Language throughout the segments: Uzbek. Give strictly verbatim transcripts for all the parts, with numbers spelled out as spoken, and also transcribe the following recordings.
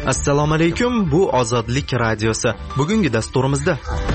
Assalomu alaykum, bu Ozodlik radiosi. Bugungi dasturimizda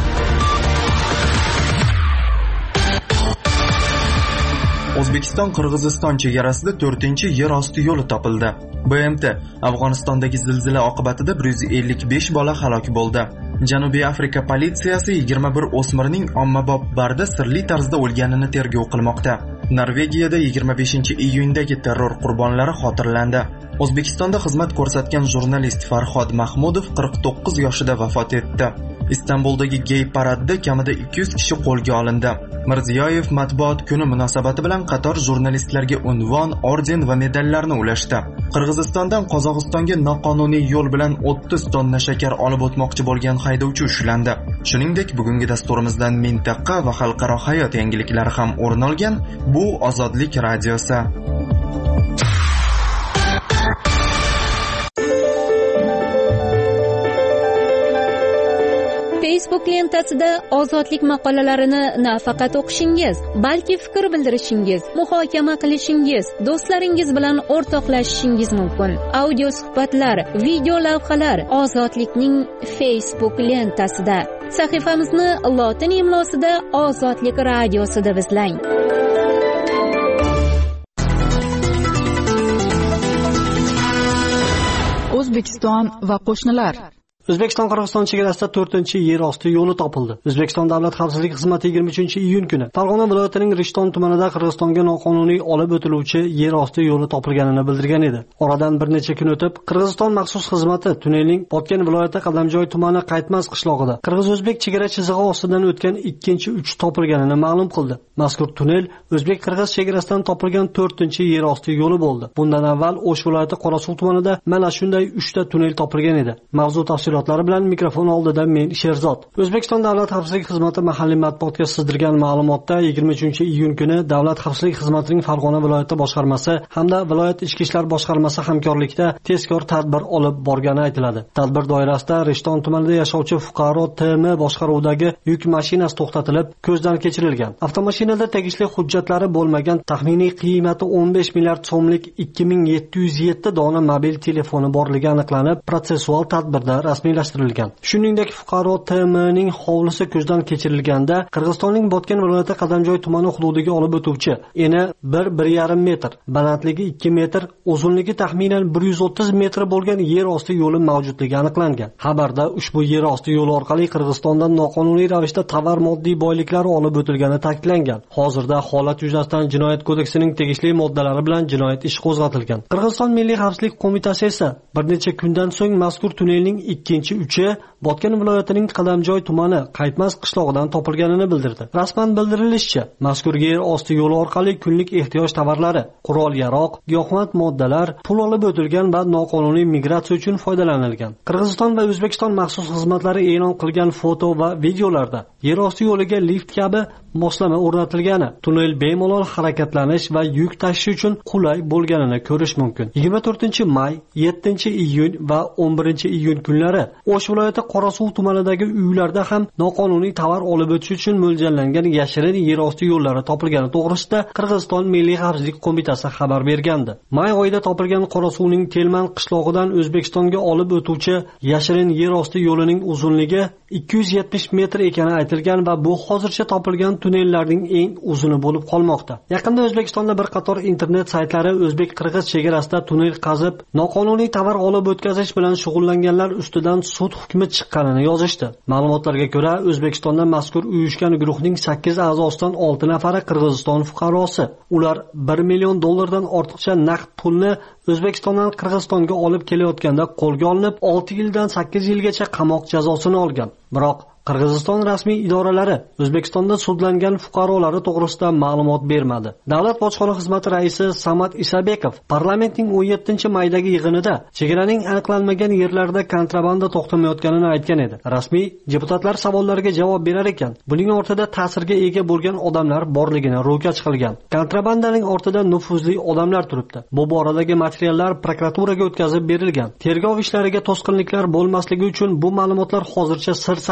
O'zbekiston-Qirg'iziston chegarasida to'rtinchi yer osti yo'li topildi. B M T Afg'onistondagi zilzila oqibatida bir yuz ellik besh bola halok bo'ldi. Janubiy Afrika politsiyasi yigirma bir o'smirning ommabop barda sirli tarzda o'lganini tergov qilmoqda. Norvegiyada yigirma beshinchi iyundagi terror qurbonlari xotirlandi. O'zbekistonda xizmat ko'rsatgan jurnalist Farhod Mahmudov qirq to'qqiz yoshida vafot etdi. Istanbuldagi gey paradda kamida ikki yuz kishi qo'lga olindi. Mirziyoyev matbuot kuni munosabati bilan qator jurnalistlarga unvon, orden va medallarni ulashdi. Qirg'izistondan Qozog'istonga noqonuniy yo'l bilan o'ttiz tonna shakar olib o'tmoqchi bo'lgan haydovchi ushlandi. Shuningdek, bugungi dasturimizdan mintaqa va xalqaro hayot yangiliklari ham o'rin olgan. Bu Ozodlik radiosi. Facebook lentasida ozodlik maqolalarini nafaqat o'qishingiz, balki fikr bildirishingiz, muhokama qilishingiz, do'stlaringiz bilan o'rtoqlashishingiz mumkin. Audio suhbatlar, video lavhalar Ozodlikning Facebook lentasida. Sahifamizni lotin imlosida Ozodlik radiosi deb izlang. O'zbekiston va qo'shnilar. O'zbekiston-Qirg'iziston chegarasida to'rtinchi yer osti yo'li topildi. O'zbekiston davlat xavfsizlik xizmati yigirma uchinchi iyun kuni Farg'ona viloyatining Rishton tumanida Qirg'izistonga noqonuniy olib o'tiluvchi yer osti yo'li topilganini bildirgan edi. Oradan bir necha kun o'tib, Qirg'iziston maxsus xizmati tunnelning Botken viloyati Qadamjoy tumani Qaytmas qishlog'ida qirg'iz-o'zbek chegara chizig'i ostidan o'tgan ikkinchi uch topilganini ma'lum qildi. Mazkur tunnel o'zbek-qirg'iz chegarasidan topilgan to'rtinchi yer osti yo'li bo'ldi. Bundan avval O'sh viloyati Qorasuv tumanida mana shunday uchta tunnel topilgan edi. Mavzu tafsilotlari bilan mikrofon oldida men Sherzod. O'zbekiston davlat xavfsizlik xizmati mahalliy matbuotga sizdirgan ma'lumotda yigirma uchinchi iyun kuni davlat xavfsizlik xizmatining Farg'ona viloyati boshqarmasi hamda viloyat ichki ishlar boshqarmasi hamkorlikda tezkor tadbir olib borgani aytiladi. Tadbir doirasida Rishton tumanida yashovchi fuqaro T M boshqaruvidagi yuk mashinasi to'xtatilib, ko'zdan kechirilgan. Avtomashinada tegishli hujjatlari bo'lmagan, taxminiy qiymati o'n besh milliard so'mlik ikki ming yetti yuz yetti dona mobil telefoni borligi aniqlanib, protsessual tadbirda rasmiylashtirilgan. Shuningdek, fuqaro T M ning hovlisi ko'zdan kechirilganda Qirg'izistonning Botken viloyati Qadamjoy tumani hududiga olib o'tuvchi eni bir bir yarim metr, balandligi ikki metr, uzunligi taxminan bir yuz o'ttiz metr bo'lgan yer osti yo'li mavjudligi aniqlangan. Xabarda ushbu yer osti yo'li orqali Qirg'izistondan noqonuniy ravishda tovar moddiy boyliklari olib o'tilgani ta'kidlangan. Hozirda holat yuzasidan Jinoyat kodeksining tegishli moddalari bilan jinoyat ishi qo'zg'atilgan. Qirg'iziston Milliy xavfsizlik qo'mitasi esa bir necha kundan so'ng mazkur tunnelning ikkinchi uchi Botken viloyatining Qadamjoy tumani Qaytmas qishlog'idan topilganini bildirdi. Rasman bildirilishicha, mazkur yer osti yo'li orqali kunlik ehtiyoj tovarlari, qurol-yarog', giyohvand moddalar, pul olib o'tilgan va noqonuniy migratsiya uchun foydalanilgan. Qirg'iziston va O'zbekiston maxsus xizmatlari e'lon qilgan foto va videolarda yer osti yo'liga lift kabi moslama o'rnatilgani, tunnel bemalol harakatlanish va yuk tashish uchun qulay bo'lganini ko'rish mumkin. yigirma to'rtinchi may, yettinchi iyun va o'n birinchi iyun kunlari O'sh viloyati Qorasuv tumanidagi uylarda ham noqonuniy tovar olib o'tish uchun mo'ljallangan yashirin yer osti yo'llari topilgani to'g'risida Qirg'iziston Milliy xavfsizlik qo'mitasi xabar bergandi. May oyida topilgan Qorasuvning Telman qishlog'idan O'zbekistonga olib o'tuvchi yashirin yer osti yo'lining uzunligi ikki yuz yetmish metr ekani aytilgan va bu hozircha topilgan tunnellarning eng uzuni bo'lib qolmoqda. Yaqinda O'zbekistonda bir qator internet saytlari o'zbek-qirg'iz chegarasida tunnel qazib, noqonuniy tovar olib o'tkazish bilan shug'ullanganlar ustidan sud hukmi chiqqanini yozishdi. Ma'lumotlarga ko'ra, O'zbekistonda mazkur uyushgan guruhning sakkiz a'zosidan olti nafari Qirg'iziston fuqarosi. Ular bir million dollardan ortiqcha naqd pulni O'zbekistondan Qirg'izistonga olib kelayotganda qo'lga olinib, olti yildan sakkiz yilgacha qamoq jazosini olgan. Biroq Qirg'iziston rasmiy idoralari O'zbekistonda sudlangan fuqarolari to'g'risida ma'lumot bermadi. Davlat bojxona xizmati raisi Samat Isabekov parlamentning o'n yettinchi maydagi yig'inida chegaraning aniqlanmagan yerlarida kontrabanda to'xtamayotganini aytgan edi. Rasmiy deputatlar savollariga javob berar ekan, buning ortida ta'sirga ega bo'lgan odamlar borligini ro'kach qilgan. Kontrabandaning ortida nufuzli odamlar turibdi. Bu boradagi materiallar prokuraturaga o'tkazib berilgan. Tergov ishlariga to'sqinliklar bo'lmasligi uchun bu ma'lumotlar hozircha sir saqlanmoqda.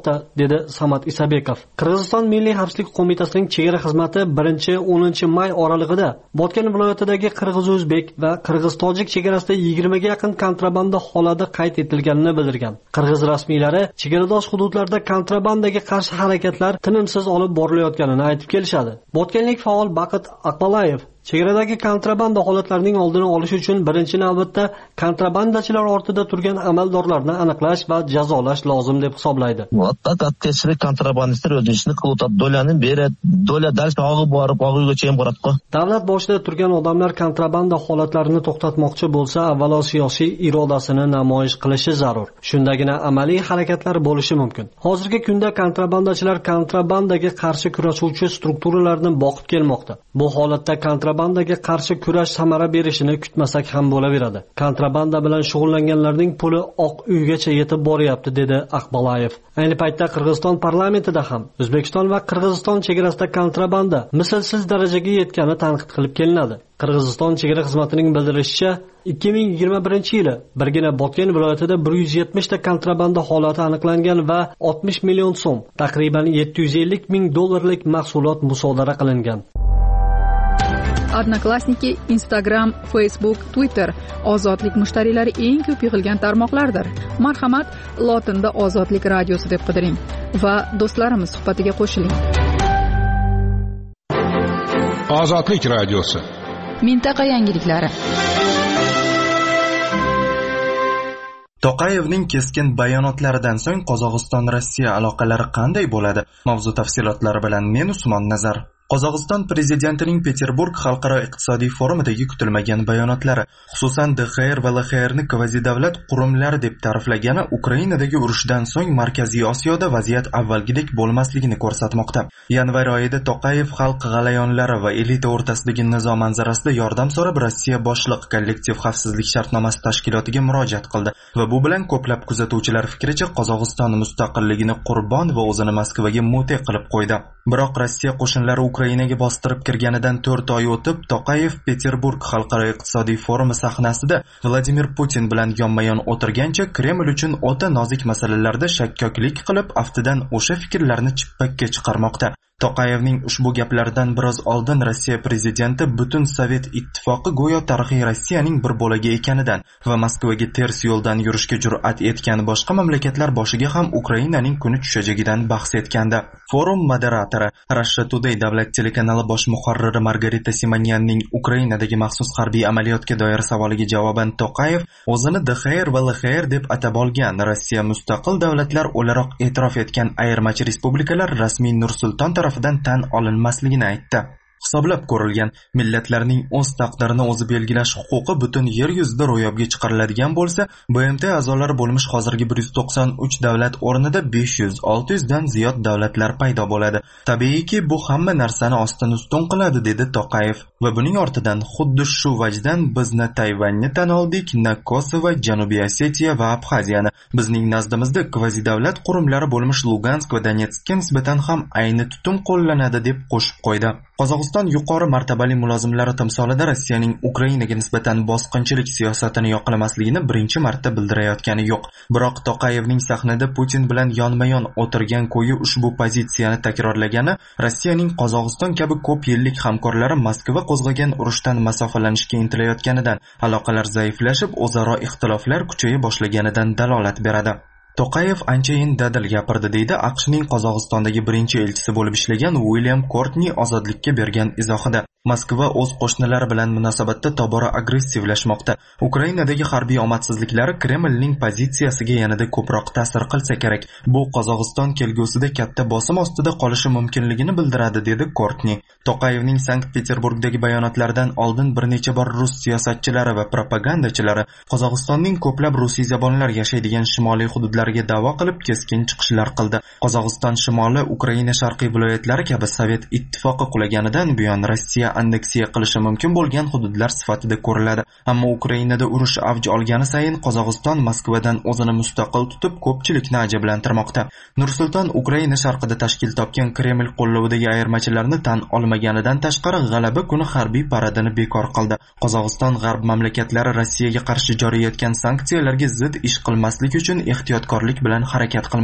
qilinmoqda, dedi Samat Isabekov. Qirg'iziston Milliy xavfsizlik qo'mitasining chegara xizmati birinchi o'ninchi may oralig'ida Botken viloyatidagi qirg'iz-o'zbek va qirg'iz-tojik chegarasida yigirma ga yaqin kontrabanda holati qayd etilganini bildirgan. Qirg'iz rasmiylari chegaradosh hududlarda kontrabandaga qarshi harakatlar tinimsiz olib borilayotganini aytib kelishadi. Botkenlik faol Baqit Aqbalayev chegaradagi kontrabanda holatlarining oldini olish uchun birinchi navbatda kontrabandachilar ortida turgan amaldorlarni aniqlash va jazolash lozim deb hisoblaydi. Haqiqatda kontrabandistlar o'z ishini qilib dolani beradi, dola dars og'i borib og'igacha ham boradi. Davlat boshida turgan odamlar kontrabanda holatlarini to'xtatmoqchi bo'lsa, avvalo siyosiy irodasini namoyish qilishi zarur. Shundagina amaliy harakatlar bo'lishi mumkin. Hozirgi kunda kontrabandachilar kontrabandaga qarshi kurashuvchi strukturalarni boqib kelmoqda. Bu holatda kontrabandaga qarshi kurash samara berishini kutmasak ham bo'laveradi. Kontrabanda bilan shug'ullanganlarning puli Oq uygacha yetib boryapti, dedi Aqbalayev. Ayni paytda Qirg'iziston parlamentida ham O'zbekiston va Qirg'iziston chegarasida kontrabanda mislsiz darajaga yetgani tanqid qilib kelinadi. Qirg'iziston chegara xizmatining bildirishicha, ikki ming yigirma birinchi yili birgina Botken viloyatida bir yuz yetmish ta kontrabanda holati aniqlangan va oltmish million so'm, taqriban yetti yuz ellik ming dollarlik mahsulot musodara qilingan. Odnoklassniki, Instagram, Facebook, Twitter ozodlik mushtariylari eng ko'p yig'ilgan tarmoqlardir. Marhamat, lotinda Ozodlik radiosi deb qidiring va do'stlarimiz suhbatiga qo'shiling. Ozodlik radiosi. Mintaqa yangiliklari. Toqayevning keskin bayonotlaridan so'ng Qozog'iston-Rossiya aloqalari qanday bo'ladi? Mavzu tafsilotlari bilan men Usmon Nazar. Qozog'iston prezidentining Peterburg xalqaro iqtisodiy forumidagi kutilmagan bayonotlari, xususan D X R va L X R'ni kvazi-davlat qurumlari deb ta'riflagani Ukrainadagi urushdan so'ng Markaziy Osiyoda vaziyat avvalgidek bo'lmasligini ko'rsatmoqda. Yanvar oyida Toqayev xalq g'alayonlari va elita o'rtasidagi nizo manzarasida yordam so'rab Rossiya boshliq kollektiv xavfsizlik shartnomasi tashkilotiga murojaat qildi va bu bilan ko'plab kuzatuvchilar fikricha Qozog'iston mustaqilligini qurbon va o'zini Moskvaga mute qilib qo'ydi. Biroq Rossiya qo'shinlari Ukrainaga bostirib kirganidan to'rt oy o'tib, Toqayev Peterburg xalqaro iqtisodiy forumi sahnasida Vladimir Putin bilan yonma-yon o'tirgancha Kreml uchun o'ta nozik masalalarda shakkoklik qilib, aftidan o'sha fikrlarni chippakka chiqarmoqda. Toqayevning ushbu gaplaridan biroz oldin Rossiya prezidenti butun Sovet ittifoqi go'yo tarixiy Rossiyaning bir bo'lagi ekanidan va Moskvaga ters yo'ldan yurishga jur'at etgan boshqa mamlakatlar boshiga ham Ukrainaning kuni tushajagidan bahs etgandi. Forum moderatori, Russia Today davlat telekanali bosh muharriri Margarita Simonyanning Ukrainadagi maxsus harbiy amaliyotga doir savoliga javoban Toqayev o'zini D X R va L X R deb atab olgan Rossiya mustaqil davlatlar o'laroq e'tirof etgan ayirmachi respublikalar rasmiy Nur-Sulton tarafidan tan olinmasligini aytdi. Hisoblab ko'rilgan millatlarning o'z taqdirini o'zi belgilash huquqi butun yer yuzida ro'yobga chiqariladigan bo'lsa, B M T a'zolari bo'lmish hozirgi bir yuz to'qson uch davlat o'rnida besh yuz olti yuz dan ziyod davlatlar paydo bo'ladi. Tabiiyki, bu hamma narsani ostin-ustun qiladi, dedi Toqayev. Va buning ortidan xuddi shu vajdan biz na Tayvanni tan oldik, na Kosovo, Janubiy Osetiya va Abxaziyani. Bizning nazdimizda kvazi davlat qurumlari bo'lmish Lugansk va Donetskka nisbatan ham ayni tutum qo'llanadi, deb qo'shib qo'ydi. Qozog'iston yuqori martabali mulozimlari timsolida Rossiyaning Ukrainaga nisbatan bosqinchilik siyosatini yoqlamasligini birinchi marta bildirayotgani yo'q. Biroq Toqayevning sahnada Putin bilan yonma-yon o'tirgan ko'yi ushbu pozitsiyani takrorlagani Rossiyaning Qozog'iston kabi ko'p yillik hamkorlari Moskva qo'zg'agan urushdan masofalanishga intilayotganidan, aloqalar zaiflashib, o'zaro ixtiloflar kuchaya boshlaganidan dalolat beradi. Toqayev anchayin dadil gapirdi, deydi AQShning Qozog'istondagi birinchi elchisi bo'lib ishlagan William Courtney ozodlikka bergan izohida. Moskva o'z qo'shnilari bilan munosabatda tobora agressivlashmoqda. Ukrainadagi harbiy omadsizliklari Kremlning pozitsiyasiga yanada ko'proq ta'sir qilsa kerak. Bu Qozog'iston kelgusida katta bosim ostida qolishi mumkinligini bildiradi, dedi Courtney. Toqayevning Sankt-Peterburgdagi bayonotlaridan oldin bir necha bor rus siyosatchilari va propagandachilari Qozog'istonning ko'plab rusiyzabonlar yashaydigan shimoliy hududlariga da'vo qilib keskin chiqishlar qildi. Qozog'iston shimoli, Ukraina sharqiy viloyatlari kabi Sovet ittifoqi qulaganidan buyon Rossiya anneksiya qilishi mumkin bo'lgan hududlar sifatida ko'riladi. Ammo Ukrainada urush avj olgani sayin Qozog'iston Moskvadan o'zini mustaqil tutib, ko'pchilikni ajablantirmoqda. Nur-Sulton Ukraina sharqida tashkil topgan Kreml qo'llovidagi ayirmachilarni tan olmaganidan tashqari g'alaba kuni harbiy paradini bekor qildi. Qozog'iston g'arb mamlakatlari Rossiyaga qarshi joriy etgan sanksiyalarga zid ish qilmaslik uchun ehtiyotkorlik bilan harakat qilmoqda.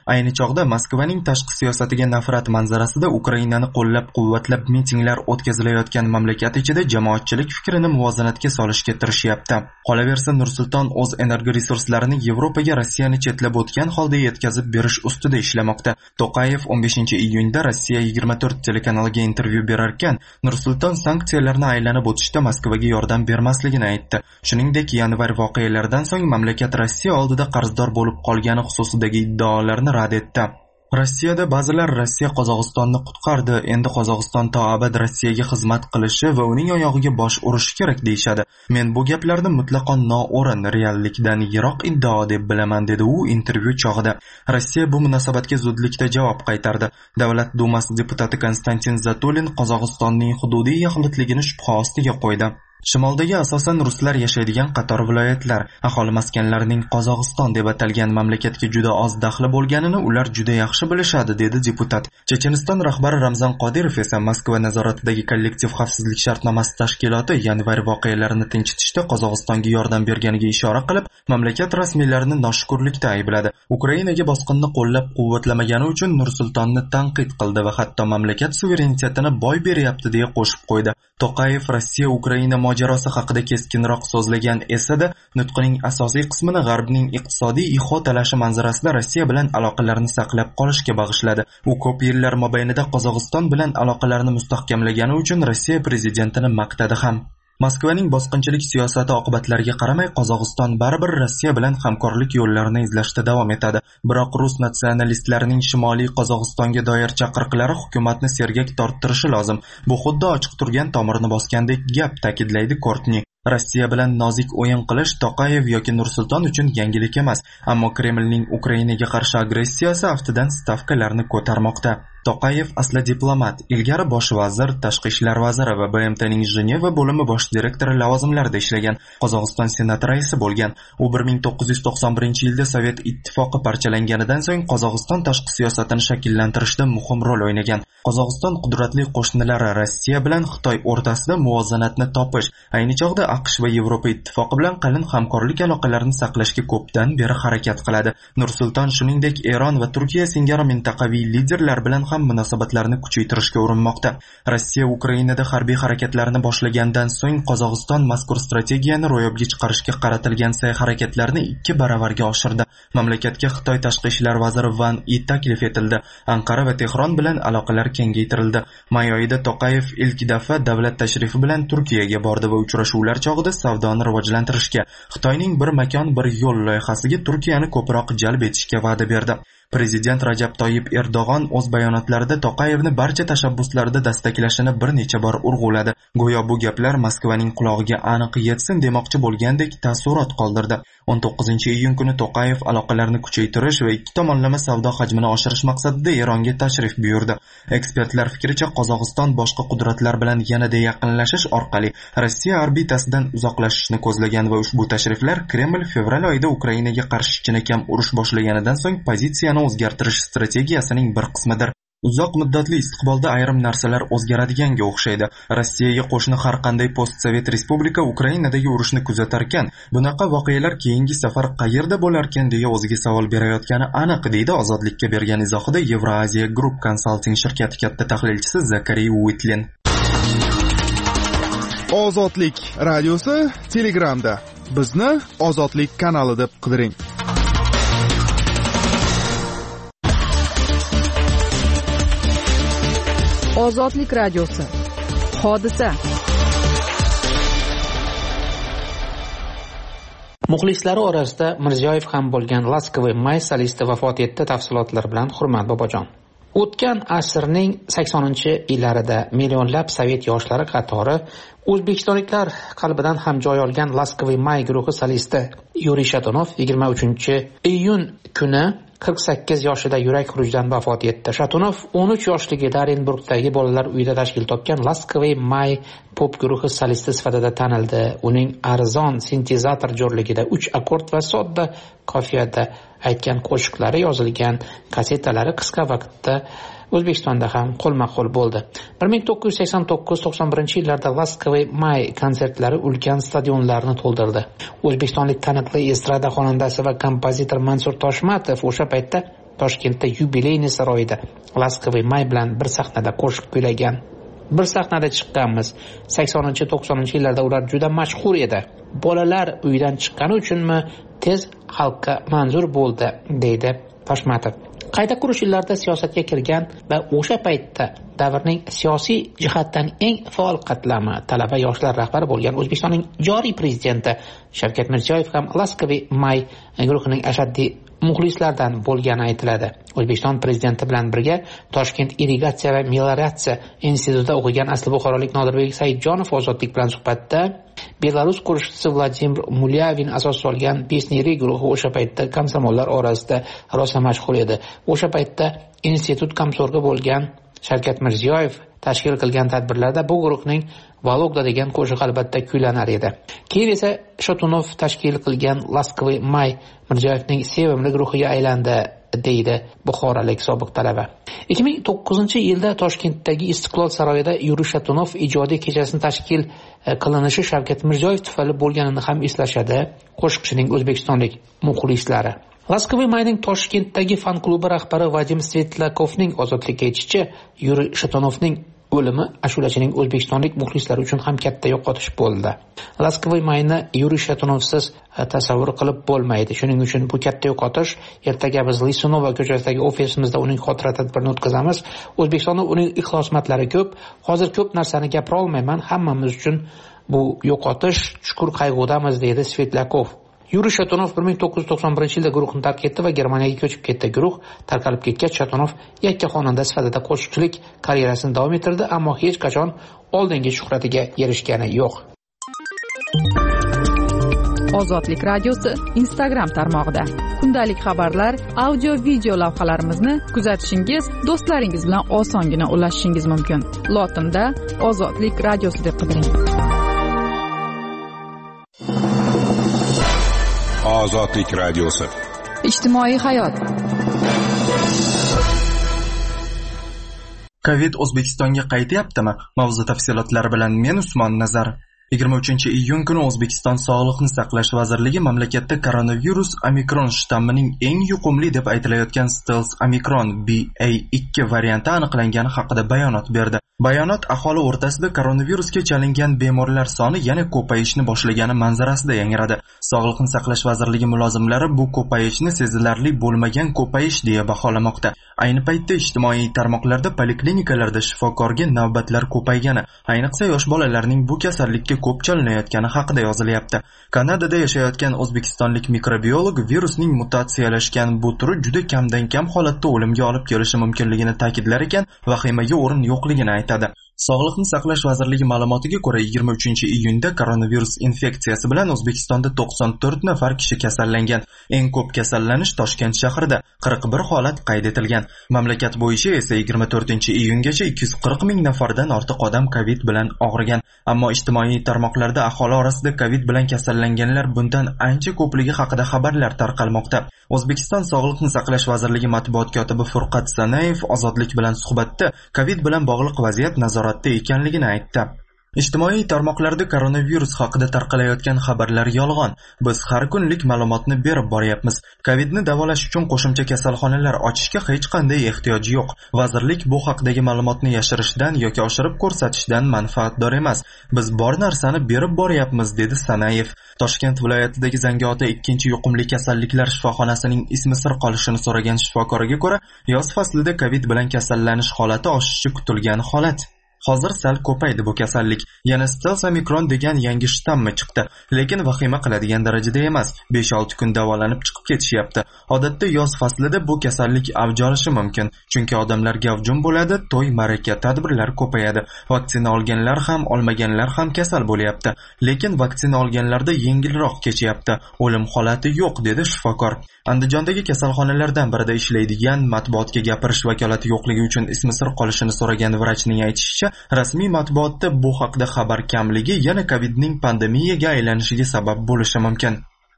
Ayni chog'da Moskvaning tashqi siyosatiga nafrat manzarasida Ukrainani qo'llab-quvvatlab mitinglar o'tkazilayotgan mamlakat ichida jamoatchilik fikrini muvozanatga solishga tirishyapti. Qolaversa, Nursulton o'z energiya resurslarini Yevropaga Rossiyani chetlab o'tgan holda yetkazib berish ustida ishlamoqda. To'qayev o'n beshinchi iyunda Rossiya yigirma to'rt telekanaliga intervyu berarkan, Nursulton sanksiyalarni aylanib o'tishda Moskvaga yordam bermasligini aytdi. Shuningdek, yanvar voqealaridan so'ng mamlakat Rossiya oldida qarzdor bo'lib qolgani xususidagi iddaolarni rad etdi. Rossiyada ba'zilar Rossiya Qozog'istonni qutqardi, endi Qozog'iston to abad Rossiyaga xizmat qilishi va uning oyog'iga bosh urishi kerak deyshadi. Men bu gaplarni mutlaqo noo'rin, reallikdan yiroq iddao deb bilaman, dedi u intervyu chog'ida. Rossiya bu munosabatga zudlikda javob qaytardi. Davlat dumasi deputati Konstantin Zatulin Qozog'istonning hududiy yaxlitligini shubha ostiga qo'ydi. Shimoldagi asosan ruslar yashaydigan qator viloyatlar, aholi maskanlarining Qozog'iston deb atalgan mamlakatga juda oz daxli bo'lganini ular juda yaxshi bilishadi, dedi deputat. Checheniston rahbari Ramzan Qodirov esa Moskva nazoratidagi kollektiv xavfsizlik shartnomasi tashkiloti yanvar voqealarini tinchitishda Qozog'istonga yordam berganiga ishora qilib, mamlakat rasmiylarini noshukrlikda aybladi. Ukrainaga bosqinni qo'llab-quvvatlamagani uchun Nursultonni tanqid qildi va hatto mamlakat suverenitetini boy beryapti deya qo'shib qo'ydi. To'qayev Rossiya Ukraina mojarosi haqida keskinroq so'zlagan esa-da, nutqining asosiy qismini G'arbning iqtisodiy ihotalashi manzarasida Rossiya bilan aloqalarni saqlab qolishga bag'ishladi. U ko'p yillar mobaynida Qozog'iston bilan aloqalarni mustahkamlagani uchun Rossiya prezidentini maqtadi ham. Moskvaning bosqinchilik siyosati oqibatlariga qaramay Qozog'iston baribir Rossiya bilan hamkorlik yo'llarini izlashda davom etadi. Biroq rus natsionalistlarining Shimoliy Qozog'istonga doir chaqiriqlari hukumatni sergak torttirishi lozim. Bu xuddi ochiq turgan tomirni bosgandek gap, ta'kidlaydi Kortni. Rossiya bilan nozik o'yin qilish To'qayev yoki Nursulton uchun yangilik emas, ammo Kremlning Ukrainaga qarshi agressiyasi aftidan stavkalarni ko'tarmoqda. To'qayev asli diplomat, ilgari bosh vazir, tashqi ishlar vaziri va B M T'ning Jeneva bo'limi bosh direktori lavozimlarida ishlagan. Qozog'iston senati raisi bo'lgan. U bir ming to'qqiz yuz to'qson birinchi yilda Sovet ittifoqi parchalanganidan so'ng Qozog'iston tashqi siyosatini shakllantirishda muhim rol o'ynagan. Qozog'iston qudratli qo'shnilari Rossiya bilan Xitoy o'rtasida muvozanatni topish, ayni chog'da AQSh va Yevropa ittifoqi bilan qalin hamkorlik aloqalarini saqlashga ko'pdan beri harakat qiladi. Nursulton shuningdek Eron va Turkiya singari mintaqaviy liderlar bilan ham munosabatlarni kuchaytirishga urinmoqda. Rossiya Ukrainada harbiy harakatlarni boshlagandan so'ng Qozog'iston mazkur strategiyani ro'yobga chiqarishga qaratilgan sa'y-harakatlarni ikki baravarga oshirdi. Mamlakatga Xitoy tashqi ishlar vaziri Van Yi taklif etildi. Anqara va Tehron bilan aloqalar kengaytirildi. May oyida To'qayev ilk daf'a davlat tashrifi bilan Turkiyaga bordi va uchrashuvlar chog'ida savdoni rivojlantirishga, Xitoyning bir makon bir yo'l loyihasiga Turkiyani ko'proq jalb etishga va'da berdi. Prezident Rajab Toyyib Erdo'g'on o'z bayonotlarida To'qayevni barcha tashabbuslarda dastaklashini bir necha bor urg'uladi. Go'yo bu gaplar Moskvaning qulog'iga aniq yetsin demoqchi bo'lgandek taassurot qoldirdi. o'n to'qqizinchi iyun kuni To'qayev aloqalarni kuchaytirish va ikki tomonlama savdo hajmini oshirish maqsadida Eronga tashrif buyurdi. Ekspertlar fikricha, Qozog'iston boshqa qudratlar bilan yanada yaqinlashish orqali Rossiya orbitasidan uzoqlashishni ko'zlagan va ushbu tashriflar Kreml fevral oyida Ukrainaga qarshi chinakam urush boshlaganidan so'ng pozitsiyani o'zgartirish strategiyasining bir qismidir. Uzoq muddatli istiqbolda ayrim narsalar o'zgaradiganga o'xshaydi. Rossiyaga qo'shni har qanday postsovet respublika Ukrainadagi urushni kuzatarkan, bunaqa voqealar keyingi safar qayerda bo'larkan deya o'ziga savol berayotgani aniq, deydi Ozodlikka bergan izohida Eurasia Group Consulting shirkati katta tahlilchisi Zakariy Uitlin. Ozodlik radiosi Telegramda. Bizni Ozodlik kanali deb qidiring. Ozodlik radiosi. Hodisa. Muxlislari orasida Mirziyoyev ham bo'lgan Laskovoy May solisti vafot etdi. Tafsilotlar bilan Hurmat Bobojon. O'tgan asrning saksoninchi yillarida millionlab sovet yoshlari qatori o'zbekistonliklar qalbidan ham joy olgan Laskovoy May guruhi solisti Yuriy Shatunov yigirma uchinchi iyun kuni qirq sakkiz yoshida yurak xurujidan vafot etdi. Shatunov o'n uch yoshligida Orenburgdagi bolalar uyida tashkil topgan Laskovoy May pop guruhi solisti sifatida tanildi. Uning arzon sintezator jo'rligida uch akkord va sodda qofiyada aytgan qo'shiqlari yozilgan kasetalari qisqa vaqtda O'zbekistonda ham qo'lma-qo'l bo'ldi. bir ming to'qqiz yuz sakson to'qqiz to'qson birinchi yillarda Laskovoy May konsertlari ulkan stadionlarni to'ldirdi. O'zbekistonlik taniqli estrada xonandasi va kompozitor Mansur Toshmatov o'sha paytda Toshkentda yubileyniy saroyida Laskavoy may bilan bir sahnada qo'shiq kuylagan. Bir sahnada chiqqanmiz. saksoninchi to'qsoninchi yillarda ular juda mashhur edi. Bolalar uydan chiqqani uchunmi tez xalqqa manzur bo'ldi, deydi Toshmatov. Qayta qurish yillarida siyosatga kirgan va o'sha paytda davrning siyosiy jihatdan eng faol qatlami talaba yoshlar rahbari bo'lgan O'zbekistonning joriy prezidenti Shavkat Mirziyoyev ham Laskavoy may guruhining ashaddiy muxlislardan bo'lgani aytiladi. O'zbekiston prezidenti bilan birga Toshkent irrigatsiya va melioratsiya institutida o'qigan asli buxorolik Nodirbek Saidjonov Ozodlik bilan suhbatda Belarus qo'shiqchisi Vladimir Mulyavin asos solgan Pesniri guruhi o'sha paytda komsomollar orasida rosa mashhur edi. O'sha paytda institut komsorgi bo'lgan Shavkat Mirziyoyev tashkil qilgan tadbirlarda bu guruhning Vologda degan qo'shiq albatta kuylanar edi. Keyin esa Shotunov tashkil qilgan Laskavoy may Mirziyoyevning sevimli guruhiga aylandi, deydi buxorolik sobiq talaba. ikki ming to'qqizinchi yilda Toshkentdagi Istiqlol saroyida Yuriy Shotunov ijodiy kechasini tashkil qilinishi Shavkat Mirziyoyev tufayli bo'lganini ham eslashadi qo'shiqchining o'zbekistonlik muxlislari. Laskavoy mayning Toshkentdagi fan klubi rahbari Vadim Svetlakovning ozodlikka aytishicha, Yuriy Shotunovning o'limi ashulachining o'zbekistonlik muxlislari uchun ham katta yo'qotish bo'ldi. Laskavoy mayni Yuriy Shotunovsiz tasavvur qilib bo'lmaydi. Shuning uchun bu katta yo'qotish. Ertaga biz Lisunova ko'chasidagi ofisimizda uning xotira tadbirini o'tkazamiz. O'zbekistonda uning ixlosmatlari ko'p. Hozir ko'p narsani gapira olmayman. Hammamiz uchun bu yo'qotish chuqur qayg'udamiz, deydi Svetlakov. Yuriy Shotunov bir ming to'qqiz yuz to'qson birinchi yilda guruhni tark etdi va Germaniyaga ko'chib ketdi. Guruh tarqalib ketgach, Shotunov yakka xonanda sifatida qo'shiqchilik karyerasini davom ettirdi, ammo hech qachon oldingi shuhratiga erishgani yo'q. Ozodlik radiosi Instagram tarmog'ida kundalik xabarlar, audio video lavhalarimizni kuzatishingiz, do'stlaringiz bilan osongina ulashishingiz mumkin. Lotinda Ozodlik radiosi deb qidiring. Ozodlik radiosi. Ijtimoiy hayot. Covid O'zbekistonga qaytyaptimi? Mavzu tafsilotlari bilan men Usmon Nazar. yigirma uchinchi iyun kuni O'zbekiston Sog'liqni saqlash vazirligi mamlakatda koronavirus omikron shtammining eng yuqumli deb aytilayotgan Stealth Omicron B A ikki varianti aniqlangani haqida bayonot berdi. Bayonot aholi o'rtasida koronavirusga chalingan bemorlar soni yana ko'payishni boshlagani manzarasida yangradi. Sog'liqni saqlash vazirligi mulozimlari bu ko'payishni sezilarli bo'lmagan ko'payish deya baholamoqda. Ayni paytda ijtimoiy tarmoqlarda poliklinikalarda shifokorga navbatlar ko'paygani, ayniqsa yosh bolalarning bu kasallikka ko'p chalinayotgani haqida yozilyapti. Kanadada yashayotgan o'zbekistonlik mikrobiolog virusning mutatsiyalashgan bu turi juda kamdan kam holatda o'limga olib kelishi mumkinligini ta'kidlar ekan, vahimaga o'rin yo'qligini aytadi. Sog'liqni saqlash vazirligi ma'lumotiga ko'ra yigirma uchinchi iyunda koronavirus infeksiyasi bilan O'zbekistonda to'qson to'rt nafar kishi kasallangan. Eng ko'p kasallanish Toshkent shahrida qirq bir holat qayd etilgan. Mamlakat bo'yicha esa yigirma to'rtinchi iyungacha ikki yuz qirq ming nafardan ortiq odam Covid bilan og'rigan. Ammo ijtimoiy tarmoqlarda aholi orasida Covid bilan kasallanganlar bundan ancha ko'pligi haqida xabarlar tarqalmoqda. O'zbekiston Sog'liqni saqlash vazirligi matbuot kotibi Furqat Sanayev Ozodlik bilan suhbatda Covid bilan bog'liq vaziyat nazoratda ekanligini aytdi. Ijtimoiy tarmoqlarda koronavirus haqida tarqalayotgan xabarlar yolg'on. Biz har kunlik ma'lumotni berib boryapmiz. Covidni davolash uchun qo'shimcha kasalxonalar ochishga hech qanday ehtiyoj yo'q. Vazirlik bu haqdagi ma'lumotni yashirishdan yoki oshirib ko'rsatishdan manfaatdor emas. Biz bor narsani berib boryapmiz, dedi Sanayev. Toshkent viloyatidagi Zangiota ikkinchi yuqumli kasalliklar shifoxonasining ismi sir qolishini so'ragan shifokorga ko'ra, yoz faslida Covid bilan kasallanish holati oshishi kutilgan holat. Hozir sal ko'paydi bu kasallik. Yana Stealth Omicron degan yangi shtammi chiqdi, lekin vahima qiladigan darajada emas. besh olti kun davolanib chiqib ketishyapti. Odatda yoz faslida bu kasallik avj olishi mumkin, chunki odamlar gavjum bo'ladi, to'y, ma'raka, tadbirlar ko'payadi. Vaksina olganlar ham, olmaganlar ham kasal bo'lyapti, lekin vaksina olganlarda yengilroq kechyapti. O'lim holati yo'q, dedi shifokor. Andijondagi kasalxonalardan birida ishlaydigan, matbuotga gapirish vakolati yo'qligi uchun ismi sir qolishini so'ragan vrachning aytishicha, rasmiy matbuotda bu haqda xabar kamligi yana Covidning pandemiyaga aylanishiga sabab bo'lishi mumkin.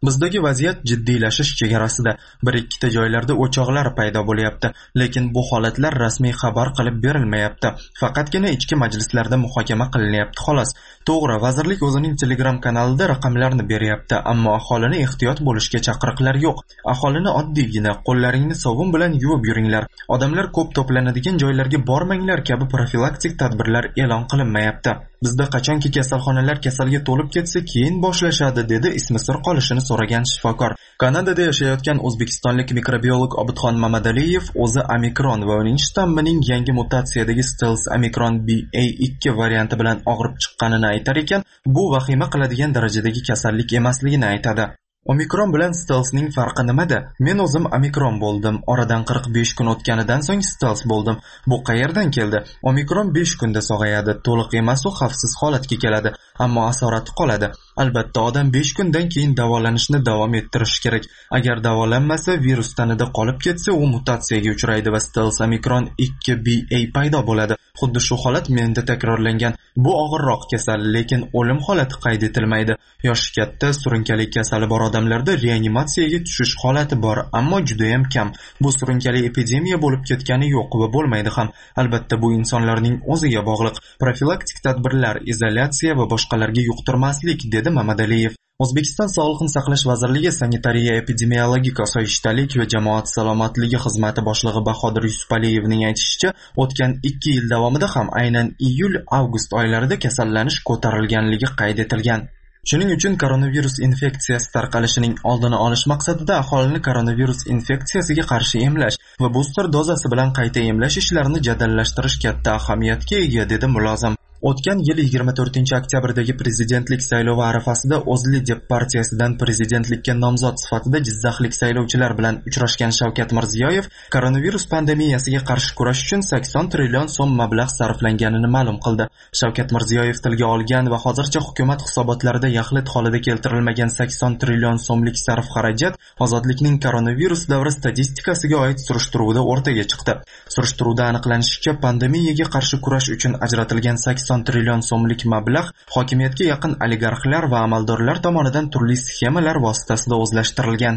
Bizdagi vaziyat jiddiylashish chegarasida. Bir ikkita joylarda o'choqlar paydo bo'lyapti, lekin bu holatlar rasmiy xabar qilib berilmayapti. Faqatgina ichki majlislarda muhokama qilinyapti xolos. To'g'ri, vazirlik o'zining Telegram kanalida raqamlarni beryapti, ammo aholini ehtiyot bo'lishga chaqiriqlar yo'q. Aholini oddiygina qo'llaringni sovun bilan yuvib yuringlar, odamlar ko'p to'planadigan joylarga bormanglar kabi profilaktik tadbirlar e'lon qilinmayapti. Bizda qachonki kasalxonalar kasalga to'lib ketsa, keyin boshlashadi, dedi ismi sir qolishini so'ragan shifokor. Kanadada yashayotgan o'zbekistonlik mikrobiolog Obidxon Mamadaliyev o'zi Omikron va uning shtammining yangi mutatsiyadagi Stealth Omikron B A ikki varianti bilan og'rib chiqqanini aytar ekan, bu vahima qiladigan darajadagi kasallik emasligini aytadi. Omikron bilan Stealthning farqi nimada? Men o'zim Omikron bo'ldim. Oradan qirq besh kun o'tganidan so'ng Stealth bo'ldim. Bu qayerdan keldi? Omikron besh kunda sog'ayadi, to'liq emas u xavfsiz holatga keladi, ammo asorati qoladi. Albatta, odam besh kundan keyin davolanishni davom ettirishi kerak. Agar davolanmasa, virus tanada qolib ketsa, u mutatsiyaga uchraydi va Stealth Omikron ikki B A paydo bo'ladi. Xuddi shu holat menda takrorlangan. Bu og'irroq kasal, lekin o'lim holati qayd etilmaydi. Yoshi katta, surunkali kasali bor odamlarda reanimatsiyaga tushish holati bor, ammo juda ham kam. Bu surunkali epidemiya bo'lib ketgani yo'q va bo'lmaydi ham. Albatta, bu insonlarning o'ziga bog'liq. Profilaktik tadbirlar, izolyatsiya va boshqalarga yuqtirmaslik, dedi Mamadaliyev. O'zbekiston Sog'liqni saqlash vazirligi sanitariya epidemiologik osoyishtalik va jamoat salomatligi xizmati boshlig'i Bahodir Yusupaliyevning aytishicha, o'tgan ikki yil davomida ham aynan iyul-avgust oylarida kasallanish ko'tarilganligi qayd etilgan. Shuning uchun koronavirus infeksiyasi tarqalishining oldini olish maqsadida aholini koronavirus infeksiyasiga qarshi emlash va booster dozasi bilan qayta emlash ishlarini jadallashtirish katta ahamiyatga ega, dedi mulozim. O'tgan yil yigirma to'rtinchi oktyabrdagi prezidentlik saylovi arafasida O'zLiDep partiyasidan prezidentlikka nomzod sifatida jizzaxlik saylovchilar bilan uchrashgan Shavkat Mirziyoyev koronavirus pandemiyasiga qarshi kurash uchun sakson trillion so'm mablag' sarflanganini ma'lum qildi. Shavkat Mirziyoyev tilga olgan va hozircha hukumat hisobotlarida yaxlit holida keltirilmagan sakson trillion so'mlik sarf xarajat ozodlikning koronavirus davri statistikasiga oid surishtiruvda o'rtaga chiqdi. Surishtiruvda aniqlanishicha, pandemiyaga qarshi kurash uchun ajratilgan sakson trillion so'mlik mablag' hokimiyatga yaqin oligarxlar va amaldorlar tomonidan turli sxemalar vositasida o'zlashtirilgan.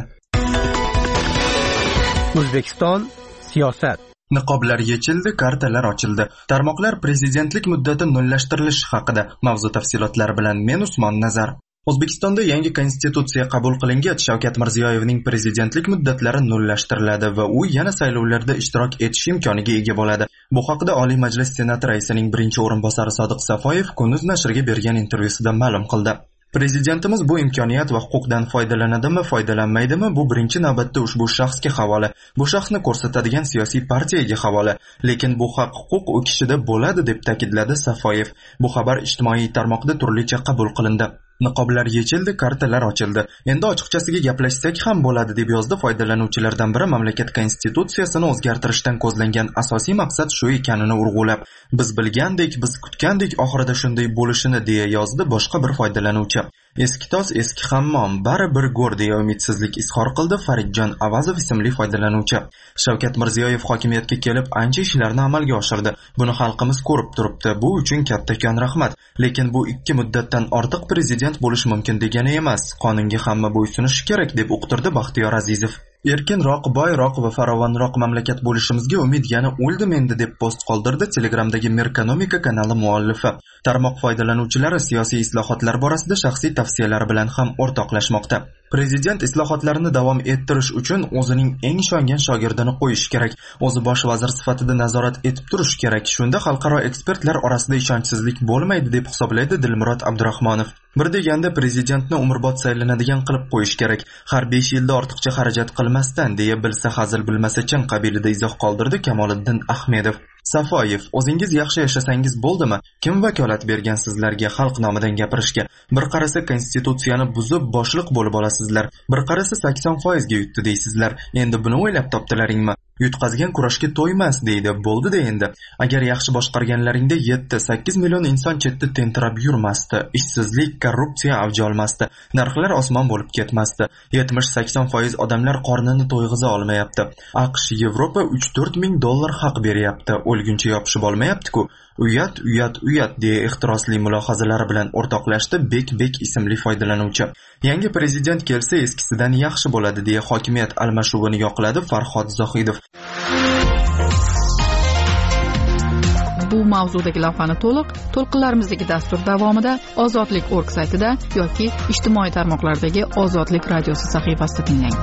O'zbekiston siyosat. Niqoblar yechildi, kartalar ochildi. Tarmoqlar prezidentlik muddati nullashtirilishi haqida. Mavzu tafsilotlari bilan men Usmon Nazar. O'zbekistonda yangi konstitutsiya qabul qilingach, Shavkat Mirziyoyevning prezidentlik muddatlari nullashtiriladi va u yana saylovlarda ishtirok etish imkoniga ega bo'ladi. Bu haqda Oliy Majlis Senati raisining birinchi o'rinbosari Sodiq Safoyev Kunuz nashriga bergan intervyusida ma'lum qildi. Prezidentimiz bu imkoniyat va huquqdan foydalanadimi, foydalanmaydimi, bu birinchi navbatda ushbu shaxsga havola. Bu shaxsni ko'rsatadigan siyosiy partiyaga havola. Lekin bu haq-huquq u kishida bo'ladi, deb ta'kidladi Safoyev. Bu xabar ijtimoiy tarmoqda turlicha qabul qilindi. Niqoblar yechildi, kartalar ochildi. Endi ochiqchasiga gaplashsak ham bo'ladi, deb yozdi foydalanuvchilardan biri mamlakat konstitutsiyasini o'zgartirishdan ko'zlangan asosiy maqsad shu ekanini urg'ulab. Biz bilgandek, biz kutgandek oxirida shunday bo'lishini, deya yozdi boshqa bir foydalanuvchi. Eski tos, eski hammom, bari bir go'r, deya umidsizlik izhor qildi Faridjon Avazov ismli foydalanuvchi. Shavkat Mirziyoyev hokimiyatga kelib ancha ishlarni amalga oshirdi. Buni xalqimiz ko'rib turibdi. Bu uchun kattakon rahmat. Lekin bu ikki muddatdan ortiq prezident bo'lish mumkin degani emas. Qonunga hamma bo'ysunishi kerak, deb uqtirdi Baxtiyor Azizov. Erkinroq, boyroq va farovonroq mamlakat bo'lishimizga umid yana o'ldi menda, deb post qoldirdi Telegramdagi Merkonomika kanali muallifi. Tarmoq foydalanuvchilari siyosiy islohotlar borasida shaxsiy tavsiyalari bilan ham o'rtoqlashmoqda. Prezident islohotlarini davom ettirish uchun o'zining eng ishongan shogirdini qo'yish kerak. O'zi bosh vazir sifatida nazorat etib turish kerak. Shunda xalqaro ekspertlar orasida ishonchsizlik bo'lmaydi, deb hisoblaydi Dilmurod Abdurahmonov. Bir deganda prezidentni umrbod saylanadigan qilib qo'yish kerak. Har besh yilda ortiqcha xarajat qilmasdan, deya bilsa hazil bilmasa chin qabilida izoh qoldirdi Kamoliddin Ahmedov. Safoyev, o'zingiz yaxshi yashasangiz bo'ldimi? Kim vakolat bergan sizlarga xalq nomidan gapirishga? Bir qarasa konstitutsiyani buzib boshliq bo'lib olasizlar. Bir qarasa sakson foizga yutdi deysizlar. Endi buni o'ylab topdilaringmi? Yutqazgan kurashga to'ymas, deydi. Bo'ldi-da endi. Agar yaxshi boshqarganlaringda yetti sakkiz million inson chetda tentirab yurmasdi. Ishsizlik, korrupsiya avj olmasdi. Narxlar osmon bo'lib ketmasdi. yetmish sakson foiz odamlar qornini to'yg'iza olmayapti. AQSh, Yevropa uch to'rt ming dollar haq beryapti. O'lguncha yopishib olmayapti-ku. Uyat, uyat, uyat deya ehtirosli mulohazalari bilan o'rtoqlashdi Bekbek ismli foydalanuvchi. Yangi prezident kelsa eskisidan yaxshi bo'ladi deya hokimiyat almashuvini yoqladi Farhod Zohidov. Bu mavzudagi lavhani to'liq to'lqinlarimizdagi dastur davomida Ozodlik org saytida yoki ijtimoiy tarmoqlardagi Ozodlik radiosi sahifasida tinglang.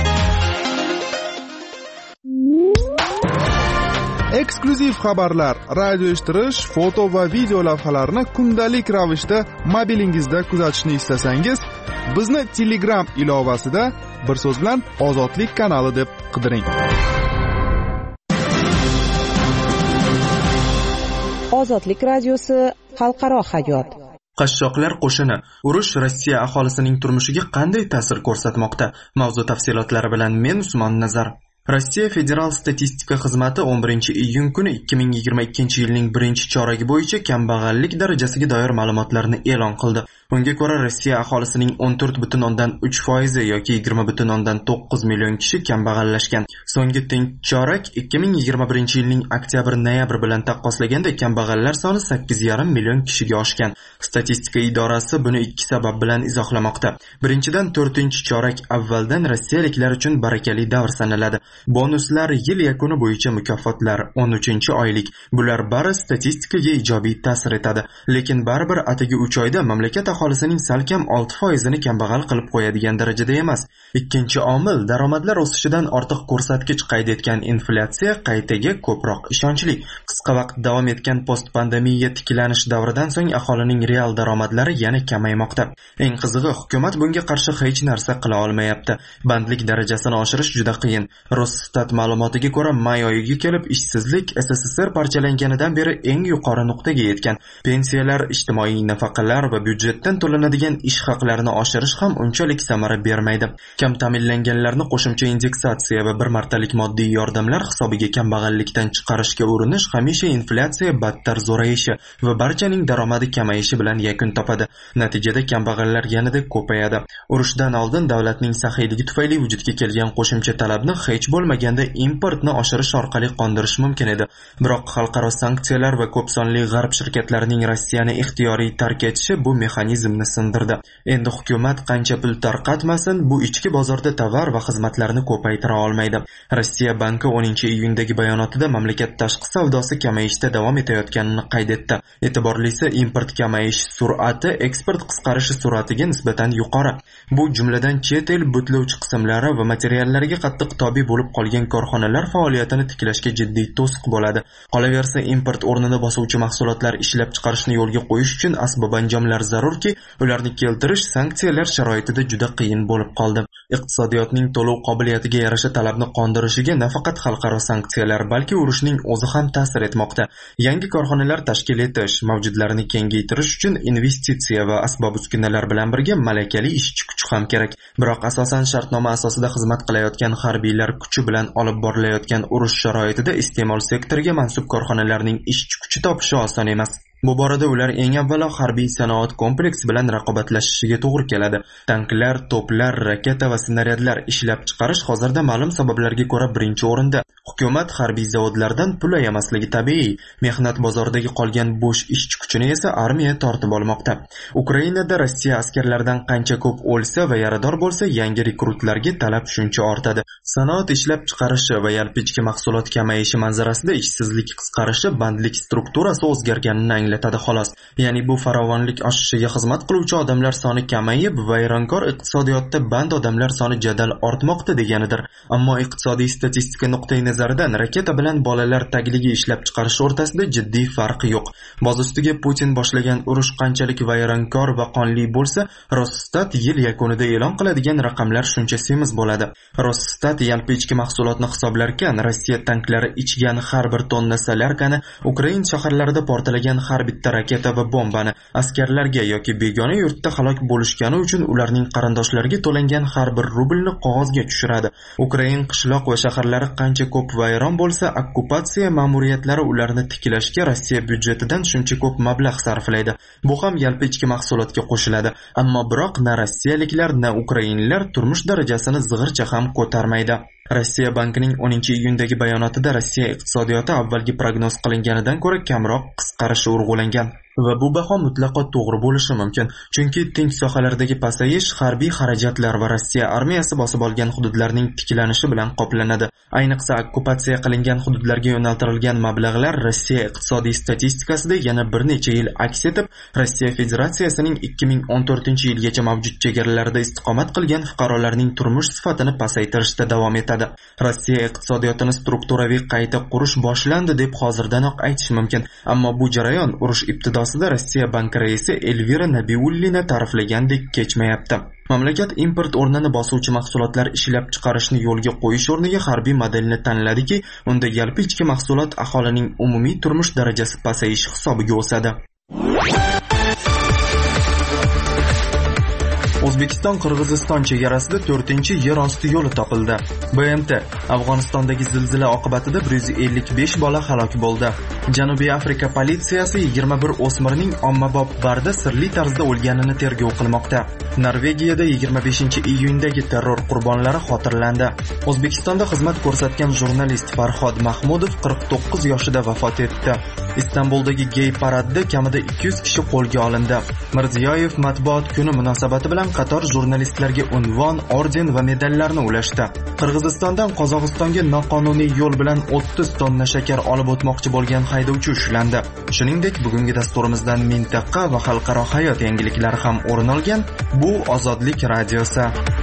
Eksklyuziv xabarlar, radio eshittirish, foto va video lavhalarni kundalik ravishda mobilingizda kuzatishni istasangiz, bizni Telegram ilovasida bir so'z bilan Ozodlik kanali deb qidiring. Ozodlik radiosi xalqaro hayot. Qashshoqlar qo'shini urush Rossiya aholisining turmushiga qanday ta'sir ko'rsatmoqda? Mavzu tafsilotlari bilan men Usmon Nazar. Rossiya Federal statistika xizmati o'n birinchi iyun kuni ikki ming yigirma ikkinchi yilning birinchi choragi bo'yicha kambag'allik darajasiga doir ma'lumotlarni e'lon qildi. Unga ko'ra, Rossiya aholisining o'n to'rt butun o'ndan uch foizi yoki yigirma butun o'ndan to'qqiz million kishi kambag'allashgan. So'nggi teng chorak ikki ming yigirma birinchi yilning oktyabr-noyabr bilan taqqoslaganda kambag'allar soni sakkiz yarim million kishiga oshgan. Statistika idorasi buni ikki sabab bilan izohlamoqda. Birinchidan, to'rtinchi chorak avvaldan rossiyaliklar uchun barakali davr sanaladi. Bonuslar, yil yakuni bo'yicha mukofotlar, o'n uchinchi oylik. Bular bari statistikaga ijobiy ta'sir etadi. Lekin baribir atigi uch oyda mamlakat aholisining salkam olti foizini kambag'al qilib qo'yadigan darajada emas. Ikkinchi omil, daromadlar o'sishidan ortiq ko'rsatkich qayd etgan inflyatsiya qaytaga ko'proq ishonchli. Qisqa vaqt davom etgan post-pandemiya tiklanish davridan so'ng aholining real daromadlari yana kamaymoqda. Eng qizig'i, hukumat bunga qarshi hech narsa qila olmayapti. Bandlik darajasini oshirish juda qiyin. Rosstat ma'lumotiga ko'ra, may oyiga kelib ishsizlik S S S R parchalanganidan beri eng yuqori nuqtaga yetgan. Pensiyalar, ijtimoiy nafaqalar va byudjetdan to'lanadigan ish haqlarini oshirish ham unchalik samara bermaydi. Kam ta'minlanganlarni qo'shimcha indeksatsiya va bir martalik moddiy yordamlar hisobiga kambag'allikdan chiqarishga urinish hamisha inflyatsiya battar zo'rayishi va barchaning daromadi kamayishi bilan yakun topadi. Natijada kambag'allar yanada ko'payadi. Urushdan oldin davlatning saxiyligi tufayli vujudga kelgan qo'shimcha talabni hech bo'lmaganda importni oshirish orqali qondirish mumkin edi. Biroq xalqaro sanksiyalar va ko'p sonli g'arb shirkatlarining Rossiyani ixtiyoriy tark etishi bu mexanizmni sindirdi. Endi hukumat qancha pul tarqatmasin, bu ichki bozorda tovar va xizmatlarni ko'paytira olmaydi. Rossiya banki o'ninchi iyundagi bayonotida mamlakat tashqi savdosi kamayishda davom etayotganini qayd etdi. E'tiborlisi, import kamayish sur'ati eksport qisqarishi sur'atiga nisbatan yuqori. Bu jumladan chet el butlovchi qismlari va materiallariga qattiq tobe bo'lib qolgan korxonalar faoliyatini tiklashga jiddiy to'siq bo'ladi. Qolaversa, import o'rnini bosuvchi mahsulotlar ishlab chiqarishni yo'lga qo'yish uchun asbob-anjomlar zarurki, ularni keltirish sanksiyalar sharoitida juda qiyin bo'lib qoldi. Iqtisodiyotning to'lov qobiliyatiga yarasha talabni qondirishiga nafaqat xalqaro sanksiyalar, balki urushning o'zi ham ta'sir etmoqda. Yangi korxonalar tashkil etish, mavjudlarni kengaytirish uchun investitsiya va asbob-uskunalar bilan birga malakali ishchi kuch ham kerak. Biroq asosan shartnoma asosida xizmat qilayotgan harbiylar kuchi bilan olib borilayotgan urush sharoitida iste'mol sektoriga mansub korxonalarning ishchi kuchi topishi oson emas. Bu borada ular eng avvalo harbiy sanoat kompleksi bilan raqobatlashishiga to'g'ri keladi. Tanklar, to'plar, raketa va snaryadlar ishlab chiqarish hozirda ma'lum sabablarga ko'ra birinchi o'rinda. Hukumat harbiy zavodlardan pul ayamasligi tabiiy. Mehnat bozoridagi qolgan bo'sh ishchi kuchini esa armiya tortib olmoqda. Ukrainada Rossiya askarlaridan qancha ko'p o'lsa va yarador bo'lsa, yangi rekrutlarga talab shuncha ortadi. Sanoat ishlab chiqarishi va yalpi-ichki mahsulot kamayishi manzarasida ishsizlik qisqarishi bandlik strukturasi o'zgarganini anglatadi xolos. Ya'ni bu farovonlik oshishiga xizmat qiluvchi odamlar soni kamayib, vayronkor iqtisodiyotda band odamlar soni jadal ortmoqda deganidir. Ammo iqtisodiy statistika nuqtai nazaridan raketa bilan bolalar tagligi ishlab chiqarish o'rtasida jiddiy farq yo'q. Boz ustiga Putin boshlagan urush qanchalik vayronkor va qonli bo'lsa, Rosstat yil yakunida e'lon qiladigan raqamlar shuncha semiz bo'ladi. Rosstat yalpi ichki mahsulotni hisoblarkan, Rossiya tanklari ichgan har bir tonna solyarkani, Ukraina shaharlarida portlagan har bitta raketa va bombani, askarlarga yoki begona yurtda halok bo'lishgani uchun ularning qarindoshlariga to'langan har bir rublni qog'ozga tushiradi. Ukraina qishloq va shaharlari qancha ko'p vayron bo'lsa, okkupatsiya ma'muriyatlari ularni tiklashga Rossiya byudjetidan shuncha ko'p mablag' sarflaydi. Bu ham yalpi ichki mahsulotga qo'shiladi. Ammo biroq na rossiyaliklar, na ukrainlar turmush darajasini zig'ircha ham ko'tarmaydi. Rossiya bankining o'ninchi iyundagi bayonotida Rossiya iqtisodiyoti avvalgi prognoz qilinganidan ko'ra kamroq qisqarishi urg'ulangan va bu baho mutlaqo to'g'ri bo'lishi mumkin, chunki tinch sohalardagi pasayish harbiy xarajatlar va Rossiya armiyasi bosib olgan hududlarning tiklanishi bilan qoplanadi. Ayniqsa okkupatsiya qilingan hududlarga yo'naltirilgan mablag'lar Rossiya iqtisodiy statistikasida yana bir necha yil aks etib, Rossiya Federatsiyasining ikki ming o'n to'rtinchi yilgacha mavjud chegaralarida istiqomat qilgan fuqarolarning turmush sifatini pasaytirishda davom etadi. Rossiya iqtisodiyotini strukturaviy qayta qurish boshlandi deb hozirdanoq aytish mumkin, ammo bu jarayon urush ibtidosida Rossiya bank raisi Elvira Nabiullina ta'riflagandek kechmayapti. Mamlakat import o'rnini bosuvchi mahsulotlar ishlab chiqarishni yo'lga qo'yish o'rniga harbiy modelni tanladiki, unda yalpi ichki mahsulot aholining umumiy turmush darajasi pasayishi hisobiga o'sadi. O'zbekiston-Qirg'iziston chegarasida to'rtinchi yer osti yo'li topildi. B M T Afg'onistondagi zilzila oqibatida bir yuz ellik besh bola halok bo'ldi. Janubiy Afrika politsiyasi yigirma bir o'smirning ommabop barda sirli tarzda o'lganini tergov qilmoqda. Norvegiyada yigirma beshinchi iyundagi terror qurbonlari xotirlandi. O'zbekistonda xizmat ko'rsatgan jurnalist Farhod Mahmudov qirq to'qqiz yoshida vafot etdi. Istanbuldagi gey paradda kamida ikki yuz kishi qo'lga olindi. Mirziyoyev matbuot kuni munosabati bilan qator jurnalistlarga unvon, orden va medallarni ulashdi. Qirg'izistondan Qozog'istonga noqonuniy yo'l bilan o'ttiz tonna shakar olib o'tmoqchi bo'lgan haydovchi ushlandi. Shuningdek, bugungi dasturimizdan mintaqa va xalqaro hayot yangiliklari ham o'rin olgan. Bu Ozodlik radiosi.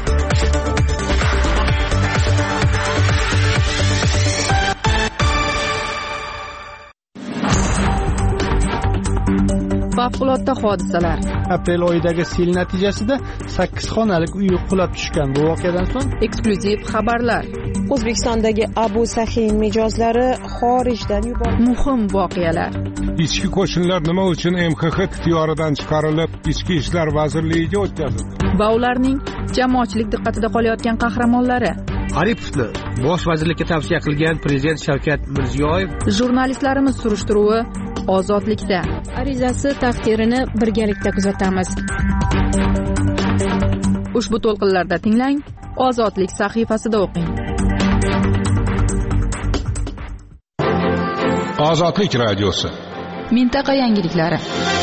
Favqulodda hodisalar. Aprel oyidagi sel natijasida sakkiz xonalik uy qulab tushgan. Bu voqeadan so'ng eksklyuziv xabarlar. O'zbekistondagi Abu Sahin mijozlari xorijdan yuborildi. Muhim voqealar. Ichki qo'shinlar nima uchun M X X ixtiyoridan chiqarilib, Ichki ishlar vazirligiga o'tkazildi? Va ularning jamoatchilik diqqatida qolayotgan qahramonlari. Aripovni bosh vazirlikka tavsiya qilgan prezident Shavkat Mirziyoyev. Jurnalistlarimiz surishtiruvi Ozodlikda. Arizasi taqdirini birgalikda kuzatamiz. Ushbu to'lqinlarda tinglang, Ozodlik sahifasida o'qing. Ozodlik radiosi. Mintaqa yangiliklari.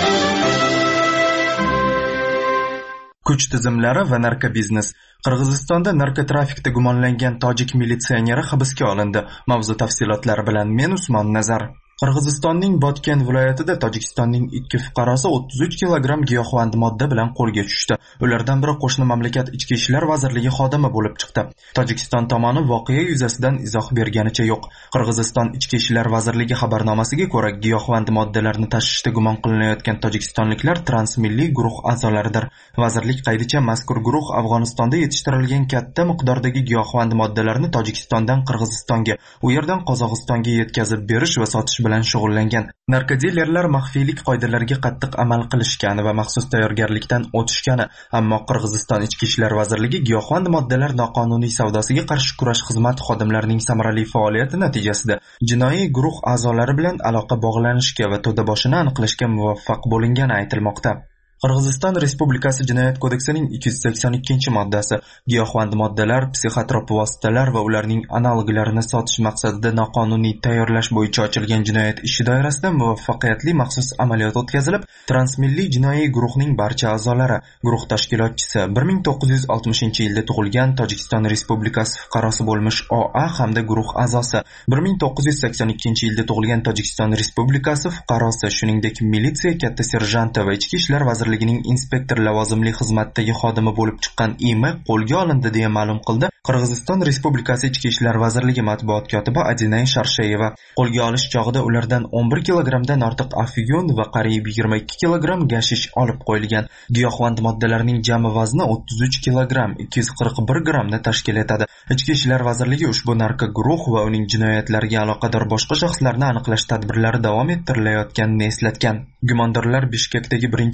Kuch tizimlari va narkobiznes. Qirg'izistonda narkotrafikda gumonlangan tojik militsioneri hibsga olindi. Mavzu tafsilotlari bilan men Usmon Nazar. Qirg'izistonning Botken viloyatida Tojikistonning ikki fuqarosi o'ttiz uch kilogramm giyohvand modda bilan qo'lga tushdi. Ulardan biri qo'shni mamlakat ichki ishlar vazirligi xodimi bo'lib chiqdi. Tojikiston tomoni voqea yuzasidan izoh berganicha yo'q. Qirg'iziston ichki ishlar vazirligi xabarnomasiga ko'ra, giyohvand moddalarni tashishda gumon qilinayotgan tojikistonliklar transmilliy guruh a'zolaridir. Vazirlik qaydicha mazkur guruh Afg'onistonda yetishtirilgan katta miqdordagi giyohvand moddalarni Tojikistondan Qirg'izistonga, u yerdan Qozog'istonga yetkazib berish va sotish bilan shug'ullangan. Narkodealerlar maxfiylik qoidalariga qattiq amal qilishgani va maxsus tayyorgarlikdan o'tishgani, ammo Qirg'iziston ichki ishlar vazirligi giyohvand moddalar noqonuniy savdosiga qarshi kurash xizmati xodimlarining samarali faoliyati natijasida jinoiy guruh a'zolari bilan aloqa bog'lanishga va to'daboshini aniqlashga muvaffaq bo'lingani aytilmoqda. Qirg'iziston Respublikasi Jinoyat kodeksining ikki yuz sakson ikkinchi moddasi giyohvand moddalar, psixotrop vositalar va ularning analoglarini sotish maqsadida noqonuniy tayyorlash bo'yicha ochilgan jinoyat ishi doirasida muvaffaqiyatli maxsus amaliyot o'tkazilib, transmilliy jinoiy guruhning barcha a'zolari, guruh tashkilotchisi bir ming to'qqiz yuz oltmishinchi yilda tug'ilgan Tojikiston Respublikasi fuqarosi bo'lmish O A hamda guruh a'zosi bir ming to'qqiz yuz sakson ikkinchi yilda tug'ilgan Tojikiston Respublikasi fuqarosi, shuningdek militsiya katta serjanti va ichki ishlar vazirligi inspektor lavozimli xizmatdagi xodimi bo'lib chiqqan I M qo'lga olindi deya ma'lum qildi Qirg'iziston Respublikasi Ichki ishlar vazirligi matbuot kotibi Adinay Sharshayeva. Qo'lga olish chog'ida ulardan o'n bir kilogrammdan ortiq afyun va qariyb yigirma ikki kilogramm gashish olib qo'yilgan. Giyohvand moddalarning jami vazni o'ttiz uch kilogramm ikki yuz qirq bir grammni tashkil etadi. Ichki ishlar vazirligi ushbu narko guruh va uning jinoyatlariga aloqador boshqa shaxslarni aniqlash tadbirlari davom ettirilayotganini eslatgan. Gumondorlar Bishkekdagi birinchi sonli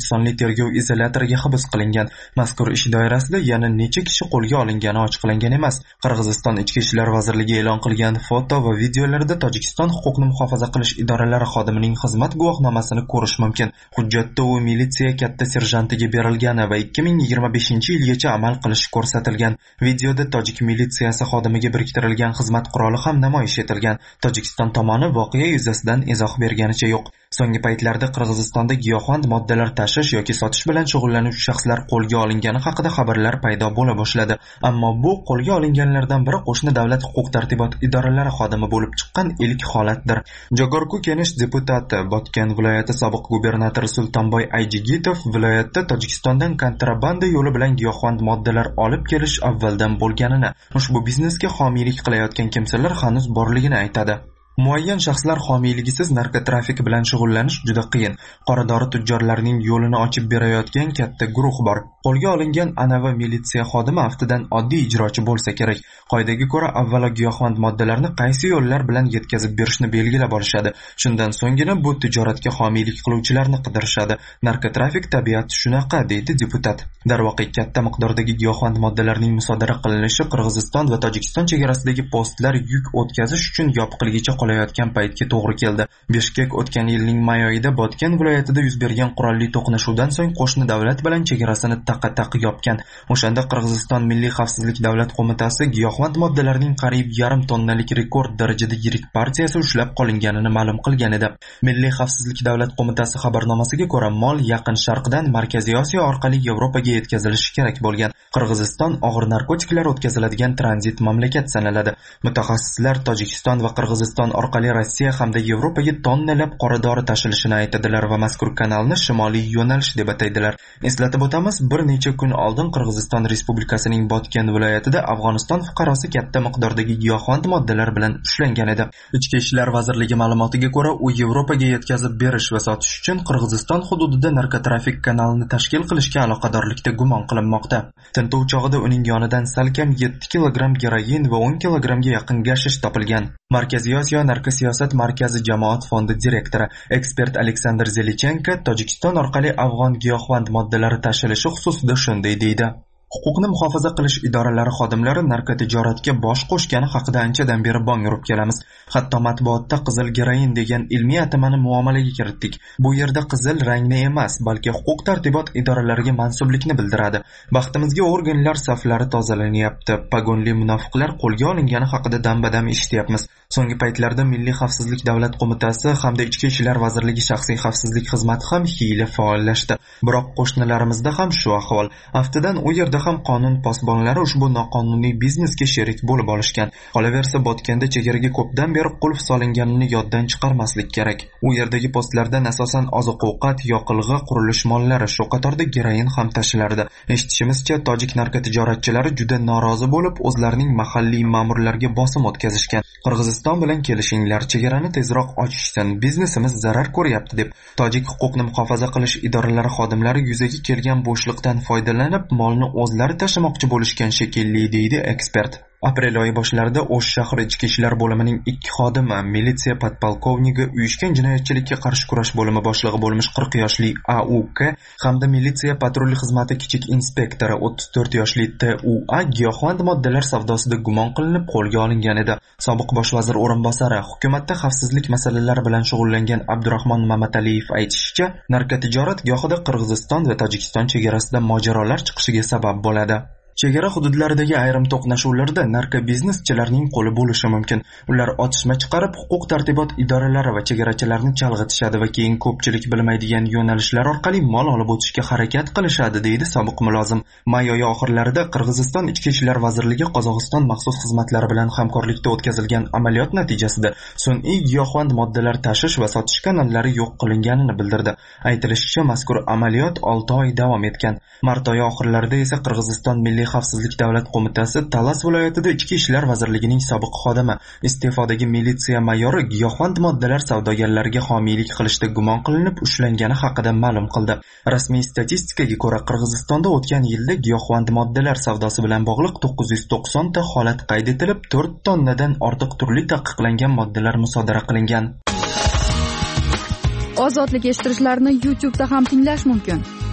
tergov izolyatoriga hibs qilingan. Mazkur ish doirasida yana necha kishi qo'lga olingani ochiqlangan emas. Qirg'iziston Ichki ishlar vazirligi e'lon qilgan foto va videolarda Tojikiston huquqni muhofaza qilish idoralari xodimining xizmat guvohnomasini ko'rish mumkin. Hujjatda u militsiya katta serjantiga berilgani va ikki ming yigirma beshinchi yilgacha amal qilishi ko'rsatilgan. Videoda tojik militsiyasi xodimiga biriktirilgan xizmat quroli ham namoyish etilgan. Tojikiston tomoni voqea yuzasidan izoh berganicha yo'q. So'nggi paytlarda Qirg'izistonda giyohvand moddalar tashish yoki sotish bilan shug'ullanuvchi shaxslar qo'lga olingani haqida xabarlar paydo bo'la boshladi. Ammo bu qo'lga olinganlardan biri qo'shni davlat huquq-tartibot idoralari xodimi bo'lib chiqqan ilk holatdir. Jogorku Kenish deputati, Botken viloyati sobiq gubernatori Sultonboy Ayjigitov viloyatda Tojikistondan kontrabanda yo'li bilan giyohvand moddalar olib kelish avvaldan bo'lganini, ushbu biznesga homiylik qilayotgan kimsalar hanuz borligini aytadi. Muayyan shaxslar homiyligisiz narkotrafik bilan shug'ullanish juda qiyin. Qoradori tujjorlarining yo'lini ochib berayotgan katta guruh bor. Qo'lga olingan anavi militsiya xodimi aftidan oddiy ijrochi bo'lsa kerak. Qoidaga ko'ra avvalo giyohvand moddalarni qaysi yo'llar bilan yetkazib berishni belgilab olishadi. Shundan so'nggina bu tijoratga homiylik qiluvchilarni qidirishadi. Narkotrafik tabiati shunaqa, deydi deputat. Darvoqe katta miqdordagi giyohvand moddalarning musodara qilinishi Qirg'iziston va Tojikiston chegarasidagi postlar yuk o'tkazish uchun yopiqligicha qolayotgan paytga to'g'ri keldi. Bishkek o'tgan yilning may oyida Botken viloyatida yuz bergan qurolli to'qnashuvdan so'ng qo'shni davlat bilan chegarasini taqqa-taq yopgan. O'shanda Qirg'iziston Milliy xavfsizlik davlat qo'mitasi giyohvand moddalarning qariyb yarim tonnalik rekord darajada yirik partiyasi ushlab qolinganini ma'lum qilgan edi. Milliy xavfsizlik davlat qo'mitasi xabarnomasiga ko'ra, mol Yaqin Sharqdan Markaziy Osiyo orqali Yevropaga yetkazilishi kerak bo'lgan. Qirg'iziston og'ir narkotiklar o'tkaziladigan tranzit mamlakat sanaladi. Mutaxassislar Tojikiston va Qirg'iziston orqali Rossiya hamda Yevropaga tonnalab qoradori tashilishini aytadilar va mazkur kanalni shimoliy yo'nalish deb ataydilar. Eslatib o'tamiz, bir necha kun oldin Qirg'iziston Respublikasining Botken viloyatida Afg'oniston fuqarosi katta miqdordagi giyohvand moddalar bilan ushlangan edi. Ichki ishlar vazirligi ma'lumotiga ko'ra, u Yevropaga yetkazib berish va sotish uchun Qirg'iziston hududida narkotrafik kanalini tashkil qilishga aloqadorlikda gumon qilinmoqda. Tintuv chog'ida uning yonidan salkam yetti kilogramm geroin va o'n kilogrammga yaqin gashish topilgan. Markaziy Osiyo narkosiyosat markazi jamoat fondi direktori, ekspert Aleksandr Zelichenko Tojikiston orqali afg'on giyohvand moddalari tashilishi xususida shunday deydi. Huquqni muhofaza qilish idoralari xodimlari narkotijoratga bosh qo'shgani haqida anchadan beri bong urib kelamiz. Hatto matbuotda qizil geroin degan ilmiy atamani muomalaga kiritdik. Bu yerda qizil rangni emas, balki huquq tartibot idoralariga mansublikni bildiradi. Baxtimizga organlar saflari tozalanyapti. Pagonli munofiqlar qo'lga olingani haqida dam-badam eshityapmiz. So'nggi paytlarda Milliy xavfsizlik davlat qo'mitasi hamda Ichki ishlar vazirligi shaxsiy xavfsizlik xizmati ham hiyla faollashdi. Biroq qo'shnilarimizda ham shu ahvol. Aftidan u yerda ham qonun posbonlari ushbu noqonuniy biznesga sherik bo'lib olishgan. Qolaversa, Botganda chegaraga ko'pdan beri qulf solinganini yoddan chiqarmaslik kerak. U yerdagi postlardan asosan oziq-ovqat, yoqilg'i, qurilish mollari, shu qatorda geroin ham tashilardi. Eshitishimizcha, tojik narkotijoratchilari juda norozi bo'lib, o'zlarining mahalliy ma'murlarga bosim o'tkazishgan. Qirg'iziston bilan kelishinglar, chegarani tezroq ochishsin, biznesimiz zarar ko'ryapti deb tojik huquqni muhofaza qilish idoralari xodimlari yuzaga kelgan bo'shliqdan foydalanib, molni o'zlari tashamoqchi bo'lishgan shekilli, deydi ekspert. Aprel oyi boshlarida O'sh shahri ichki ishlar bo'limining ikki xodimi, militsiya podpolkovnigi, uyushgan jinoyatchilikka qarshi kurash bo'limi boshlig'i bo'lmish qirq yoshli A U K hamda militsiya patrul xizmati kichik inspektori o'ttiz to'rt yoshli T U A giyohvand moddalar savdosida gumon qilinib qo'lga olingan edi. Sobiq bosh vazir o'rinbosari, hukumatda xavfsizlik masalalari bilan shug'ullangan Abdurahmon Mamataliyev aytishicha, narkotijorat gohida Qirg'iziston va Tojikiston chegarasida mojarolar chiqishiga sabab bo'ladi. Chegara hududlaridagi ayrim to'qnashuvlarda narkobizneschilarning qo'li bo'lishi mumkin. Ular otishma chiqarib, huquq tartibot idoralari va chegarachilarni chalg'itishadi va keyin ko'pchilik bilmaydigan yo'nalishlar orqali mol olib o'tishga harakat qilishadi, deydi sobiq mulozim. May oyi oxirlarida Qirg'iziston Ichki ishlar vazirligi Qozog'iston maxsus xizmatlari bilan hamkorlikda o'tkazilgan amaliyot natijasida sun'iy giyohvand moddalar tashish va sotish kanallari yo'q qilinganini bildirdi. Aytilishicha, mazkur amaliyot olti oy davom etgan. Mart oyi oxirlarida esa Qirg'iziston Milliy xavfsizlik davlat qo'mitasi Talas viloyatida Ichki ishlar vazirligining sobiq xodimi, iste'fodagi militsiya mayori giyohvand moddalar savdogarlariga homiylik qilishda gumon qilinib ushlangani haqida ma'lum qildi. Rasmiy statistikaga ko'ra, Qirg'izistonda o'tgan yilda giyohvand moddalar savdosi bilan bog'liq to'qqiz yuz to'qson ta holat qayd etilib, to'rt tonnadan ortiq turli taqiqlangan moddalar musodara qilingan. Ozodlik eshittirishlarini YouTube da ham tinglash mumkin.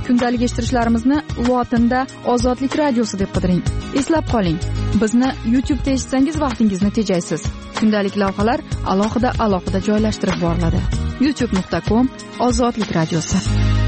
kundalik eshittirishlarimizni lotinda Ozodlik radiosi deb qidiring. Eslab qoling, bizni YouTube'da eshitsangiz vaqtingizni tejaysiz. Kundalik lavhalar alohida alohida joylashtirib boriladi. youtube nuqta com Ozodlik radiosi.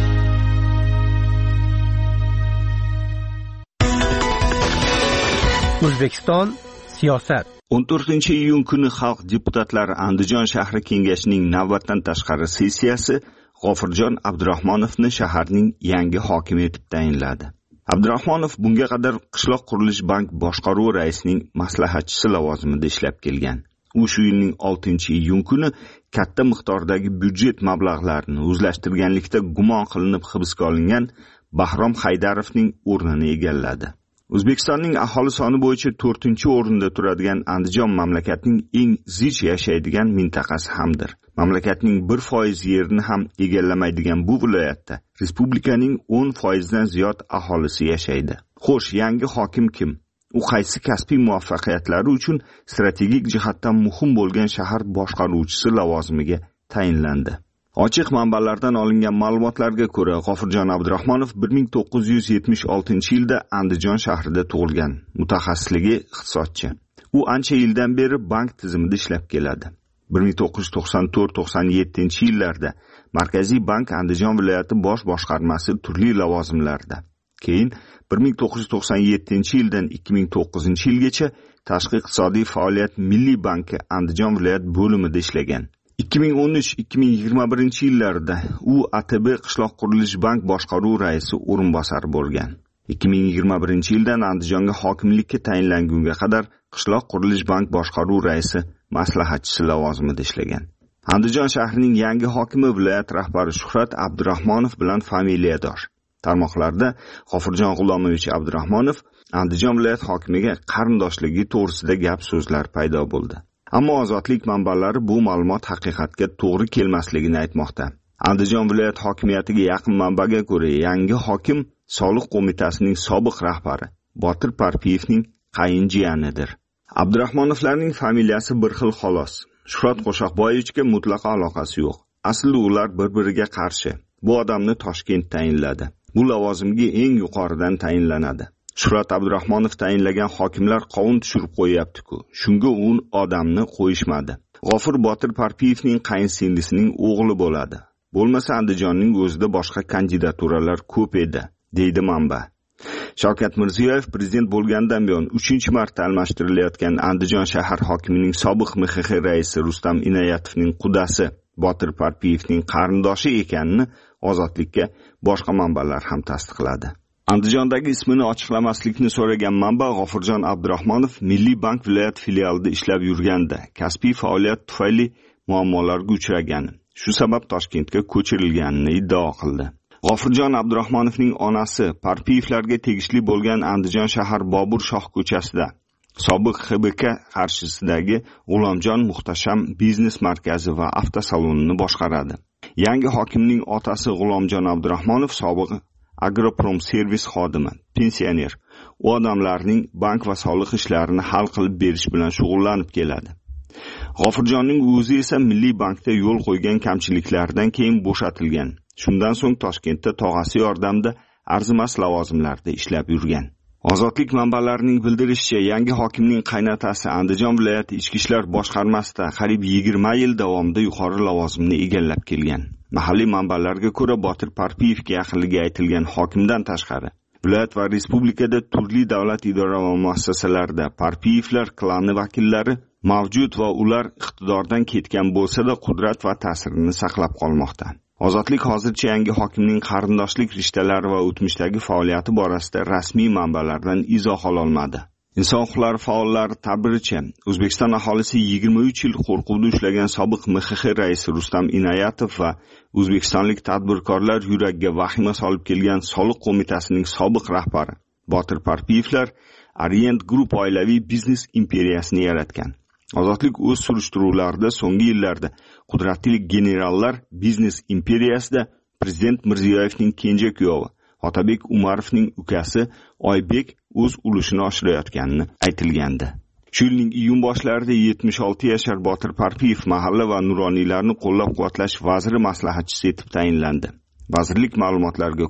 O'zbekiston siyosat. o'n to'rtinchi iyun kuni Xalq deputatlari Andijon shahri kengashining navbatdan tashqari sessiyasi G'ofurjon Abdurahmonovni shaharning yangi hokimi etib tayinladi. Abdurahmonov bunga qadar Qishloq qurilish bank boshqaruvi raisining maslahatchisi lavozimida ishlab kelgan. U shu yilning oltinchi iyun kuni katta miqdordagi byudjet mablag'larini o'zlashtirganlikda gumon qilinib hibsga olingan Bahrom Haydarovning o'rnini egalladi. O'zbekistonning aholi soni bo'yicha to'rtinchi o'rinda turadigan Andijon mamlakatning eng zich yashaydigan mintaqasi hamdir. Mamlakatning bir foiz yerini ham egallamaydigan bu viloyatda respublikaning o'n foizdan ziyod aholisi yashaydi. Xo'sh, yangi hokim kim? U qaysi kasbiy muvaffaqiyatlari uchun strategik jihatdan muhim bo'lgan shahar boshqaruvchisi lavozimiga tayinlandi? Ochiq manbalardan olingan ma'lumotlarga ko'ra, G'ofurjon Abdurahmonov bir ming to'qqiz yuz yetmish oltinchi yilda Andijon shahrida tug'ilgan. Mutaxassisligi iqtisodchi. U ancha yildan beri bank tizimida ishlab keladi. bir ming to'qqiz yuz to'qson to'rt to'qson yettinchi yillarda Markaziy bank Andijon viloyati bosh boshqarmasi turli lavozimlarda. Keyin bir ming to'qqiz yuz to'qson yettinchi yildan ikki ming to'qqizinchi yilgacha Tashqi iqtisodiy faoliyat Milliy banki Andijon viloyat bo'limida ishlagan. ikki ming o'n uch ikki ming yigirma birinchi yillarda u A T B Qishloq qurilish bank boshqaruvi raisi o'rinbosari bo'lgan. ikki ming yigirma birinchi yildan Andijonga hokimlikka tayinlangunga qadar Qishloq qurilish bank boshqaruvi raisi maslahatchisi lavozimida ishlagan. Andijon shahrining yangi hokimi viloyat rahbari Shuhrat Abdurahmonov bilan familiyadosh. Tarmoqlarda G'ofurjon G'ulomovich Abdurahmonov Andijon viloyat hokimiga qarindoshligi to'g'risida gap so'zlar paydo bo'ldi. Ammo Ozodlik manbalari bu ma'lumot haqiqatga to'g'ri kelmasligini aytmoqda. Andijon viloyat hokimiyatiga yaqin manbaga ko'ra, yangi hokim Soliq qo'mitasining sobiq rahbari Botir Parpiyevning qayinjiyanidir. Abdurahmonovlarning familiyasi bir xil xolos. Shuhrat Qo'shoqboyevichga mutlaqo aloqasi yo'q. Aslida ular bir-biriga qarshi. Bu odamni Toshkent tayinladi. Bu lavozimga eng yuqoridan tayinlanadi. Shuhrat Abdurahmonov tayinlagan hokimlar qovun tushirib qo'yapti-ku. Shunga u odamni qo'yishmadi. G'ofur Botir Parpiyevning qayinsingilisining o'g'li bo'ladi. Bo'lmasa Andijonning o'zida boshqa kandidaturalar ko'p edi, deydi manba. Shavkat Mirziyoyev prezident bo'lgandan buyon uchinchi marta almashtirilayotgan Andijon shahar hokimining sobiq M X X raisi Rustam Inoyatovning qudasi Botir Parpiyevning qarindoshi ekanini Ozodlikka boshqa manbalar ham tasdiqladi. Andijondagi ismini ochiqlamaslikni so'ragan manba G'ofurjon Abdurahmonov Milliy bank viloyat filialida ishlab yurganda kasbiy faoliyat tufayli muammolarga uchragan. Shu sabab Toshkentga ko'chirilganini iddao qildi. G'ofurjon Abdurahmonovning onasi Parpiyevlarga tegishli bo'lgan Andijon shahar Bobur Shoh ko'chasida sobiq X B K qarshisidagi G'ulomjon Muhtasham biznes markazi va avtosalonini boshqaradi. Yangi hokimning otasi G'ulomjon Abdurahmonov sobiq Agroprom servis xodimi, pensioner. U odamlarning bank va soliq ishlarini hal qilib berish bilan shug'ullanib keladi. G'ofurjonning o'zi esa Milliy bankda yo'l qo'ygan kamchiliklardan keyin bo'shatilgan. Shundan so'ng Toshkentda tog'asi yordamida arzimas lavozimlarda ishlab yurgan. Ozodlik manbalarining bildirishicha, yangi hokimning qaynotasi Andijon viloyati ichki ishlar boshqarmasida qariyb yigirma yil davomida yuqori lavozimni egallab kelgan. Mahalliy manbalarga ko'ra, Botir Parpiyevga yaqinligi aytilgan hokimdan tashqari viloyat va respublikada turli davlat idora va muassasalarida Parpiyevlar klani vakillari mavjud va ular iqtidordan ketgan bo'lsa-da qudrat va ta'sirini saqlab qolmoqda. Ozodlik hozircha yangi hokimning qarindoshlik rishtalari va o'tmishdagi faoliyati borasida rasmiy manbalardan izoh ola olmadi. Inson huquqlari faollari ta'biricha, O'zbekiston aholisi yigirma uch yil qo'rquvda ushlagan sobiq M X X raisi Rustam Inoyatov va o'zbekistonlik tadbirkorlar yuragiga vahima solib kelgan Soliq qo'mitasining sobiq rahbari Botir Parpiyevlar Orient Group oilaviy biznes imperiyasini yaratgan. Ozodlik o'z surishtiruvlarida so'nggi yillarda qudratli generallar biznes imperiyasida prezident Mirziyoyevning kenja kuyovi Otabek Umarovning ukasi Oybek o'z ulushini oshirayotganini aytilgandi. Shu yilning iyun boshlarida yetmish olti yashar Botir Parpiyev mahalla va nuroniylarni qo'llab-quvvatlash vaziri maslahatchisi etib tayinlandi. Vazirlik ma'lumotlariga ko'ra,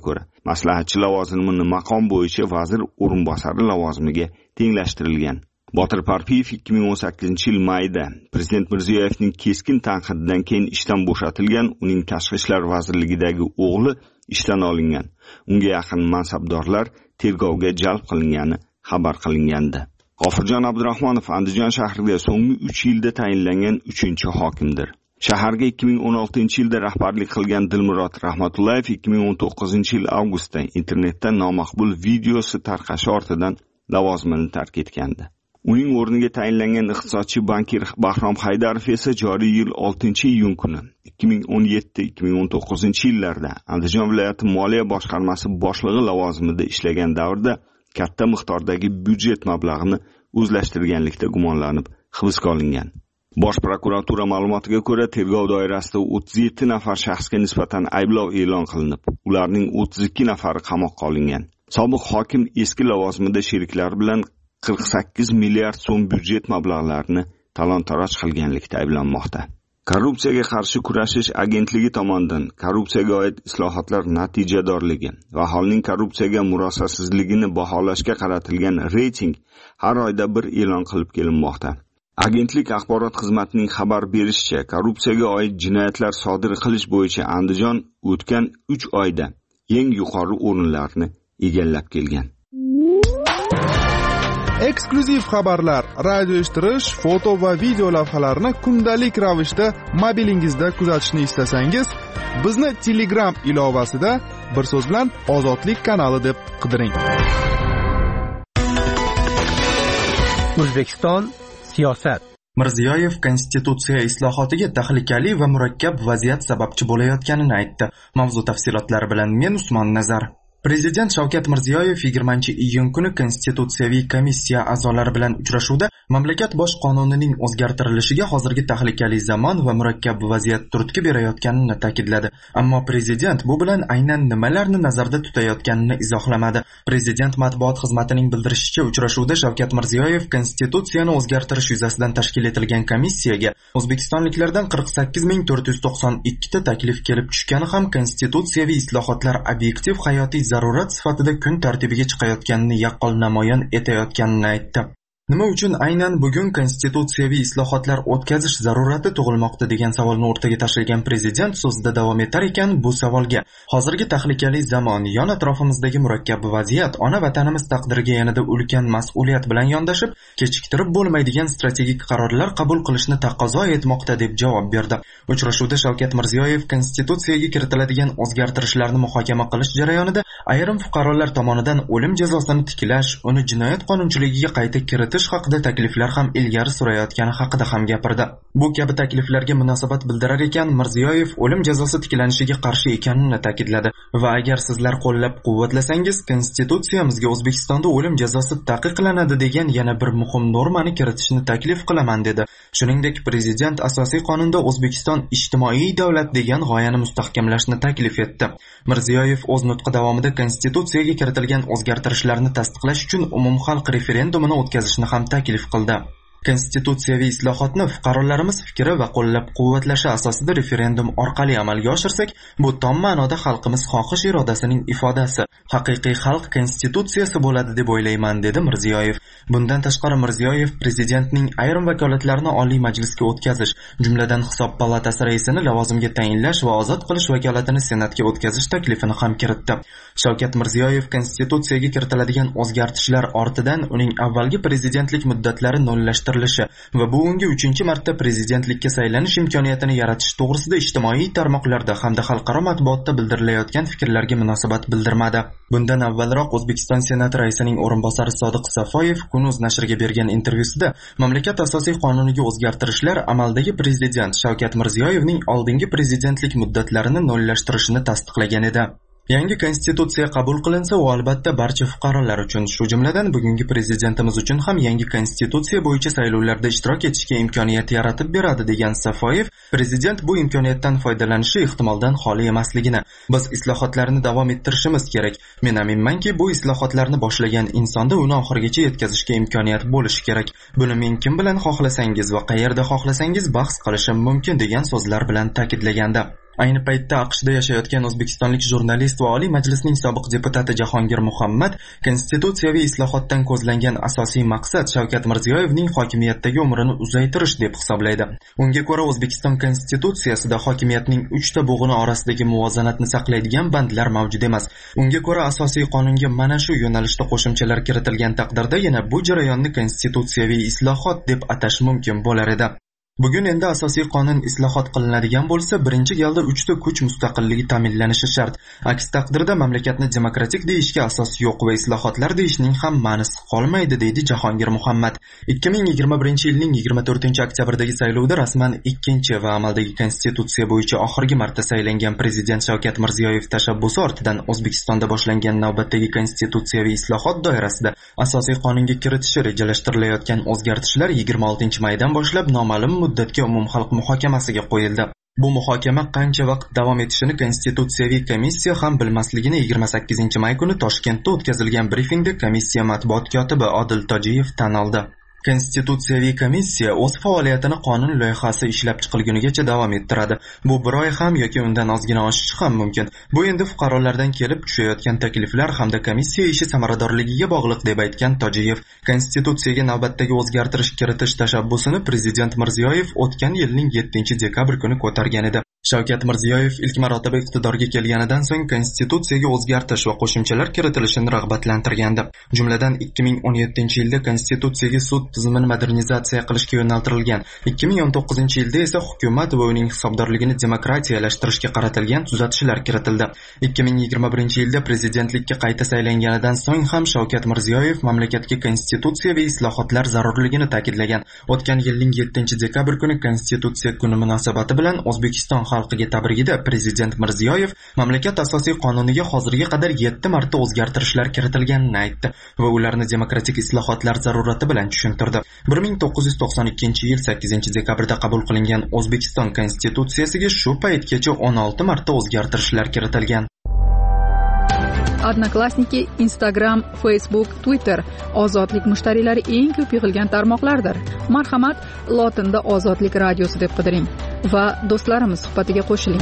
maslahatchi lavozimini maqom bo'yicha vazir o'rinbosari lavozimiga tenglashtirilgan. Botir Parpiyev ikki ming o'n sakkizinchi yil mayda Prezident Mirziyoyevning keskin tanqididan keyin ishdan bo'shatilgan, uning Tashqi ishlar vazirligidagi o'g'li ishdan olingan. Unga yaqin mansabdorlar tergovga jalb qilingani xabar qilingandi. G'ofurjon Abdurahmonov Andijon shahriga so'nggi uch yilda tayinlangan uchinchi hokimdir. Shaharga ikki ming o'n oltinchi yilda rahbarlik qilgan Dilmurod Rahmatullayev ikki ming o'n to'qqizinchi yil avgustda internetda nomaqbul videosi tarqashi ortidan lavozimini tark etgandi. Uning o'rniga tayinlangan iqtisodchi bankir Bahrom Haydarov esa joriy yil oltinchi iyun kuni ikki ming o'n yetti ikki ming o'n to'qqizinchi yillarda Andijon viloyati moliya boshqarmasi boshlig'i lavozimida ishlagan davrda katta miqdordagi byudjet mablag'ini o'zlashtirganlikda gumonlanib hibsga olingan. Bosh prokuratura ma'lumotiga ko'ra, tergov doirasida o'ttiz yetti nafar shaxsga nisbatan ayblov e'lon qilinib, ularning o'ttiz ikki nafari qamoqqa olingan. Sobiq hokim eski lavozimida sheriklari bilan qirq sakkiz milliard so'm byudjet mablag'larini talon-taroj qilganlikda ayblanmoqda. Korrupsiyaga qarshi kurashish agentligi tomonidan korrupsiyaga oid islohotlar natijadorligi va aholining korrupsiyaga murosasizligini baholashga qaratilgan reyting har oyda bir e'lon qilib kelinmoqda. Agentlik axborot xizmatining xabar berishicha, korrupsiyaga oid jinoyatlar sodir qilish bo'yicha Andijon o'tgan uch oyda eng yuqori o'rinlarni egallab kelgan. Eksklyuziv xabarlar, radio eshittirish, foto va video lavhalarni kundalik ravishda mobilingizda kuzatishni istasangiz, bizni Telegram ilovasida bir so'z bilan Ozodlik kanali deb qidiring. O'zbekiston siyosat. Mirziyoyev konstitutsiya islohotiga tahlikali va murakkab vaziyat sababchi bo'layotganini aytdi. Mavzu tafsilotlari bilan men Usmon Nazar. Prezident Shavkat Mirziyoyev yigirmanchi iyun kuni Konstitutsiyaviy komissiya a'zolari bilan uchrashuvda mamlakat bosh qonunining o'zgartirilishiga hozirgi tahlikali zamon va murakkab vaziyat turtki berayotganini ta'kidladi. Ammo prezident bu bilan aynan nimalarni nazarda tutayotganini izohlamadi. Prezident matbuot xizmatining bildirishicha, uchrashuvda Shavkat Mirziyoyev konstitutsiyani o'zgartirish yuzasidan tashkil etilgan komissiyaga o'zbekistonliklardan qirq sakkiz ming to'rt yuz to'qson ikki ta taklif kelib tushgani ham konstitutsiyaviy islohotlar obyektiv hayotiy zarurat sifatida kun tartibiga chiqayotganini yaqqol namoyon etayotganini aytdi. Nima uchun aynan bugun konstitutsiyaviy islohotlar o'tkazish zarurati tug'ilmoqda degan savolni o'rtaga tashlagan prezident so'zida davom etar ekan, bu savolga hozirgi tahlikali zamon, yon atrofimizdagi murakkab vaziyat, ona vatanimiz taqdiriga yanada ulkan mas'uliyat bilan yondashib, kechiktirib bo'lmaydigan strategik qarorlar qabul qilishni taqozo etmoqda deb javob berdi. Uchrashuvda Shavkat Mirziyoyev konstitutsiyaga kiritiladigan o'zgartirishlarni muhokama qilish jarayonida ayrim fuqarolar tomonidan o'lim jazosini tiklash, uni jinoyat qonunchiligiga qayta kiritish haqida takliflar ham ilgari surayotgani haqida ham gapirdi. Bu kabi takliflarga munosabat bildirar ekan, Mirziyoyev o'lim jazosi tiklanishiga qarshi ekanini ta'kidladi va agar sizlar qo'llab-quvvatlasangiz, konstitutsiyamizga O'zbekistonda o'lim jazosi taqiqlanadi degan yana bir muhim normani kiritishni taklif qilaman dedi. Shuningdek, prezident asosiy qonunda O'zbekiston ijtimoiy davlat degan g'oyani mustahkamlashni taklif etdi. Mirziyoyev o'z nutqi davomida konstitutsiyaga kiritilgan o'zgartirishlarni tasdiqlash uchun umumxalq referendumini o'tkazishni ham taklif qildi. Konstitutsiyaviy islohotni fuqarolarimiz fikri va qo'llab-quvvatlashi asosida referendum orqali amalga oshirsak, bu tom ma'noda xalqimiz xohish irodasining ifodasi, haqiqiy xalq konstitutsiyasi bo'ladi deb o'ylayman, dedi Mirziyoyev. Bundan tashqari Mirziyoyev prezidentning ayrim vakolatlarini Oliy Majlisga o'tkazish, jumladan Hisob palatasi raisini lavozimga tayinlash va ozod qilish vakolatini Senatga o'tkazish taklifini ham kiritdi. Shavkat Mirziyoyev konstitutsiyaga kiritiladigan o'zgartirishlar ortidan uning avvalgi prezidentlik muddatlari nollashtirilishi va bu unga uchinchi marta prezidentlikka saylanish imkoniyatini yaratish to'g'risida ijtimoiy tarmoqlarda hamda xalqaro matbuotda bildirilayotgan fikrlarga munosabat bildirmadi. Bundan avvalroq O'zbekiston Senati raisining o'rinbosari Sodiq Safoyev Kunuz nashriga bergan intervyusida mamlakat asosiy qonuniga o'zgartirishlar amaldagi prezident Shavkat Mirziyoyevning oldingi prezidentlik muddatlarini nollashtirishini tasdiqlagan edi. Yangi konstitutsiya qabul qilinsa, u albatta barcha fuqarolar uchun, shu jumladan bugungi prezidentimiz uchun ham yangi konstitutsiya bo'yicha saylovlarda ishtirok etishga imkoniyat yaratib beradi, degan Safoyev, prezident bu imkoniyatdan foydalanishi ehtimoldan xoli emasligini, biz islohotlarni davom ettirishimiz kerak. Men aminmanki, bu islohotlarni boshlagan insonda uni oxirigacha yetkazishga imkoniyat bo'lishi kerak. Buni men kim bilan xohlasangiz va qayerda xohlasangiz bahs qilishim mumkin, degan so'zlar bilan ta'kidlagandi. Ayni paytda AQShda yashayotgan o'zbekistonlik jurnalist va Oliy Majlisning sobiq deputati Jahongir Muhammad konstitutsiyaviy islohotdan ko'zlangan asosiy maqsad Shavkat Mirziyoyevning hokimiyatdagi umrini uzaytirish deb hisoblaydi. Unga ko'ra O'zbekiston konstitutsiyasida hokimiyatning uchta bo'g'ini orasidagi muvozanatni saqlaydigan bandlar mavjud emas. Unga ko'ra asosiy qonunga mana shu yo'nalishda qo'shimchalar kiritilgan taqdirda yana bu jarayonni konstitutsiyaviy islohot deb atash mumkin bo'lar edi. Bugun endi asosiy qonun islohot qilinadigan bo'lsa, birinchi galda uchta kuch mustaqilligi ta'minlanishi shart. Aks taqdirda mamlakatni demokratik deyishga asos yo'q va islohotlar deyishning ham ma'nosi qolmaydi, deydi Jahongir Muhammad. ikki ming yigirma birinchi yilning yigirma to'rtinchi oktyabrdagi saylovda rasman ikkinchi va amaldagi konstitutsiya bo'yicha oxirgi marta saylangan prezident Shavkat Mirziyoyev tashabbusi ortidan O'zbekistonda boshlangan navbatdagi konstitutsiyaviy islohot doirasida asosiy qonunga kiritishi rejalashtirilayotgan o'zgartishlar yigirma oltinchi maydan boshlab noma'lum muddatga umumxalq muhokamasiga qo'yildi. Bu muhokama qancha vaqt davom etishini Konstitutsiyaviy komissiya ham bilmasligini yigirma sakkizinchi may kuni Toshkentda o'tkazilgan brifingda komissiya matbuot kotibi Odil Tojiyev tan oldi. Konstitutsiyaviy komissiya o'z faoliyatini qonun loyihasi ishlab chiqilgunigacha davom ettiradi. Bu bir oy ham yoki undan ozgina oshishi ham mumkin. Bu endi fuqarolardan kelib tushayotgan takliflar hamda komissiya ishi samaradorligiga bog'liq deb aytgan Tojiyev. Konstitutsiyaga navbatdagi o'zgartirish kiritish tashabbusini prezident Mirziyoyev o'tgan yilning yettinchi dekabr kuni ko'targan edi. Shavkat Mirziyoyev ilk marotaba iqtidorga kelganidan so'ng konstitutsiyaga o'zgartirish va qo'shimchalar kiritilishini rag'batlantirgandi. Jumladan ikki ming o'n yettinchi yilda konstitutsiyaga sud tizimini modernizatsiya qilishga yo'naltirilgan. ikki ming o'n to'qqizinchi yilda esa hukumat va uning hisobdorligini demokratiyalashtirishga qaratilgan tuzatishlar kiritildi. ikki ming yigirma birinchi yilda prezidentlikka qayta saylanganidan so'ng ham Shavkat Mirziyoyev mamlakatga konstitutsiyaviy islohotlar zarurligini ta'kidlagan. O'tgan yilning yettinchi dekabr kuni konstitutsiya kuni munosabati bilan O'zbekiston xalqiga tabrigida prezident Mirziyoyev mamlakat asosiy qonuniga hozirga qadar yetti marta o'zgartirishlar kiritilganini aytdi va ularni demokratik islohotlar zarurati bilan tushuntirdi. bir ming to'qqiz yuz to'qson ikkinchi yil sakkizinchi dekabrda qabul qilingan O'zbekiston konstitutsiyasiga shu paytgacha o'n olti marta o'zgartirishlar kiritilgan. Odnoklassniki, Instagram, Facebook, Twitter ozodlik mushtariylari eng ko'p yig'ilgan tarmoqlardir. Marhamat, lotinda Ozodlik radiosi deb qidiring va do'stlarimiz suhbatiga qo'shiling.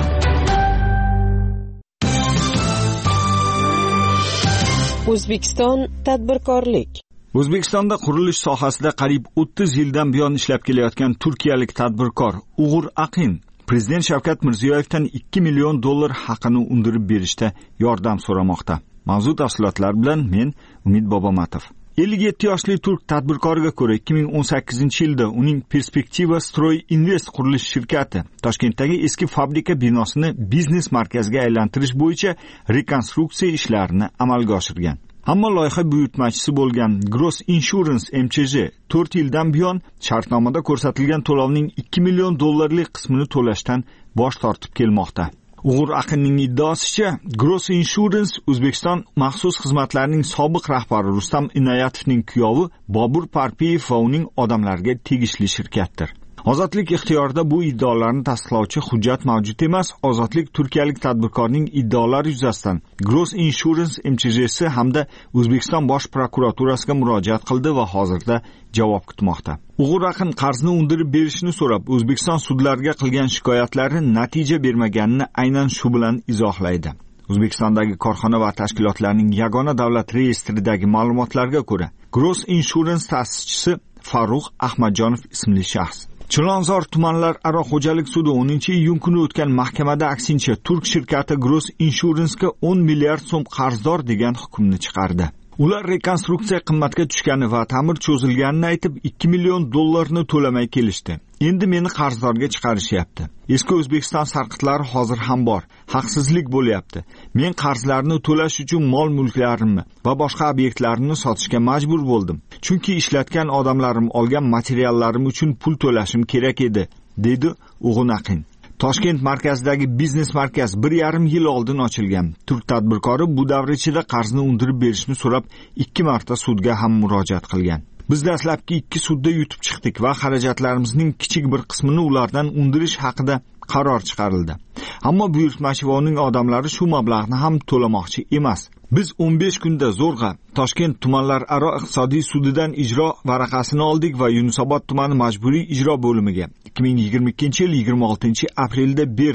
O'zbekiston tadbirkorlik. O'zbekistonda qurilish sohasida qariyb o'ttiz yildan buyon ishlab kelayotgan turkiyalik tadbirkor Uğur Aqin Prezident Shavkat Mirziyoyevdan ikki million dollar haqini undirib berishda yordam so'ramoqda. Mavzu tafsilotlar bilan men Umid Bobomatov. ellik yetti yoshli turk tadbirkoriga ko'ra ikki ming o'n sakkizinchi yilda uning Perspektiva Stroy Invest qurilish shirkati Toshkentdagi eski fabrika binosini biznes markaziga aylantirish bo'yicha rekonstruksiya ishlarini amalga oshirgan. Ammo loyiha buyurtmachisi bo'lgan Gross Insurance M Ch J to'rt yildan buyon shartnomada ko'rsatilgan to'lovning ikki million dollarlik qismini to'lashdan bosh tortib kelmoqda. Uğur Aqinning iddaosicha, Gross Insurance O'zbekiston maxsus xizmatlarining sobiq rahbari Rustam Inoyatovning kuyovi Bobur Parpiyev va uning odamlariga tegishli shirkatdir. Ozodlik ixtiyorida bu iddaolarni tasdiqlovchi hujjat mavjud emas. Ozodlik turkiyalik tadbirkorning iddaolari yuzasidan Gross Insurance M Ch J'si hamda O'zbekiston bosh prokuraturasiga murojaat qildi va hozirda javob kutmoqda. Uğur Aqin qarzni undirib berishni so'rab O'zbekiston sudlariga qilgan shikoyatlari natija bermaganini aynan shu bilan izohlaydi. O'zbekistondagi korxona va tashkilotlarning yagona davlat reyestridagi ma'lumotlarga ko'ra, Gross Insurance ta'sischisi Farruh Ahmadjonov ismli shaxs Chilonzor tumanlararo xo'jalik sudi o'ninchi iyun kuni o'tgan mahkamada aksincha turk shirkati Gross Insurance'ga o'n milliard so'm qarzdor degan hukmni chiqardi. Ular rekonstruksiya qimmatga tushgani va ta'mir cho'zilganini aytib ikki million dollarni to'lamay kelishdi. Endi meni qarzdorga chiqarishyapti. Eski O'zbekiston sarqitlari hozir ham bor. Haqsizlik bo'lyapti. Men qarzlarni to'lash uchun mol-mulklarimni va boshqa obyektlarimni sotishga majbur bo'ldim. Chunki ishlatgan odamlarim olgan materiallarim uchun pul to'lashim kerak edi, dedi Uğur Aqin. Toshkent markazidagi biznes markaz bir yarim yil oldin ochilgan. Turk tadbirkori bu davr ichida qarzni undirib berishni so'rab ikki marta sudga ham murojaat qilgan. Biz dastlabki ikki sudda yutib chiqdik va xarajatlarimizning kichik bir qismini ulardan undirish haqida qaror chiqarildi. Ammo buyurtmachi va uning odamlari shu mablag'ni ham to'lamoqchi emas. Biz o'n besh kunda zo'rg'a Toshkent tumanlararo iqtisodiy sudidan ijro varaqasini oldik va Yunusobod tumani majburiy ijro bo'limiga ikki ming yigirma ikkinchi yil yigirma oltinchi aprelda berdik.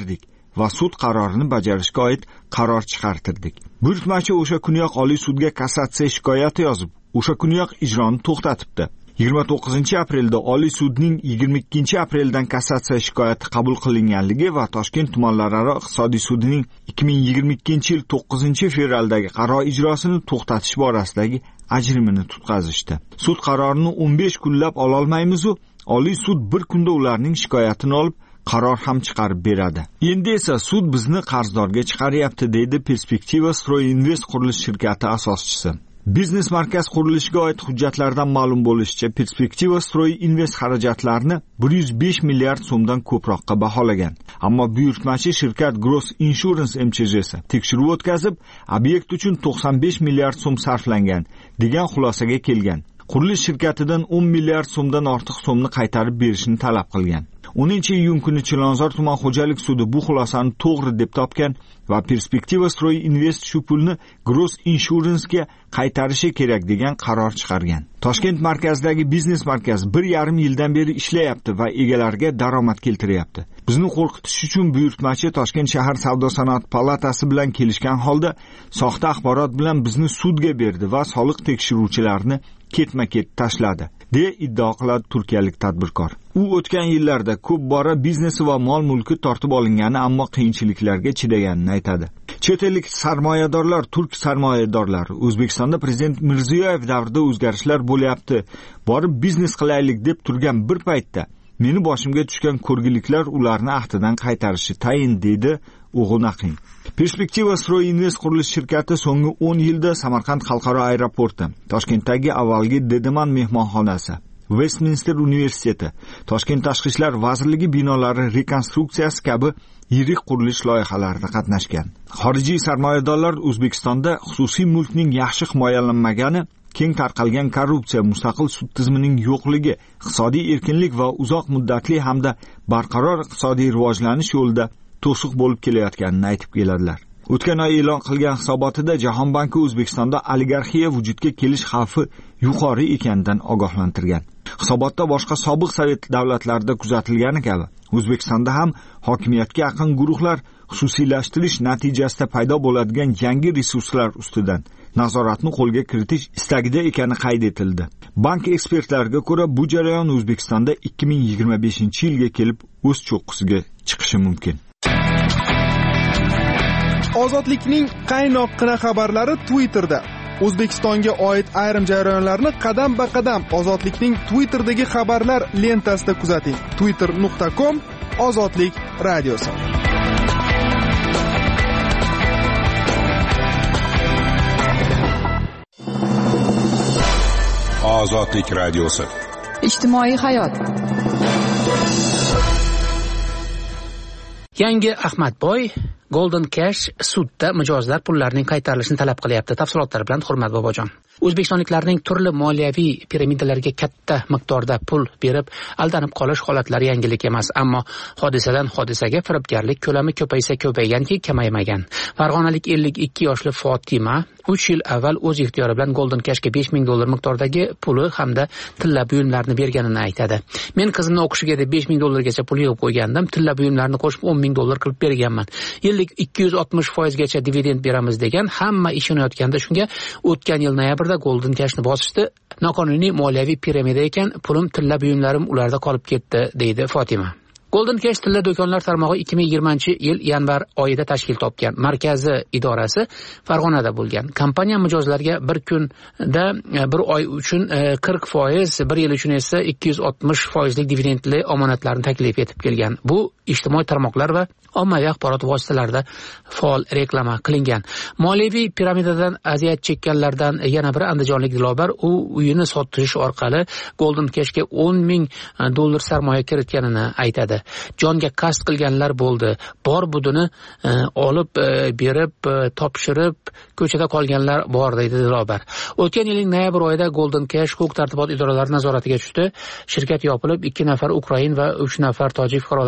va sud qarorini bajarishga oid qaror chiqartirdik. Buyurtmachi o'sha kuniyoq Oliy sudga kassatsiya shikoyati yozib, o'sha kuniyoq ijroni to'xtatibdi. yigirma to'qqizinchi aprelda Oliy sudning yigirma ikkinchi apreldan kassatsiya shikoyati qabul qilinganligi va Toshkent tumanlararo iqtisodiy sudining ikki ming yigirma ikkinchi yil to'qqizinchi fevraldagi qaror ijrosini to'xtatish borasidagi ajrimini tutqazishdi. Sud qarorini o'n besh kunlab ola olmaymiz-u, Oliy sud bir kunda ularning shikoyatini olib qaror ham chiqarib beradi. Endi esa sud bizni qarzdorga chiqaryapti, deydi Perspektiva Stroy Invest qurilish shirkati asoschisi. Biznes markaz qurilishiga oid hujjatlardan ma'lum bo'lishicha, Perspektiva Stroy Invest xarajatlarini bir yuz besh milliard so'mdan ko'proqqa baholagan. Ammo buyurtmachi shirkat Gross Insurance M Ch J'si tekshiruv o'tkazib, obyekt uchun to'qson besh milliard so'm sarflangan degan xulosaga kelgan. Qurilish shirkatidan o'n milliard so'mdan ortiq so'mni qaytarib berishni talab qilgan. o'ninchi iyun kuni Chilonzor tuman xo'jalik sudi bu xulosani to'g'ri deb topgan va Perspektiva Stroy Invest shu pulni Gross Insurance'ga qaytarishi kerak degan qaror chiqargan. Toshkent markazidagi biznes markaz bir yarim yildan beri ishlayapti va egalariga daromad keltiryapti. Bizni qo'rqitish uchun buyurtmachi Toshkent shahar savdo-sanoat palatasi bilan kelishgan holda soxta axborot bilan bizni sudga berdi va soliq tekshiruvchilarini ketma-ket tashladi, deya iddao qiladi turkiyalik tadbirkor. U o'tgan yillarda ko'p bora biznesi va mol-mulki tortib olingani, ammo qiyinchiliklarga chidaganini aytadi. Chet ellik sarmoyadorlar, turk sarmoyadorlari O'zbekistonda prezident Mirziyoyev davrida o'zgarishlar bo'lyapti, borib biznes qilaylik deb turgan bir paytda meni boshimga tushgan ko'rgiliklar ularni ahdidan qaytarishi tayin, deydi O'g'unaqin. Perspektiva Stroy Invest qurilish shirkati so'nggi o'n yilda Samarqand xalqaro aeroporti, Toshkentdagi avvalgi Dedeman mehmonxonasi, Westminster universiteti, Toshkent tashqi ishlar vazirligi binolari rekonstruksiyasi kabi yirik qurilish loyihalarida qatnashgan. Xorijiy sarmoyadorlar O'zbekistonda xususiy mulkning yaxshi himoyalanmagani, keng tarqalgan korrupsiya, mustaqil sud tizimining yo'qligi, iqtisodiy erkinlik va uzoq muddatli hamda barqaror iqtisodiy rivojlanish yo'lida to'siq bo'lib kelayotganini aytib keladilar. O'tgan oy e'lon qilgan hisobotida Jahon banki O'zbekistonda oligarxiya vujudga kelish xavfi yuqori ekanidan ogohlantirgan. Hisobotda boshqa sobiq sovet davlatlarida kuzatilgani kabi O'zbekistonda ham hokimiyatga yaqin guruhlar xususiylashtirish natijasida paydo bo'ladigan yangi resurslar ustidan nazoratni qo'lga kiritish istagida ekani qayd etildi. Bank ekspertlariga ko'ra, bu jarayon O'zbekistonda ikki ming yigirma beshinchi yilga kelib o'z cho'qqisiga chiqishi mumkin. Ozodlikning qaynoqqina xabarlari Twitterda. O'zbekistonga oid ayrim jarayonlarni qadam-ba-qadam Ozodlikning Twitter'dagi xabarlar lentasida kuzating. twitter nuqta com Ozodlik radiosi. Ozodlik radiosi. Ijtimoiy hayot. Yangi Ahmadboy Golden Cash sudda mijozlar pullarining qaytarilishini talab qilyapti. Tafsilotlar bilan Hurmat Bobojon. O'zbekistonliklarning turli moliyaviy piramidalarga katta miqdorda pul berib aldanib qolish holatlari yangilik emas, ammo hodisadan hodisaga firibgarlik ko'lami ko'paysa ko'payganki kamaymagan. Farg'onalik ellik ikki yoshli Fotima uch yil avval o'z ixtiyori bilan Golden Cashga besh ming dollar miqdordagi puli hamda tilla buyumlarni berganini aytadi. Men qizimni o'qishiga deb besh ming dollargacha pul yig'ib qo'ygandim, tilla buyumlarni qo'shib o'n ming dollar qilib berganman. Yillik ikki yuz oltmish foiz gacha dividend beramiz degan, hamma ishonayotganda shunga o'tgan yil noyabrda Golden Cashni bosishdi. Noqonuniy moliyaviy piramida ekan, pulim, tilla buyumlarim ularda qolib ketdi, deydi Fotima. Golden Cash tilla do'konlar tarmog'i ikki ming yigirmanchi yil yanvar oyida tashkil topgan. Markazi idorasi Farg'onada bo'lgan. Kompaniya mijozlarga bir kunda bir oy uchun qirq foiz, bir yil uchun esa ikki yuz oltmish foizlik dividendli omonatlarni taklif etib kelgan. Bu ijtimoiy tarmoqlar va ommaviy axborot vositalarida faol reklama qilingan. Moliyaviy piramidadan aziyat chekkanlardan yana biri andijonlik Dilobar, u uyini sotish orqali Golden Cashga o'n ming dollar sarmoya kiritganini aytadi. Jonga qasd qilganlar bo'ldi. Bor budini e, olib e, berib, e, topshirib, ko'chada qolganlar bor, deydi Dilobar. O'tgan yilning noyabr oyida Golden Cash huquq tartibot idoralari nazoratiga tushdi. Shirkat yopilib, ikki nafar Ukrain va uch nafar tojik fuqarolari bo'lgan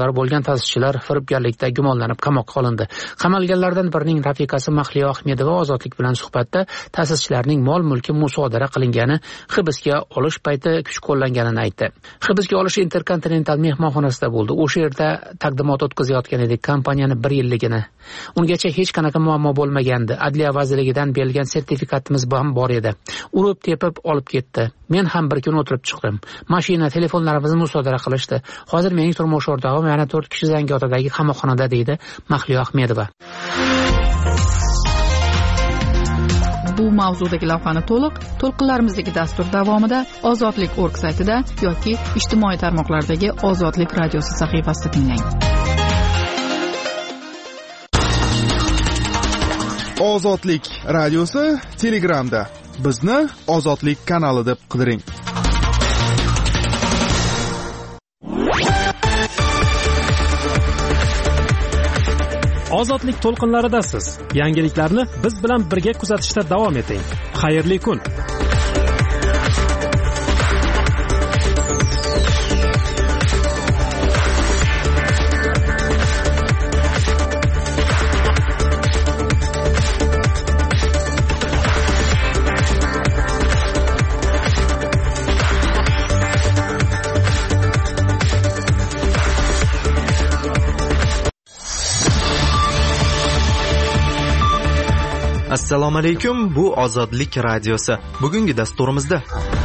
ta'sischilar firibgarlikda gumonlanib qamoqqa olindi. Qamalganlardan birining rafiqasi Mahliyo Ahmedova Ozodlik bilan suhbatda ta'sischilarning mol-mulki musodara qilingani, hibsga olish payti kuch qo'llanganini aytdi. Hibsga olish Intercontinental mehmonxonasida bo'ldi. O'sha yerda taqdimot o'tkazayotgan edik kompaniyani bir yilligini. Ungacha hech qanaqa muammo bo'lmagandi. Adliya vazirligidan berilgan sertifikatimiz ham bor edi. Urib tepib olib ketdi. Men ham bir kun o'tirib chiqdim. Mashina, telefonlarimizni musodara qilishdi. Hozir mening turmush o'rtog'im yana to'rt kishi Zangiotadagi qamoqxonada, deydi Mahliyo Ahmedova. Bu mavzudagi lavhani to'liq to'lqinlarimizdagi dastur davomida Ozodlik точка org saytida yoki ijtimoiy tarmoqlardagi Ozodlik radiosi sahifasida tinglang. Ozodlik radiosi Telegramda. Bizni Ozodlik kanali deb qidiring. Ozodlik to'lqinlaridasiz. Yangiliklarni biz bilan birga kuzatishda davom eting. Xayrli kun. Assalomu alaykum, bu Ozodlik radiosi. Bugungi dasturimizda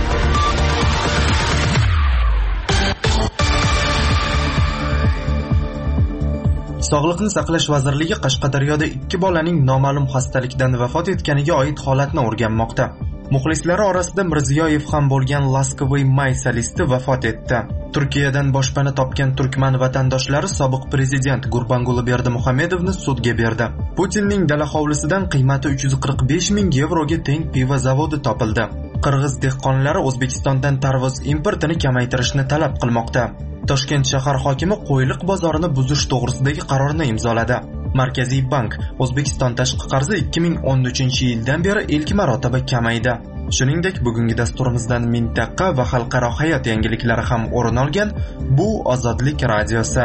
Sog'liqni saqlash vazirligi Qashqadaryoda ikki bolaning noma'lum xastalikdan vafot etganiga oid holatni o'rganmoqda. Muxlislari orasida Mirziyoyev ham bo'lgan Laskovoy May solisti vafot etdi. Turkiyadan boshpana topgan turkman vatandoshlari sobiq prezident Gurbanguli Berdimuhamedovni sudga berdi. Putinning dala hovlisidan qiymati uch yuz qirq besh ming yevroga teng pivo zavodi topildi. Qirg'iz dehqonlari O'zbekistondan tarvuz importini kamaytirishni talab qilmoqda. Toshkent shahar hokimi qo'yliq bozorini buzish to'g'risidagi qarorni imzoladi. Markaziy bank O'zbekiston tashqi qarzi ikki ming o'n uchinchi yildan beri ilk marotaba kamaydi. Shuningdek, bugungi dasturimizdan mintaqa va xalqaro hayot yangiliklari ham o'rin olgan. Bu Ozodlik radiosi.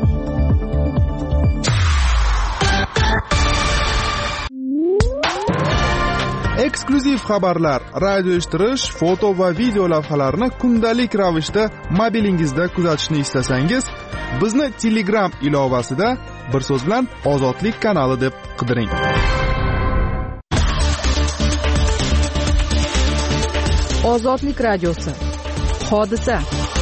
Eksklyuziv xabarlar, radio eshittirish, foto va video lavhalarni kundalik ravishda mobilingizda kuzatishni istasangiz, bizni Telegram ilovasida bir so'z bilan Ozodlik kanali deb qidiring. Ozodlik radiosi. Hodisa.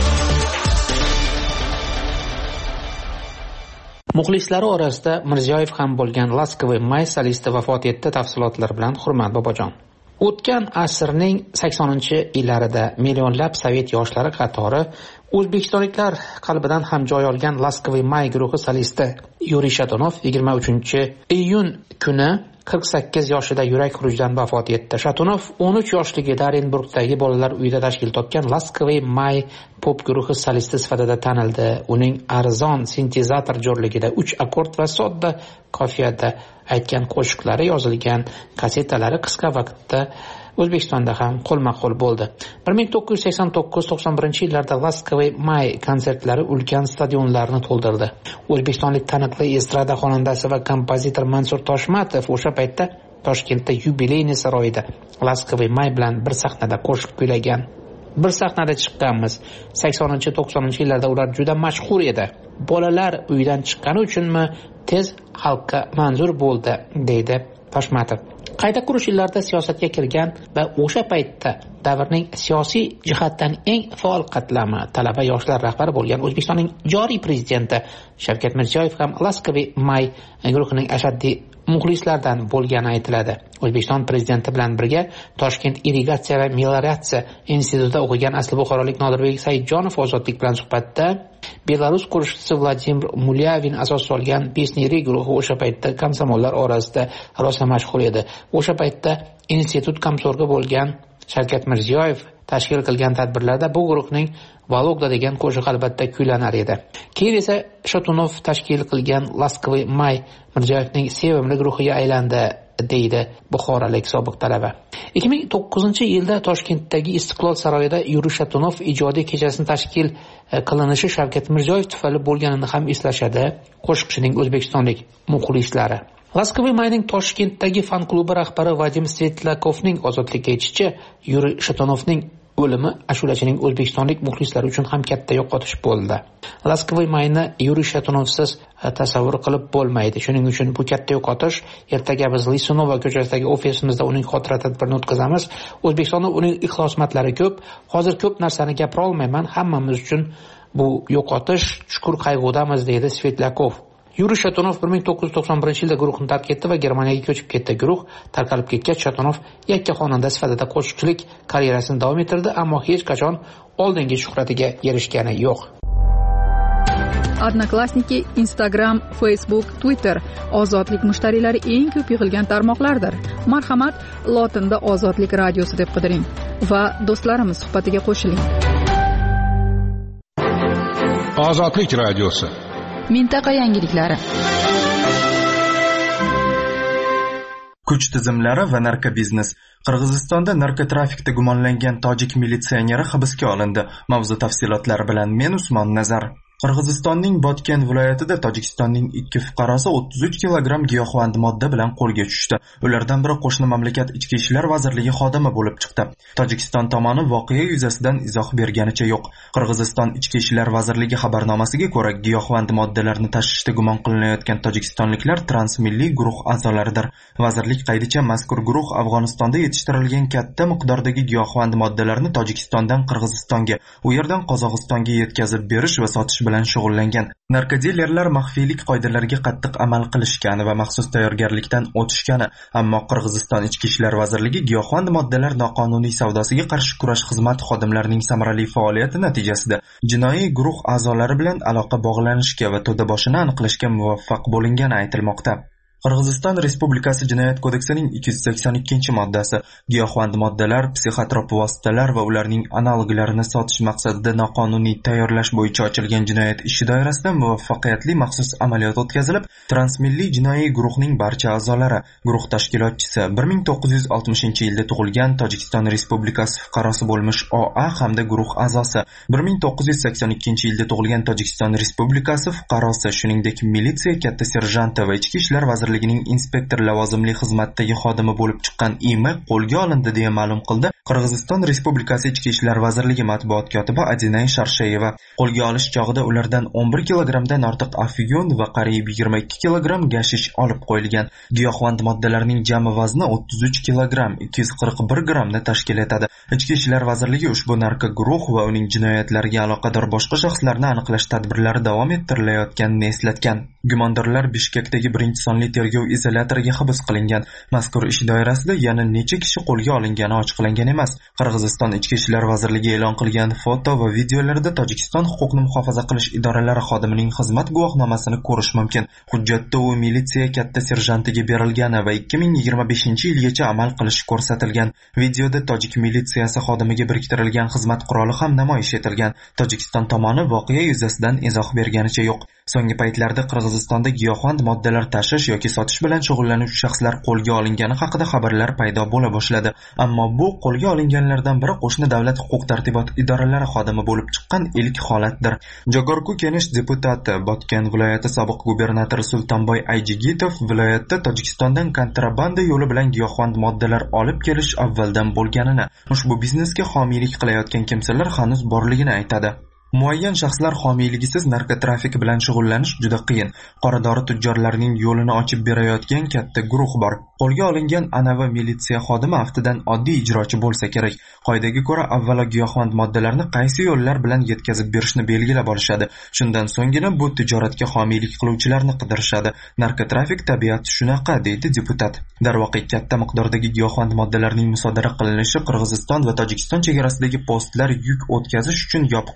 Muxlislari orasida Mirziyoyev ham bo'lgan Laskovoy May solisti vafot etdi. Tafsilotlar bilan Hurmat Bobojon. O'tgan asrning saksoninchi yillarida millionlab sovet yoshlari qatori o'zbekistonliklar qalbidan ham joy olgan Laskovoy May guruhi solisti Yuriy Shatunov yigirma uchinchi iyun kuni qirq sakkiz yoshida yurak xurujidan vafot etdi. Shatunov o'n uch yoshligida Orenburgdagi bolalar uyida tashkil topgan Laskovoy May pop guruhi solisti sifatida tanildi. Uning arzon sintezator jo'rligida uch akkord va sodda qofiyada aytgan qo'shiqlari yozilgan kasetalari qisqa vaqtda O'zbekistonda ham qo'lma-qo'l bo'ldi. bir ming to'qqiz yuz sakson to'qqiz to'qson birinchi yillarda Laskovoy May konsertlari ulkan stadionlarni to'ldirdi. O'zbekistonlik taniqli estrada xonandasi va kompozitor Mansur Toshmatov o'sha paytda Toshkentda yubileyniy saroyida Laskovoy May bilan bir sahnada qo'shiq kuylagan. Bir sahnada chiqqanmiz. saksoninchi to'qsoninchi yillarda ular juda mashhur edi. Bolalar uydan chiqqani uchunmi tez xalqqa manzur bo'ldi, deydi Toshmatov. Qayta qurish yillarida siyosatga kirgan va o'sha paytda davrning siyosiy jihatdan eng faol qatlami talaba yoshlar rahbari bo'lgan O'zbekistonning joriy prezidenti Shavkat Mirziyoyev ham Laskovoy May guruhining ashaddiy muxlislardan bo'lgani aytiladi. O'zbekiston prezidenti bilan birga Toshkent irrigatsiya va melioratsiya institutida o'qigan asli buxorolik Nodirbek Saidjonov Ozodlik bilan suhbatda Belarus qo'shiqchisi Vladimir Mulyavin asos solgan Pesniri guruhi o'sha paytda komsomollar orasida rosa mashhur edi. O'sha paytda institut komsorgi bo'lgan Shavkat Mirziyoyev tashkil qilgan tadbirlarda bu guruhning Vologda degan qo'shiq albatta kuylanar edi. Keyin esa Shatunov tashkil qilgan Laskovoy May Mirziyoyevning sevimli guruhiga aylandi. deydi buxorolik sobiq talaba. ikki ming to'qqizinchi yilda Toshkentdagi Istiqlol saroyida Yuriy Shatunov ijodiy kechasini tashkil qilinishi Shavkat Mirziyoyev tufayli bo'lganini ham eslashadi qo'shiqchining o'zbekistonlik muxlislari. Laskovoy Mayning Toshkentdagi fan klubi rahbari Vadim Svetlakovning ozodlikka aytishicha, Yuriy Shatunovning o'limi ashulachining o'zbekistonlik muxlislari uchun ham katta yo'qotish bo'ldi. Laskovoy Mayni Yuriy Shatunovsiz tasavvur qilib bo'lmaydi. Shuning uchun bu katta yo'qotish. Ertaga biz Lisunova ko'chasidagi ofisimizda uning xotira tadbirini o'tkazamiz. O'zbekistonda uning ixlosmatlari ko'p. Hozir ko'p narsani gapira olmayman. Hammamiz uchun bu yo'qotish, chuqur qayg'udamiz, deydi Svetlakov. Yuriy Shatunov bir ming to'qqiz yuz to'qson birinchi yilda guruhni tark etdi va Germaniyaga ko'chib ketdi. Guruh tarqalib ketgach, Shatunov yakkaxonanda sifatida qo'shiqchilik karyerasini davom ettirdi, ammo hech qachon oldingi shuhratiga erishgani yo'q. Odnoklassniki, Instagram, Facebook, Twitter ozodlik mushtariylari eng ko'p yig'ilgan tarmoqlardir. Marhamat, lotinda Ozodlik radiosi deb qidiring va do'stlarimiz suhbatiga qo'shiling. Ozodlik radiosi. Mintaqa yangiliklari. Kuch tizimlari va narkobiznes. Qirg'izistonda narkotrafikda gumonlangan tojik militsioneri hibsga olindi. Mavzu tafsilotlari bilan men Usmon Nazar. Qirg'izistonning Botken viloyatida Tojikistonning ikki fuqarosi o'ttiz uch kilogramm giyohvand modda bilan qo'lga tushdi. Ulardan biri qo'shni mamlakat ichki ishlar vazirligi xodimi bo'lib chiqdi. Tojikiston tomoni voqea yuzasidan izoh berganicha yo'q. Qirg'iziston ichki ishlar vazirligi xabarnomasiga ko'ra, giyohvand moddalarni tashishda gumon qilinayotgan tojikistonliklar transmilliy guruh a'zolaridir. Vazirlik qaydicha mazkur guruh Afg'onistonda yetishtirilgan katta miqdordagi giyohvand moddalarni Tojikistondan Qirg'izistonga, u yerdan Qozog'istonga yetkazib berish va sotish bilan shug'ullangan. Narkodilerlar maxfiylik qoidalariga qattiq amal qilishgani va maxsus tayyorgarlikdan o'tishgani, ammo Qirg'iziston ichki ishlar vazirligi giyohvand moddalar noqonuniy savdosiga qarshi kurash xizmat xodimlarining samarali faoliyati natijasida jinoiy guruh a'zolari bilan aloqa bog'lanishga va to'da boshini aniqlashga muvaffaq bo'lingani aytilmoqda. Qirg'iziston Respublikasi Jinoyat kodeksining ikki yuz sakson ikkinchi moddasi giyohvand moddalar, psixotrop vositalar va ularning analoglarini sotish maqsadida noqonuniy tayyorlash bo'yicha ochilgan jinoyat ishi doirasida muvaffaqiyatli maxsus amaliyot o'tkazilib, transmilliy jinoiy guruhning barcha a'zolari, guruh tashkilotchisi, bir ming to'qqiz yuz oltmishinchi yilda tug'ilgan Tojikiston Respublikasi fuqarosi bo'lmish O A hamda guruh a'zosi, bir ming to'qqiz yuz sakson ikkinchi yilda tug'ilgan Tojikiston Respublikasi fuqarosi, shuningdek militsiya katta serjanti va ichki ishlar vazirligining inspektor lavozimli xizmatdagi xodimi bo'lib chiqqan I M qo'lga olindi deya ma'lum qildi Qirg'iziston Respublikasi Ichki ishlar vazirligi matbuot kotibi Adinay Sharshayeva. Qo'lga olish chog'ida ulardan o'n bir kilogrammdan ortiq afyun va qariyb yigirma ikki kilogramm gashish olib qo'yilgan. Giyohvand moddalarning jami vazni o'ttiz uch kilogramm ikki yuz qirq bir grammni tashkil etadi. Ichki ishlar vazirligi ushbu narko guruh va uning jinoyatlariga aloqador boshqa shaxslarni aniqlash tadbirlari davom ettirilayotganini eslatgan. Gumondorlar Bishkekdagi birinchi sonli tergov izolyatoriga hibs qilingan. Mazkur ish doirasida yana necha kishi qo'lga olingani ochiqlangan emas. Qirg'iziston Ichki ishlar vazirligi e'lon qilgan foto va videolarda Tojikiston huquqni muhofaza qilish idoralari xodimining xizmat guvohnomasini ko'rish mumkin. Hujjatda u militsiya katta serjantiga berilgani va ikki ming yigirma beshinchi yilgacha amal qilishi ko'rsatilgan. Videoda tojik militsiyasi xodimiga biriktirilgan xizmat quroli ham namoyish etilgan. Tojikiston tomoni voqea yuzasidan izoh berganicha yo'q. So'nggi paytlarda Qirg'izistonda giyohvand moddalar tashish yoki sotish bilan shug'ullanuvchi shaxslar qo'lga olingani haqida xabarlar paydo bo'la boshladi. Ammo bu qo'lga olinganlardan biri qo'shni davlat huquq-tartibot idoralari xodimi bo'lib chiqqan ilk holatdir. Jogorku Kenish deputati, Botken viloyati sobiq gubernatori Sultonboy Ayjigitov viloyatda Tojikistondan kontrabanda yo'li bilan giyohvand moddalar olib kelish avvaldan bo'lganini, ushbu biznesga homiylik qilayotgan kimsalar hanuz borligini aytadi. Muayyan shaxslar homiyligisiz narkotrafik bilan shug'ullanish juda qiyin. Qoradori tujjorlarning yo'lini ochib berayotgan katta guruh bor. Qo'lga olingan anavi militsiya xodimi aftidan oddiy ijrochi bo'lsa kerak. Qoidaga ko'ra avvalo giyohvand moddalarni qaysi yo'llar bilan yetkazib berishni belgilab olishadi. Shundan so'nggina bu tijoratga homiylik qiluvchilarni qidirishadi. Narkotrafik tabiati shunaqa, deydi deputat. Darvoqe katta miqdordagi giyohvand moddalarning musodara qilinishi Qirg'iziston va Tojikiston chegarasidagi postlar yuk o'tkazish uchun yopiqligicha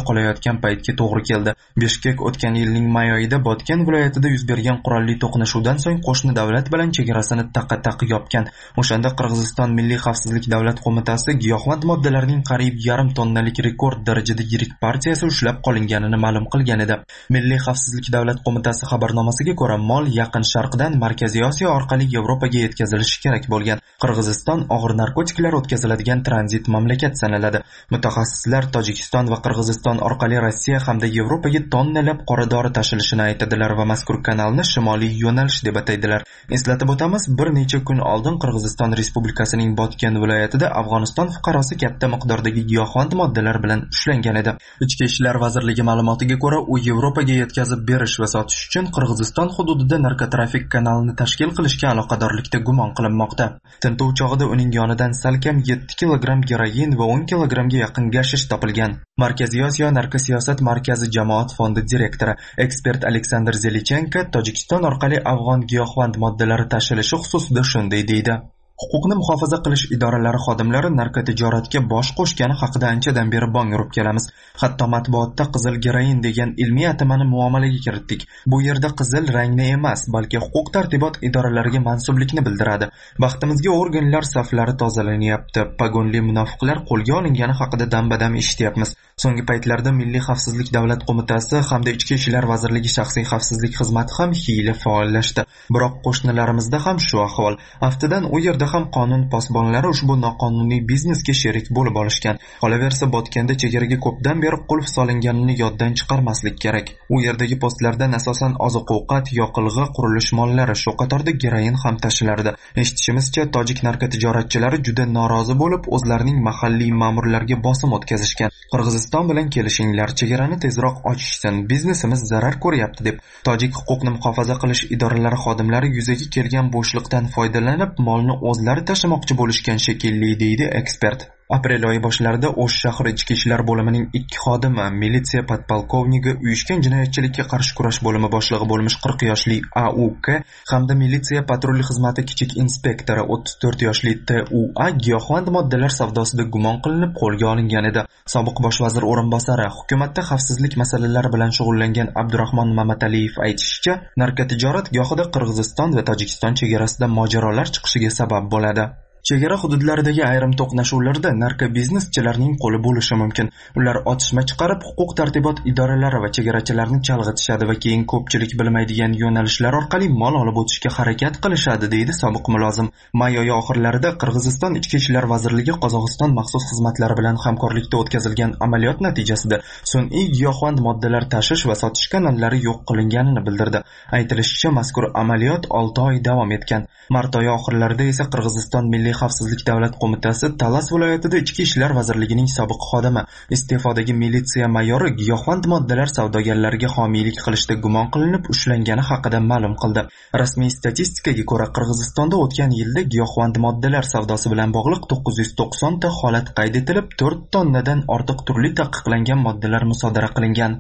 qolayotgan paytga to'g'ri keldi. Bishkek o'tgan yilning may oyida Botken viloyatida yuz bergan qurolli to'qnashuvdan so'ng qo'shni davlat bilan chegarasini taqqa-taq yopgan. O'shanda Qirg'iziston Milliy xavfsizlik davlat qo'mitasi giyohvand moddalarning qariyb yarim tonnalik rekord darajada yirik partiyasi ushlab qolinganini ma'lum qilgan edi. Milliy xavfsizlik davlat qo'mitasi xabarnomasiga ko'ra, mol Yaqin Sharqdan Markaziy Osiyo orqali Yevropaga yetkazilishi kerak bo'lgan. Qirg'iziston og'ir narkotiklar o'tkaziladigan tranzit mamlakat sanaladi. Mutaxassislar Tojikiston va Qirg'iziston orqali Rossiya hamda Yevropaga tonnalab qora dori tashilishini aytadilar va mazkur kanalni shimoliy yo'nalish deb ataydilar. Eslatib o'tamiz, bir necha kun oldin Qirg'iziston Respublikasining Botken viloyatida Afg'oniston fuqarosi katta miqdordagi giyohvand moddalar bilan ushlangan edi. Ichki ishlar vazirligi ma'lumotiga ko'ra, u Yevropaga yetkazib berish va sotish uchun Qirg'iziston hududida narkotrafik kanalini tashkil qilishga aloqadorlikda gumon qilinmoqda. Tintuv chog'ida uning yonidan salkam yetti kilogramm geroin va o'n kilogramga yaqin gashish topilgan. Markaziy Osiyo narkosiyosat markazi jamoat fondi direktori ekspert Aleksandr Zelichenko Tojikiston orqali afg'on giyohvand moddalari tashilishi xususida shunday deydi. Huquqni muhofaza qilish idoralari xodimlari narkotijoratga bosh qo'shgani haqida anchadan beri bong urib kelamiz. Hatto matbuotda qizil geroin degan ilmiy atamani muomalaga kiritdik. Bu yerda qizil rangni emas, balki huquq tartibot idoralariga mansublikni bildiradi. Baxtimizga organlar saflari tozalanyapti. Pagonli munofiqlar qo'lga olingani haqida dam-badam eshityapmiz. So'nggi paytlarda Milliy xavfsizlik davlat qo'mitasi hamda Ichki ishlar vazirligi shaxsiy xavfsizlik xizmati ham hiyla faollashdi. Biroq qo'shnilarimizda ham shu ahvol. Haftadan u yerda ham qonun posbonlari ushbu noqonuniy biznesga sherik bo'lib olishgan. Qolaversa, Botganda chegaraga ko'pdan beri qulf solinganini yoddan chiqarmaslik kerak. U yerdagi postlardan asosan oziq-ovqat, yoqilg'i, qurilish mollari, shu qatorda geroin ham tashilardi. Eshitishimizcha, tojik narkotijoratchilari juda norozi bo'lib, o'zlarining mahalliy ma'murlarga bosim o'tkazishgan. Qirg'iziston bilan kelishinglar, chegarani tezroq ochishsin, biznesimiz zarar ko'ryapti deb tojik huquqni muhofaza qilish idoralari xodimlari yuzaga kelgan bo'shliqdan foydalanib, molni o'zlari tashamoqchi bo'lishgan shekilli, deydi ekspert. Aprel oyi boshlarida O'sh shahar ichki ishlar bo'limining ikki xodimi, militsiya podpolkovnigi, uyushgan jinoyatchilikka qarshi kurash bo'limi boshlig'i bo'lmish qirq yoshli A U K hamda militsiya patrulli xizmati kichik inspektori o'ttiz to'rt yoshli T U A giyohvand moddalar savdosida gumon qilinib qo'lga olingan edi. Sobiq bosh vazir o'rinbosari, hukumatda xavfsizlik masalalari bilan shug'ullangan Abdurahmon Mamataliyev aytishicha, narkotijorat gohida Qirg'iziston va Tojikiston chegarasida mojarolar chiqishiga sabab bo'ladi. Chegara hududlaridagi ayrim to'qnashuvlarda narkobizneschilarning qo'li bo'lishi mumkin. Ular otishma chiqarib, huquq tartibot idoralari va chegarachilarni chalg'itishadi va keyin ko'pchilik bilmaydigan yo'nalishlar orqali mol olib o'tishga harakat qilishadi, deydi sobiq mulozim. May oyi oxirlarida Qirg'iziston Ichki ishlar vazirligi Qozog'iston maxsus xizmatlari bilan hamkorlikda o'tkazilgan amaliyot natijasida sun'iy giyohvand moddalar tashish va sotish kanallari yo'q qilinganini bildirdi. Aytilishicha, mazkur amaliyot olti oy davom etgan. Mart oyi oxirlarida esa Qirg'iziston Milliy xavfsizlik davlat qo'mitasi Talas viloyatida Ichki ishlar vazirligining sobiq xodimi, iste'fodagi militsiya mayori giyohvand moddalar savdogarlariga homiylik qilishda gumon qilinib ushlangani haqida ma'lum qildi. Rasmiy statistikaga ko'ra, Qirg'izistonda o'tgan yilda giyohvand moddalar savdosi bilan bog'liq to'qqiz yuz to'qson ta holat qayd etilib, to'rt tonnadan ortiq turli taqiqlangan moddalar musodara qilingan.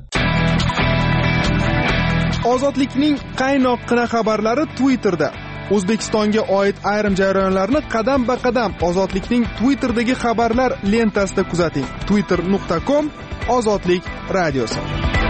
Ozodlikning qaynoqqina xabarlari Twitterda. O'zbekistonga oid ayrim jarayonlarni qadam-ba-qadam Ozodlikning Twitter'dagi xabarlar lentasida kuzating. twitter nuqta com Ozodlik radiosi.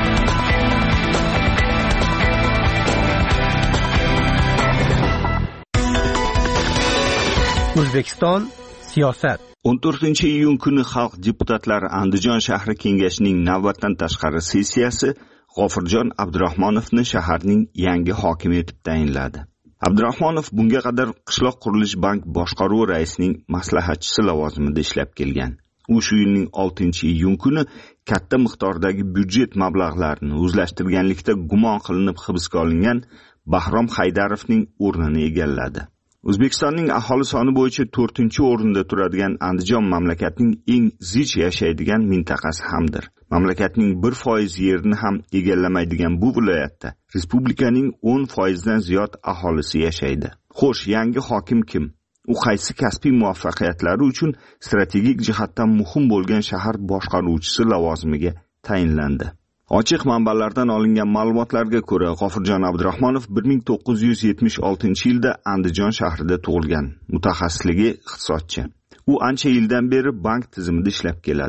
O'zbekiston siyosat. o'n to'rtinchi iyun kuni Xalq deputatlari Andijon shahri kengashining navbatdan tashqari sessiyasi G'ofirjon Abdurahmonovni shaharning yangi hokimi etib tayinladi. Abdurahmonov bunga qadar qishloq qurilish bank boshqaruvi raisining maslahatchisi lavozimida ishlab kelgan. U shu yilning oltinchi iyun kuni katta miqdordagi byudjet mablag'larini o'zlashtirganlikda gumon qilinib hibsga olingan Bahrom Haydarovning o'rnini egalladi. O'zbekistonning aholi soni bo'yicha to'rtinchi o'rinda turadigan Andijon mamlakatning eng zich yashaydigan mintaqasi hamdir. Mamlakatning bir foiz yerini ham egallamaydigan bu viloyatda respublikaning o'n foizdan ziyod aholisi yashaydi. Xo'sh, yangi hokim kim? U qaysi kasbiy muvaffaqiyatlari uchun strategik jihatdan muhim bo'lgan shahar boshqaruvchisi lavozimiga tayinlandi? Ochiq manbalardan olingan ma'lumotlarga ko'ra, G'ofirjon Abdurahmonov bir ming to'qqiz yuz yetmish oltinchi yilda Andijon shahrida tug'ilgan. Mutaxassisligi iqtisodchi. U ancha yildan beri bank tizimida ishlab keladi.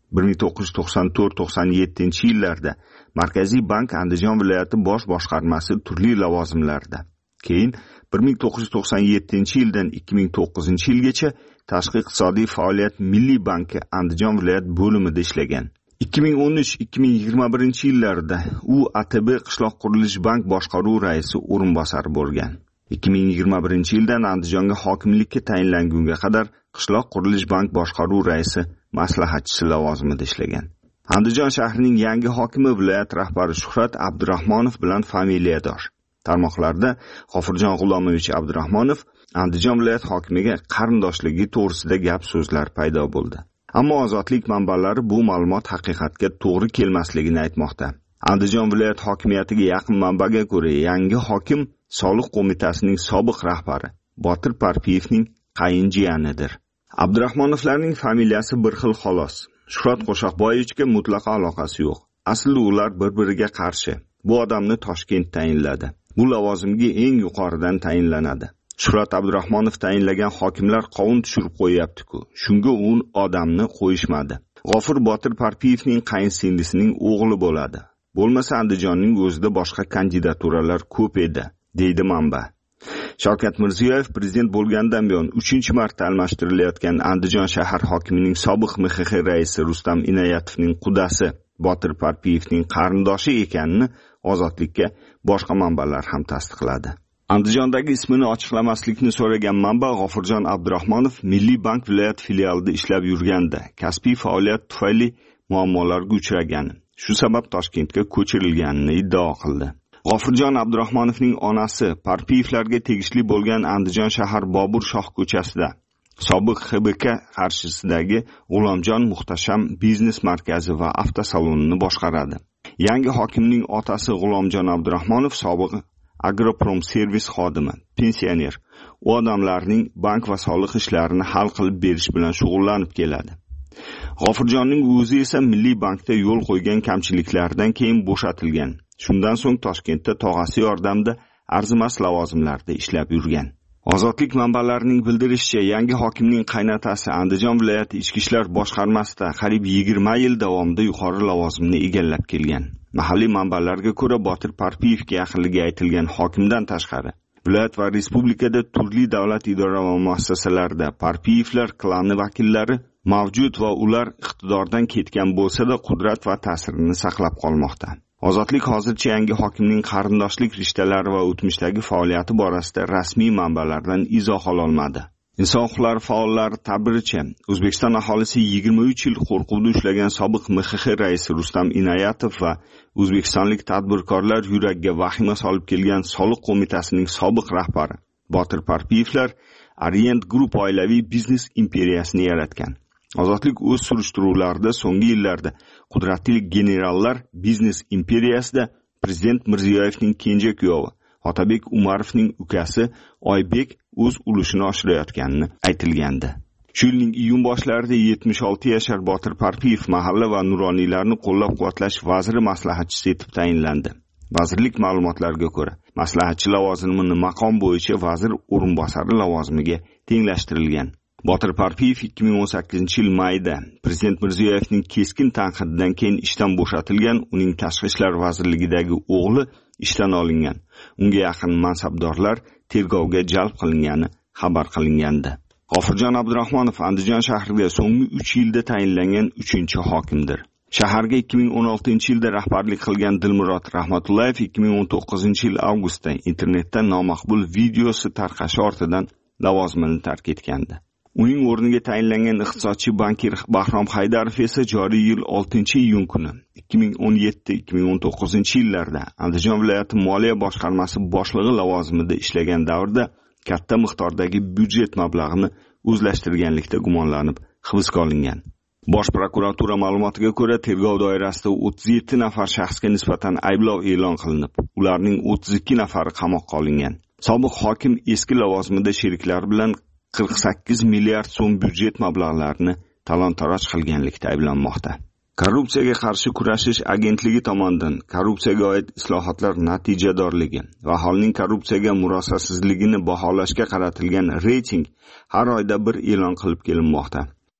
bir ming to'qqiz yuz to'qson to'rt to'qson yettinchi yillarda Markaziy bank Andijon viloyati bosh boshqarmasi turli lavozimlarda. Keyin bir ming to'qqiz yuz to'qson yettinchi yildan ikki ming to'qqizinchi yilgacha Tashqi iqtisodiy faoliyat Milliy banki Andijon viloyat bo'limida ishlagan. ikki ming o'n uch ikki ming yigirma birinchi yillarda u A T B qishloq qurilish bank boshqaruv raisi o'rinbosari bo'lgan. ikki ming yigirma birinchi yildan Andijonga hokimlikka tayinlangunga qadar qishloq qurilish bank boshqaruv raisi maslahatchisi lavozimida ishlagan. Andijon shahrining yangi hokimi viloyat rahbari Shuhrat Abdurahmonov bilan familiyadosh. Tarmoqlarda G'ofurjon G'ulomovich Abdurahmonov Andijon viloyat hokimiga qarindoshligi to'g'risida gap so'zlar paydo bo'ldi. Ammo ozodlik manbalari bu ma'lumot haqiqatga to'g'ri kelmasligini aytmoqda. Andijon viloyat hokimiyatiga yaqin manbaga ko'ra, yangi hokim Soliq qo'mitasining sobiq rahbari Botir Parpiyevning qayinjiyanidir. Abdurahmonovlarning familiyasi bir xil xolos. Shuhrat Qo'shoqboyevichga mutlaqo aloqasi yo'q. Aslida ular bir-biriga qarshi. Bu odamni Toshkent tayinladi. Bu lavozimga eng yuqoridan tayinlanadi. Shuhrat Abdurahmonov tayinlagan hokimlar qovun tushirib qo'yapti-ku. Shunga u odamni qo'yishmadi. G'ofur Botir Parpiyevning qayinsinglisining o'g'li bo'ladi. Bo'lmasa Andijonning o'zida boshqa kandidaturalar ko'p edi, deydi manba. Shavkat Mirziyoyev prezident bo'lgandan buyon uchinchi marta almashtirilayotgan Andijon shahar hokimining sobiq M X X raisi Rustam Inoyatovning qudasi Botir Parpiyevning qarindoshi ekanini Ozodlikka boshqa manbalar ham tasdiqladi. Andijondagi ismini ochiqlamaslikni so'ragan manba G'ofurjon Abdurahmonov Milliy bank viloyat filialida ishlab yurganda kasbiy faoliyat tufayli muammolarga uchragan. Shu sabab Toshkentga ko'chirilganini iddao qildi. G'ofurjon Abdurahmonovning onasi Parpiyevlarga tegishli bo'lgan Andijon shahar Bobur Shoh ko'chasida sobiq X B K qarshisidagi G'ulomjon Muhtasham biznes markazi va avtosalonini boshqaradi. Yangi hokimning otasi G'ulomjon Abdurahmonov sobiq Agroprom servis xodimi, pensioner. U odamlarning bank va soliq ishlarini hal qilib berish bilan shug'ullanib keladi. G'ofurjonning o'zi esa Milliy bankda yo'l qo'ygan kamchiliklardan keyin bo'shatilgan. Shundan so'ng Toshkentda tog'asi yordamida arzimas lavozimlarda ishlab yurgan. Ozodlik manbalarining bildirishicha, yangi hokimning qaynotasi Andijon viloyati ichki ishlar boshqarmasida qariyb yigirma yil davomida yuqori lavozimni egallab kelgan. Mahalliy manbalarga ko'ra, Botir Parpiyevga yaqinligi aytilgan hokimdan tashqari viloyat va respublikada turli davlat idora va muassasalarida Parpiyevlar klani vakillari mavjud va ular iqtidordan ketgan bo'lsa-da qudrat va ta'sirini saqlab qolmoqda. Ozodlik hozircha yangi hokimning qarindoshlik rishtalari va o'tmishdagi faoliyati borasida rasmiy manbalardan izoh ola olmadi. Inson huquqlari faollari ta'biricha, O'zbekiston aholisi yigirma uch yil qo'rquvda ushlagan sobiq M X X raisi Rustam Inoyatov va o'zbekistonlik tadbirkorlar yuragiga vahima solib kelgan Soliq qo'mitasining sobiq rahbari Botir Parpiyevlar Orient Group oilaviy biznes imperiyasini yaratgan. Ozodlik o'z surishtiruvlarida so'nggi yillarda qudratli generallar biznes imperiyasida prezident Mirziyoyevning kenja kuyovi Otabek Umarovning ukasi Oybek o'z ulushini oshirayotganini aytilgandi. Shu yilning iyun boshlarida yetmish olti yashar Botir Parpiyev mahalla va nuroniylarni qo'llab-quvvatlash vaziri maslahatchisi etib tayinlandi. Vazirlik ma'lumotlariga ko'ra, maslahatchi lavozimini maqom bo'yicha vazir o'rinbosari lavozimiga tenglashtirilgan. Botir Parpiyev ikki ming o'n sakkizinchi yil mayida prezident Mirziyoyevning keskin tanqididan keyin ishdan bo'shatilgan, uning tashqi ishlar vazirligidagi o'g'li ishdan olingan. Unga yaqin mansabdorlar tergovga jalb qilingani xabar qilingandi. G'ofurjon Abdurahmonov Andijon shahriga so'nggi uch yilda tayinlangan uchinchi hokimdir. Shaharga ikki ming o'n oltinchi yilda rahbarlik qilgan Dilmurod Rahmatullayev ikki ming o'n to'qqizinchi yil avgustda internetda nomaqbul videosi tarqashi ortidan lavozimini tark etgandi. Uning o'rniga tayinlangan iqtisodchi bankir Bahrom Haydarov esa joriy yil oltinchi iyun kuni ikki ming o'n yetti ikki ming o'n to'qqizinchi yillarda Andijon viloyati moliya boshqarmasi boshlig'i lavozimida ishlagan davrda katta miqdordagi byudjet mablag'ini o'zlashtirganlikda gumonlanib hibsga olingan. Bosh prokuratura ma'lumotiga ko'ra, tergov doirasida o'ttiz yetti nafar shaxsga nisbatan ayblov e'lon qilinib, ularning o'ttiz ikki nafari qamoqqa olingan. Sobiq hokim eski lavozimida sheriklari bilan qirq sakkiz milliard so'm byudjet mablag'larini talon-taroj qilganlikda ayblanmoqda. Korrupsiyaga qarshi kurashish agentligi tomonidan korrupsiyaga oid islohotlar natijadorligi va aholining korrupsiyaga murosasizligini baholashga qaratilgan reyting har oyda bir e'lon qilib kelinmoqda.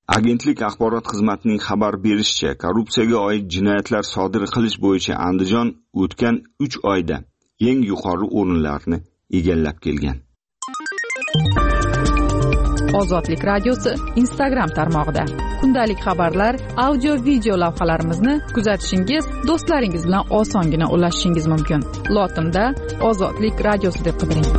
Agentlik axborot xizmatining xabar berishicha, korrupsiyaga oid jinoyatlar sodir qilish bo'yicha Andijon o'tgan uch oyda eng yuqori o'rinlarni egallab kelgan. Ozodlik radiosi Instagram tarmog'ida kundalik xabarlar, audio video lavhalarimizni kuzatishingiz, do'stlaringiz bilan osongina ulashishingiz mumkin. Lotinda Ozodlik radiosi deb qidiring.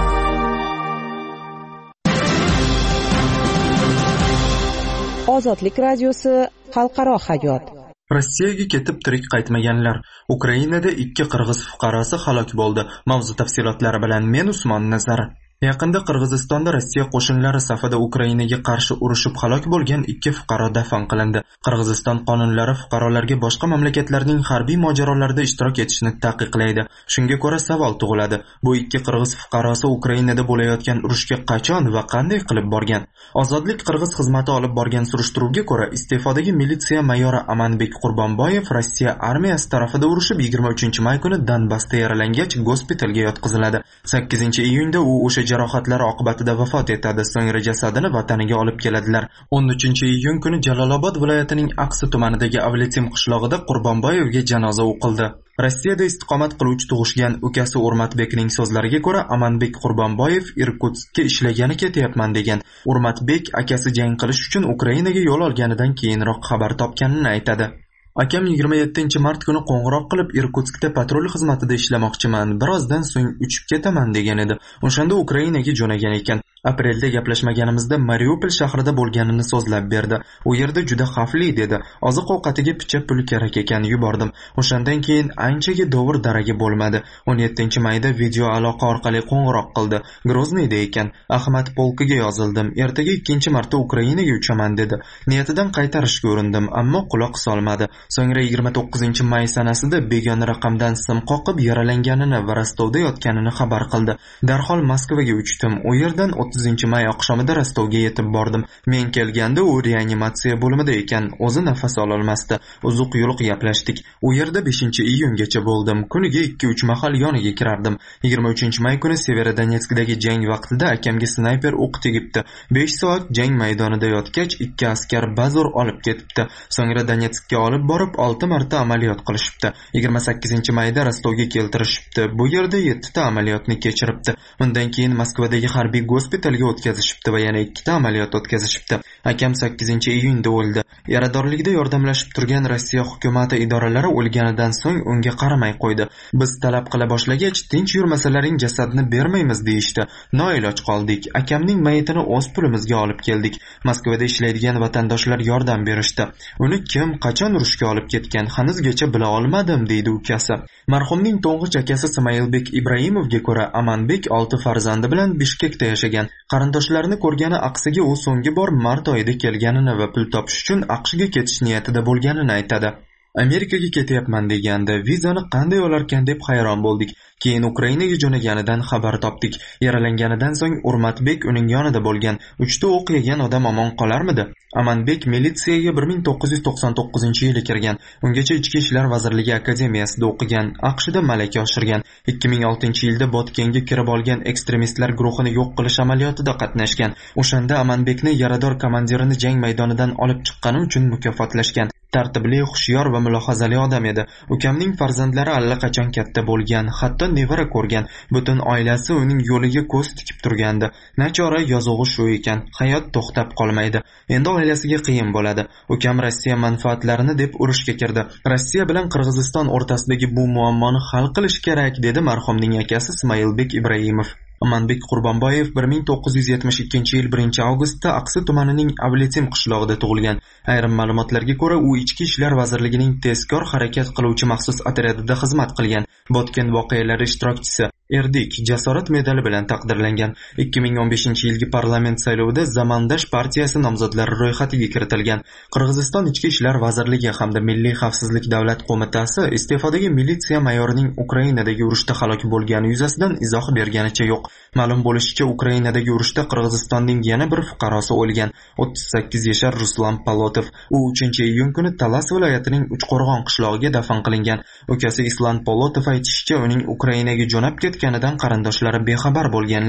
Ozodlik radiosi xalqaro hayot. Rossiyaga ketib tirik qaytmaganlar. Ukrainada ikki qirg'iz fuqarosi halok bo'ldi. Mavzu tafsilotlari bilan men Usmon Nazar. Yaqinda Qirg'izistonda Rossiya qo'shinlari safida Ukrainaga qarshi urushib halok bo'lgan ikki fuqaro dafn qilindi. Qirg'iziston qonunlari fuqarolarga boshqa mamlakatlarning harbiy mojarolarida ishtirok etishni taqiqlaydi. Shunga ko'ra savol tug'iladi. Bu ikki qirg'iz fuqarosi Ukrainada bo'layotgan urushga qachon va qanday qilib borgan? Ozodlik qirg'iz xizmati olib borgan surishtiruvga ko'ra, iste'fodagi militsiya mayori Amanbek Qurbonboyev Rossiya armiyasi tarafida urushib yigirma uchinchi may kuni Donbassda yaralangach gospitalga yotqiziladi. sakkizinchi iyunda u o'sha jarohatlari oqibatida vafot etadi. So'ngra jasadini vataniga olib keladilar. o'n uchinchi iyun kuni Jalolobod viloyatining Aqsi tumanidagi Avletim qishlog'ida Qurbonboyevga janoza o'qildi. Rossiyada istiqomat qiluvchi tug'ishgan ukasi Urmatbekning so'zlariga ko'ra, Amanbek Qurbonboyev Irkutskka ishlagani ketyapman degan. Urmatbek akasi jang qilish uchun Ukrainaga yo'l olganidan keyinroq xabar topganini aytadi. Akam yigirma yettinchi mart kuni qo'ng'iroq qilib Irkutskda patrul xizmatida ishlamoqchiman, birozdan so'ng uchib ketaman degan edi. O'shanda Ukrainaga jo'nagan ekan. Aprelda gaplashmaganimizda Mariupol shahrida bo'lganini so'zlab berdi. U yerda juda xavfli dedi. Oziq-ovqatiga picha pul kerak ekan, yubordim. O'shandan keyin anchaga dovur daragi bo'lmadi. o'n yettinchi mayda video aloqa orqali qo'ng'iroq qildi. Grozniyda ekan. Ahmad polkiga yozildim. Ertaga ikkinchi marta Ukrainaga uchaman dedi. Niyatidan qaytarishga urindim, ammo quloq solmadi. So'ngra yigirma to'qqizinchi may sanasida begona raqamdan sim qoqib yaralanganini va Rostovda yotganini xabar qildi. Darhol Moskvaga uchdim. U yerdan o'ttizinchi may oqshomida Rostovga yetib bordim. Men kelganda u reanimatsiya bo'limida ekan, o'zi nafas ola olmasdi. Uzuq-yuluq gaplashdik. U yerda beshinchi iyungacha bo'ldim. Kuniga ikki uch mahal yoniga kirardim. yigirma uchinchi may kuni Severodonetskdagi jang vaqtida akamga snayper o'q tegibdi. besh soat jang maydonida yotgach, ikki askar bazur olib ketibdi. So'ngra Donetskka olib borib olti marta amaliyot qilishibdi. yigirma sakkizinchi mayda Rostovga keltirishibdi. Bu yerda yetti ta amaliyotni kechiribdi. Undan keyin Moskvadagi harbiy gospitalga o'tkazishibdi va yana ikkita amaliyot o'tkazishibdi. Akam sakkizinchi iyunda o'ldi. Yaradorlikda yordamlashib turgan Rossiya hukumati idoralari o'lganidan so'ng unga qaramay qo'ydi. Biz talab qila boshlagach, tinch yurmasalaring jasadni bermaymiz deyishdi. Noiloj qoldik. Akamning mayitini o'z pulimizga olib keldik. Moskvada ishlaydigan vatandoshlar yordam berishdi. Uni kim, qachon urushga olib ketgan hanuzgacha bila olmadim deydi ukasi. Marhumning to'ng'ich akasi Ismoilbek Ibrahimovga ko'ra, Amanbek olti farzandi bilan Bishkekda yashagan. Qarindoshlarini ko'rgani Aqsiga u so'nggi bor mart oyida kelganini va pul topish uchun AQShga ketish niyatida bo'lganini aytadi. Amerikaga ketyapman deganda vizani qanday olarkan deb hayron bo'ldik. Keyin Ukrainaga jo'naganidan xabar topdik. Yaralanganidan so'ng Urmatbek uning yonida bo'lgan. uchta o'q yegan odam omon qolarmidi? Amanbek militsiyaga bir ming to'qqiz yuz to'qson to'qqizinchi yili kirgan. Ungacha Ichki ishlar vazirligi akademiyasida o'qigan. AQShda malaka oshirgan. ikki ming oltinchi yilda Botkenga kirib olgan ekstremistlar guruhini yo'q qilish amaliyotida qatnashgan. O'shanda Amanbekni yarador komandirini jang maydonidan olib chiqqani uchun mukofotlashgan. Tartibli, xushyor va mulohazali odam edi. Ukamning farzandlari allaqachon katta bo'lgan, hatto nevara ko'rgan. Butun oilasi uning yo'liga ko'z tikib turgandi. Nachora yozug'i shu ekan, hayot to'xtab qolmaydi. Endi oilasiga qiyin bo'ladi. Ukam Rossiya manfaatlarini deb urushga kirdi. Rossiya bilan Qirg'iziston o'rtasidagi bu muammoni hal qilish kerak, dedi marhumning akasi Ismoilbek Ibrahimov. Amanbek Qurbonboyev bir ming to'qqiz yuz yetmish ikkinchi yil birinchi avgustda Aqsi tumanining Avletim qishlog'ida tug'ilgan. Ayrim ma'lumotlarga ko'ra, u Ichki ishlar vazirligining tezkor harakat qiluvchi maxsus otryadida xizmat qilgan. Botken voqealari ishtirokchisi. Erdik jasorat medali bilan taqdirlangan. ikki ming o'n beshinchi yilgi parlament saylovida Zamandash partiyasi nomzodlari ro'yxatiga kiritilgan. Qirg'iziston Ichki ishlar vazirligi hamda Milliy xavfsizlik davlat qo'mitasi iste'fodagi militsiya mayorining Ukrainadagi urushda halok bo'lgani yuzasidan izoh berganicha yo'q. Ma'lum bo'lishicha, Ukrainadagi urushda Qirg'izistonning yana bir fuqarosi o'lgan. o'ttiz sakkiz yashar Ruslan Polotov. U uchinchi iyun kuni Talas viloyatining Uchqo'rg'on qishlog'iga dafn qilingan. Ukasi Islan Polotov aytishicha, uning Ukrainaga jo'nab ketganidan qarindoshlari bexabar bo'lganlar.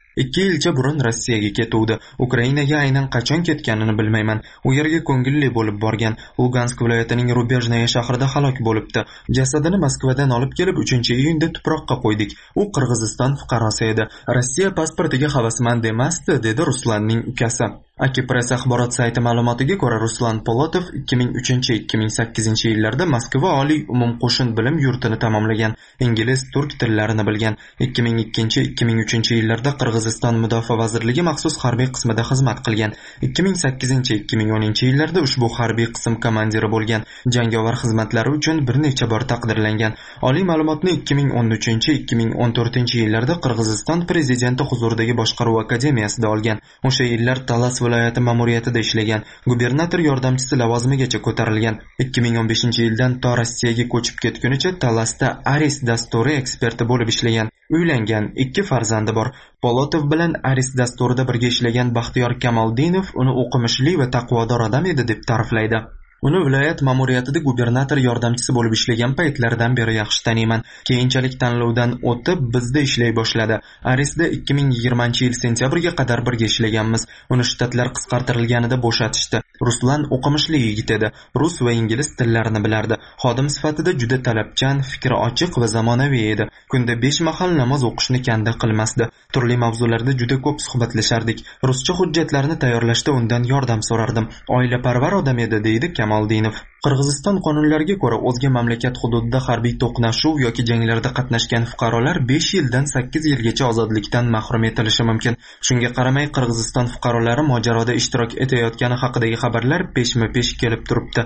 ikki yilcha burun Rossiyaga ketuvdi. Ukrainaga aynan qachon ketganini bilmayman. U yerga ko'ngilli bo'lib borgan. Lugansk viloyatining Rubejnaya shahrida halok bo'libdi. Jasadini Moskvadan olib kelib uchinchi iyunda tuproqqa qo'ydik. U Qirg'iziston fuqarosi edi. Rossiya pasportiga havasmand emasdi, dedi Ruslanning ukasi. Akipress axborot sayti ma'lumotiga ko'ra, Ruslan Polotov ikki ming uchinchi ikki ming sakkizinchi yillarda Moskva oliy umumqo'shin bilim yurtini tamomlagan. Ingliz, turk tillarini bilgan. ikki ming ikkinchi ikki ming uchinchi yillarda Qirg'iziston mudofaa vazirligi maxsus harbiy qismida xizmat qilgan. ikki ming sakkizinchi ikki ming o'ninchi yillarda ushbu harbiy qism komandiri bo'lgan. Jangovar xizmatlari uchun bir necha bor taqdirlangan. Oliy ma'lumotni ikki ming o'n uchinchi ikki ming o'n to'rtinchi yillarda Qirg'iziston prezidenti huzuridagi boshqaruv akademiyasida olgan. O'sha yillar Talas viloyati ma'muriyatida ishlagan. Gubernator yordamchisi lavozimigacha ko'tarilgan. ikki ming o'n beshinchi yildan to Rossiyaga ko'chib ketgunicha Talasda Aris dasturi eksperti bo'lib ishlagan. Uylangan, ikki farzandi bor. Polotov bilan Aris dasturida birga ishlagan Baxtiyor Kamoldinov uni o'qimishli va taqvodor odam edi deb ta'riflaydi. Uni viloyat ma'muriyatida gubernator yordamchisi bo'lib ishlagan paytlaridan beri yaxshi taniyman. Keyinchalik tanlovdan o'tib bizda ishlay boshladi. Arisda ikki ming yigirmanchi yil sentyabrga qadar birga ishlaganmiz. Uni shtatlar qisqartirilganida bo'shatishdi. Ruslan o'qimishli yigit edi. Rus va ingliz tillarini bilardi. Xodim sifatida juda talabchan, fikri ochiq va zamonaviy edi. Kunda besh mahal namoz o'qishni kanda qilmasdi. Turli mavzularda juda ko'p suhbatlashardik. Ruscha hujjatlarni tayyorlashda undan yordam so'rardim. Oilaparvar odam edi, deydi Kamoldinov. Qirg'iziston qonunlariga ko'ra o'zga mamlakat hududida harbiy to'qnashuv yoki janglarda qatnashgan fuqarolar besh yildan sakkiz yilgacha ozodlikdan mahrum etilishi mumkin. Shunga qaramay Qirg'iziston fuqarolari mojaroda ishtirok etayotgani haqidagi xabarlar peshma-pesh kelib turibdi.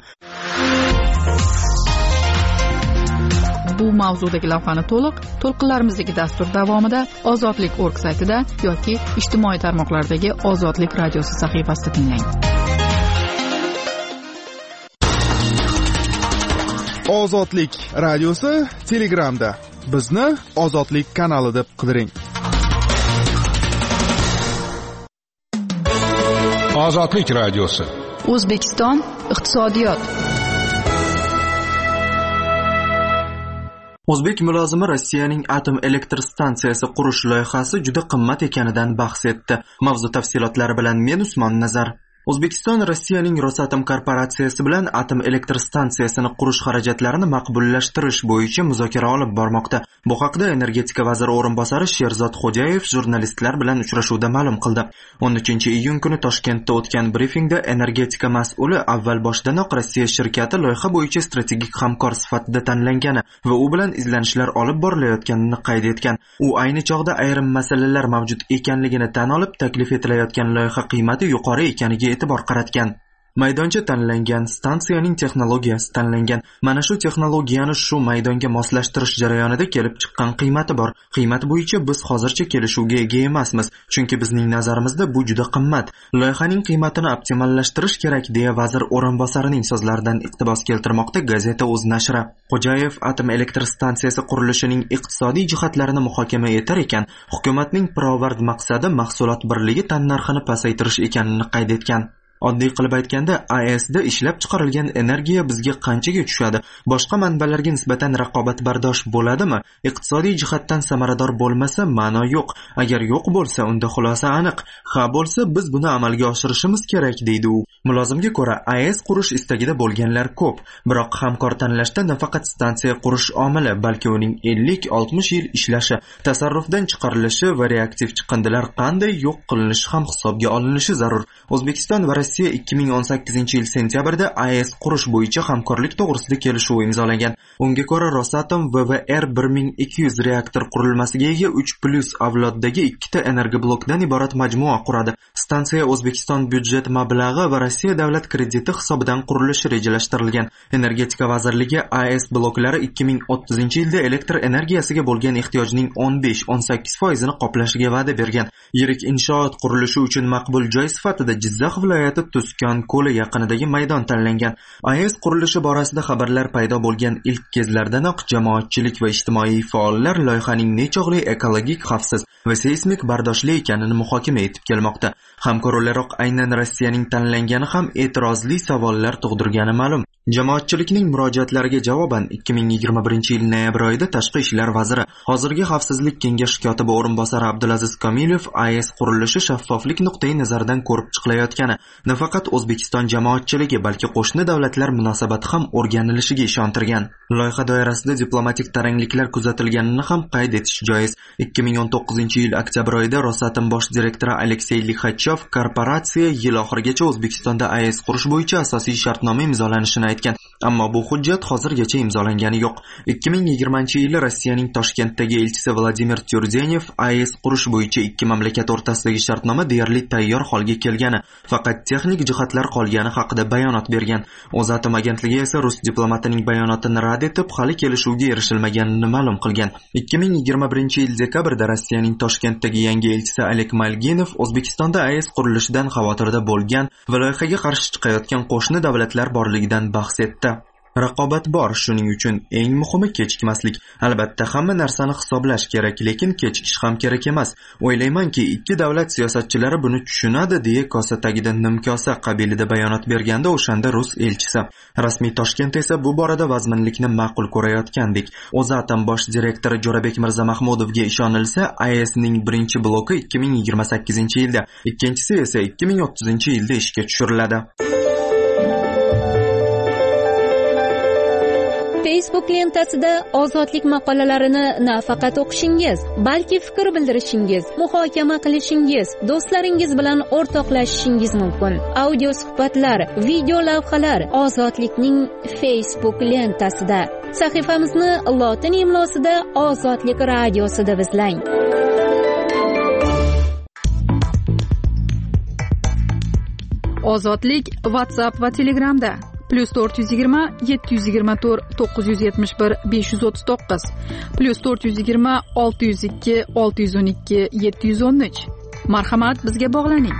Bu mavzudagi lavhani to'liq to'lqinlarimizdagi dastur davomida ozodlik org saytida yoki ijtimoiy tarmoqlardagi Ozodlik radiosi sahifasida tinglang. Ozodlik radiosi Telegramda. Bizni Ozodlik kanali deb qidiring. Ozodlik radiosi. O'zbekiston iqtisodiyot. O'zbek mulozimi Rossiyaning atom elektr stansiyasi qurish loyihasi juda qimmat ekanidan bahs etdi. Mavzu tafsilotlari bilan men Usmon Nazar. O'zbekiston Rossiyaning Rosatom korporatsiyasi bilan atom elektr stansiyasini qurish xarajatlarini maqbullashtirish bo'yicha muzokara olib bormoqda. Bu haqda energetika vaziri o'rinbosari Sherzod Xo'jayev jurnalistlar bilan uchrashuvda ma'lum qildi. o'n uchinchi iyun kuni Toshkentda o'tgan brifingda energetika mas'uli avval boshdanoq Rossiya shirkati loyiha bo'yicha strategik hamkor sifatida tanlangani va u bilan izlanishlar olib borilayotganini qayd etgan. U ayni chog'da ayrim masalalar mavjud ekanligini tan olib, taklif etilayotgan loyiha qiymati yuqori ekaniga e'tibor qaratgan. Maydoncha tanlangan, stansiyaning texnologiyasi tanlangan. Mana shu texnologiyani shu maydonga moslashtirish jarayonida kelib chiqqan qiymati bor. Qiymat bo'yicha biz hozircha kelishuvga ega emasmiz, chunki bizning nazarimizda bu juda qimmat. Loyihaning qiymatini optimallashtirish kerak, deya vazir o'rinbosarining so'zlaridan iqtibos keltirmoqda gazeta o'z nashri. Xo'jayev atom elektr stansiyasi qurilishining iqtisodiy jihatlarini muhokama etar ekan, hukumatning pirovard maqsadi mahsulot birligi tannarxini pasaytirish ekanini qayd etgan. Oddiy qilib aytganda, A E Sda ishlab chiqarilgan energiya bizga qanchaga tushadi? Boshqa manbalarga nisbatan raqobatbardosh bo'ladimi? Iqtisodiy jihatdan samarador bo'lmasa, ma'no yo'q. Agar yo'q bo'lsa, unda xulosa aniq. Ha bo'lsa, biz buni amalga oshirishimiz kerak, deydi u. Mulozimga ko'ra, A E S qurish istagida bo'lganlar ko'p, biroq hamkor tanlashda nafaqat stansiya qurish omili, balki uning ellik oltmish yil ishlashi, tasarrufdan chiqarilishi va reaktiv chiqindilar qanday yo'q qilinishi ham hisobga olinishi zarur. O'zbekiston va Rossiya ikki ming o'n sakkizinchi yil sentyabrda A E S qurish bo'yicha hamkorlik to'g'risida kelishuv imzolagan. Unga ko'ra Rosatom V V R bir ming ikki yuz reaktor qurilmasiga ega uch plus avloddagi ikkita energoblokdan iborat majmua quradi. Stansiya O'zbekiston byudjet mablag'i va Rossiya davlat krediti hisobidan qurilishi rejalashtirilgan. Energetika vazirligi A E S bloklari ikki ming o'ttizinchi yilda elektr energiyasiga bo'lgan ehtiyojning o'n besh o'n sakkiz foizini qoplashiga va'da bergan. Yirik inshoot qurilishi uchun maqbul joy sifatida Jizzax viloyati Tuskon ko'li yaqinidagi maydon tanlangan. A E S qurilishi borasida xabarlar paydo bo'lgan ilk kezlardanoq jamoatchilik va ijtimoiy faollar loyihaning nechog'li ekologik, xavfsiz va seysmik bardoshli ekanini muhokama etib kelmoqda. Hamkor o'laroq aynan Rossiyaning tanlangani ham e'tirozli savollar tug'dirgani ma'lum. Jamoatchilikning murojaatlariga javoban ikki ming yigirma birinchi yil noyabr oyida Tashqi ishlar vaziri, hozirgi Xavfsizlik kengashi kotibi o'rinbosari Abdulaziz Komilov A E S qurilishi shaffoflik nuqtai nazaridan ko'rib chiqilayotgani, nafaqat O'zbekiston jamoatchiligi, balki qo'shni davlatlar munosabati ham o'rganilishiga ishontirgan. Loyiha doirasida diplomatik tarangliklar kuzatilganini ham qayd etish joiz. ikki ming o'n to'qqizinchi yil oktyabr oyida Rosatom bosh direktori Aleksey Lixachov korporatsiya yil oxirigacha O'zbekistonda A E S qurish bo'yicha asosiy shartnoma imzolanishini aytgan, ammo bu hujjat hozirgacha imzolangani yo'q. ikki ming yigirmanchi yili Rossiyaning Toshkentdagi elchisi Vladimir Tyurdenev A E S qurish bo'yicha ikki mamlakat o'rtasidagi shartnoma deyarli tayyor holga kelgani, faqat texnik jihatlar qolgani haqida bayonot bergan. O'zatom agentligi esa rus diplomatining bayonotini rad etib, hali kelishuvga erishilmaganini ma'lum qilgan. ikki ming yigirma birinchi yil dekabrda Rossiyaning Toshkentdagi yangi elchisi Alek Malginov O'zbekistonda A E S qurilishidan xavotirda bo'lgan va loyihaga qarshi chiqayotgan qo'shni davlatlar borligidan bahs etdi. Raqobat bor, shuning uchun eng muhimi kechikmaslik. Albatta hamma narsani hisoblash kerak, lekin kechikish ham kerak emas. O'ylaymanki, ikki davlat siyosatchilari buni tushunadi, deya kosa tagida nimkosa qabilida bayonot berganda o'shanda rus elchisi. Rasmiy Toshkent esa bu borada vazminlikni ma'qul ko'rayotgandek. O'zatom bosh direktori Jo'rabek Mirzamahmudovga ishonilsa, A E S ning birinchi bloki ikki ming yigirma sakkizinchi yilda, ikkinchisi esa ikki ming o'ttizinchi yilda ishga tushiriladi. Facebook lentasida ozodlik maqolalarini nafaqat o'qishingiz, balki fikr bildirishingiz, muhokama qilishingiz, do'stlaringiz bilan o'rtoqlashishingiz mumkin. Audio suhbatlar, video lavhalar Ozodlikning Facebook lentasida. Sahifamizni lotin imlosida Ozodlik radiosi deb izlang. Ozodlik WhatsApp va Telegramda plus to'rt yuz yigirma yetti yuz yigirma to'rt to'qqiz yuz yetmish bir besh yuz o'ttiz to'qqiz plus to'rt yuz yigirma olti yuz ikki olti yuz o'n ikki yetti yuz o'n uch. Marhamat, bizga bog'laning.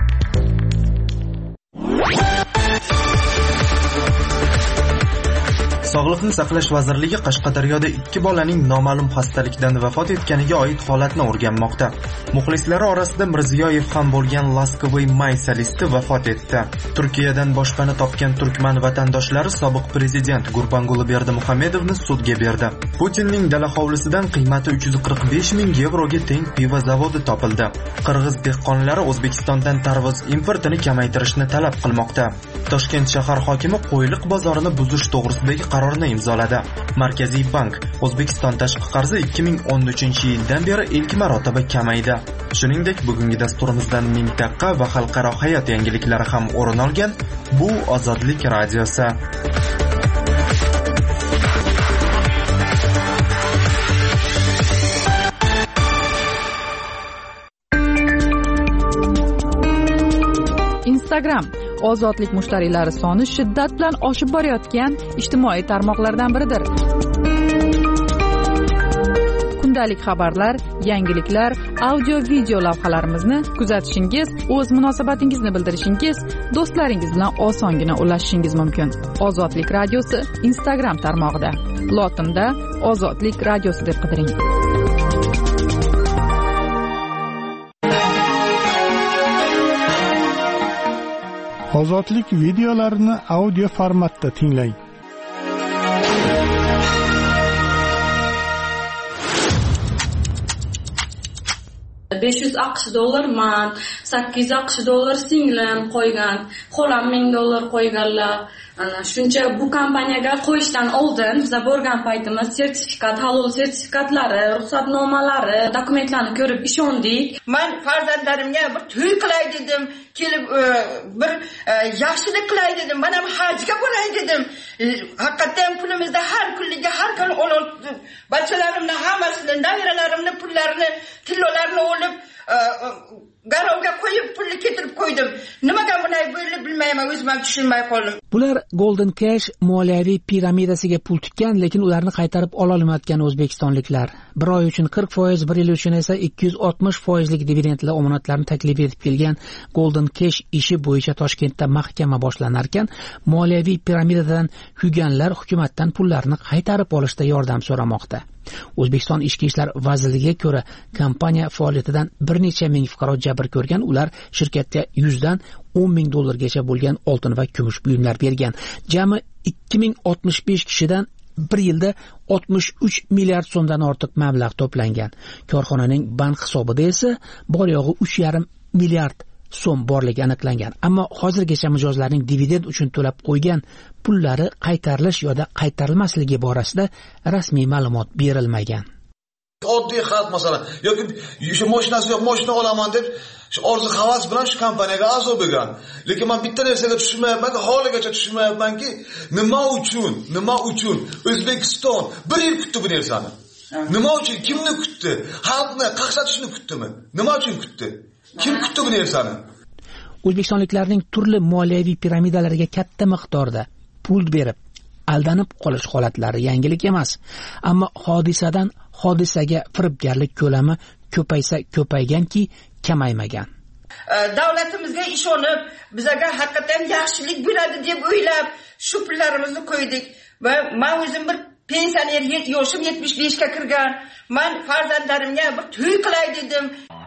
Sog'liqni saqlash vazirligi Qashqadaryoda ikki bolaning noma'lum xastalikdan vafot etganiga oid holatni o'rganmoqda. Muxlislari orasida Mirziyoyev ham bo'lgan Laskovoy May solisti vafot etdi. Turkiyadan boshpana topgan turkman vatandoshlari sobiq prezident Gurbanguli Berdimuhamedovni sudga berdi. Putinning dala hovlisidan qiymati uch yuz qirq besh ming yevroga teng pivo zavodi topildi. Qirg'iz dehqonlari O'zbekistondan tarvuz importini kamaytirishni talab qilmoqda. Toshkent shahar hokimi Qo'yliq bozorini buzish to'g'risidagi qarorni imzoladi. Markaziy bank O'zbekiston tashqi qarzi ikki ming o'n uchinchi yildan beri ilk marotaba kamaydi. Shuningdek, bugungi dasturimizdan mintaqa va xalqaro hayot yangiliklari ham o'rin olgan. Bu Ozodlik radiosi. Instagram ozodlik mushtariylari soni shiddat bilan oshib borayotgan ijtimoiy tarmoqlardan biridir. Kundalik xabarlar, yangiliklar, audio video lavhalarimizni kuzatishingiz, o'z munosabatingizni bildirishingiz, do'stlaringiz bilan osongina ulashishingiz mumkin. Ozodlik radiosi Instagram tarmog'ida. Lotinda Ozodlik radiosi deb qidiring. Ozodlik videolarini audio formatda tinglang. besh yuz aqsh dollar man, sakkiz yuz aqsh dollar singlim qo'ygan, xolam ming dollar qo'yganlar. Ana shuncha bu kompaniyaga qo'yishdan oldin biz borgan paytimiz sertifikat, halol sertifikatlari, ruxsatnomalari, dokumentlarni ko'rib ishondik. Men farzandlarimga bir to'y qilay dedim, kelib bir yaxshilik qilay dedim, men ham hajga bo'lay dedim. Haqiqatan pulimizda har kunliga har kun olib bachalarimni hammasini, nabiralarimni pullarini, tillolarini olib garovga qo'yib pulni keltirib qo'ydim. Nimaga bunday bo'ldi bilmayman, o'zim ham tushunmay qoldim. Bular Golden Cash moliyaviy piramidasiga pul tikkan, lekin ularni qaytarib ola olmayotgan o'zbekistonliklar. Bir oy uchun qirq foiz, bir yil uchun esa ikki yuz oltmish foizlik dividendli omonatlarni taklif etib kelgan Golden Cash ishi bo'yicha Toshkentda mahkama boshlanar ekan, moliyaviy piramidadan kuyganlar hukumatdan pullarni qaytarib olishda yordam so'ramoqda. O'zbekiston Ichki ishlar vazirligiga ko'ra, kompaniya faoliyatidan bir necha ming fuqaro jabr ko'rgan. Ular shirkatga yuzdan o'n ming dollargacha bo'lgan oltin va kumush buyumlar bergan. Jami ikki ming oltmish besh kishidan bir yilda oltmish uch milliard so'mdan ortiq mablag' to'plangan. Korxonaning bank hisobida esa bor yo'g'i uch yarim milliard so'm borligi aniqlangan. Ammo hozirgacha mijozlarning dividend uchun to'lab qo'ygan pullari qaytarilish yoki qaytarilmasligi borasida rasmiy ma'lumot berilmagan. Oddiy xalq masalan yoki shu mashinasi yo'q, mashina olaman deb shu orzu havas bilan shu kompaniyaga a'zo bo'lgan. Lekin men bitta narsaga tushunmayapman, holigacha tushunmayapmanki, nima uchun, nima uchun O'zbekiston bir yil kutdi bu narsani? Nima uchun, kimni kutdi? Xalqni qaqshatishni kutdimi? Nima uchun kutdi? Kim kutdi bu narsani? O'zbekistonliklarning turli moliyaviy piramidalariga katta miqdorda pul berib aldanib qolish holatlari yangilik emas. Ammo hodisadan hodisaga firibgarlik ko'lami ko'paysa ko'payganki, kamaymagan. Davlatimizga ishonib, bizga haqiqatan yaxshilik bo'ladi deb o'ylab, shu pullarimizni qo'ydik va men o'zim bir pensioner, yoshim yetmish besh ga kirgan. Men farzandlarimga bir to'y qilay dedim.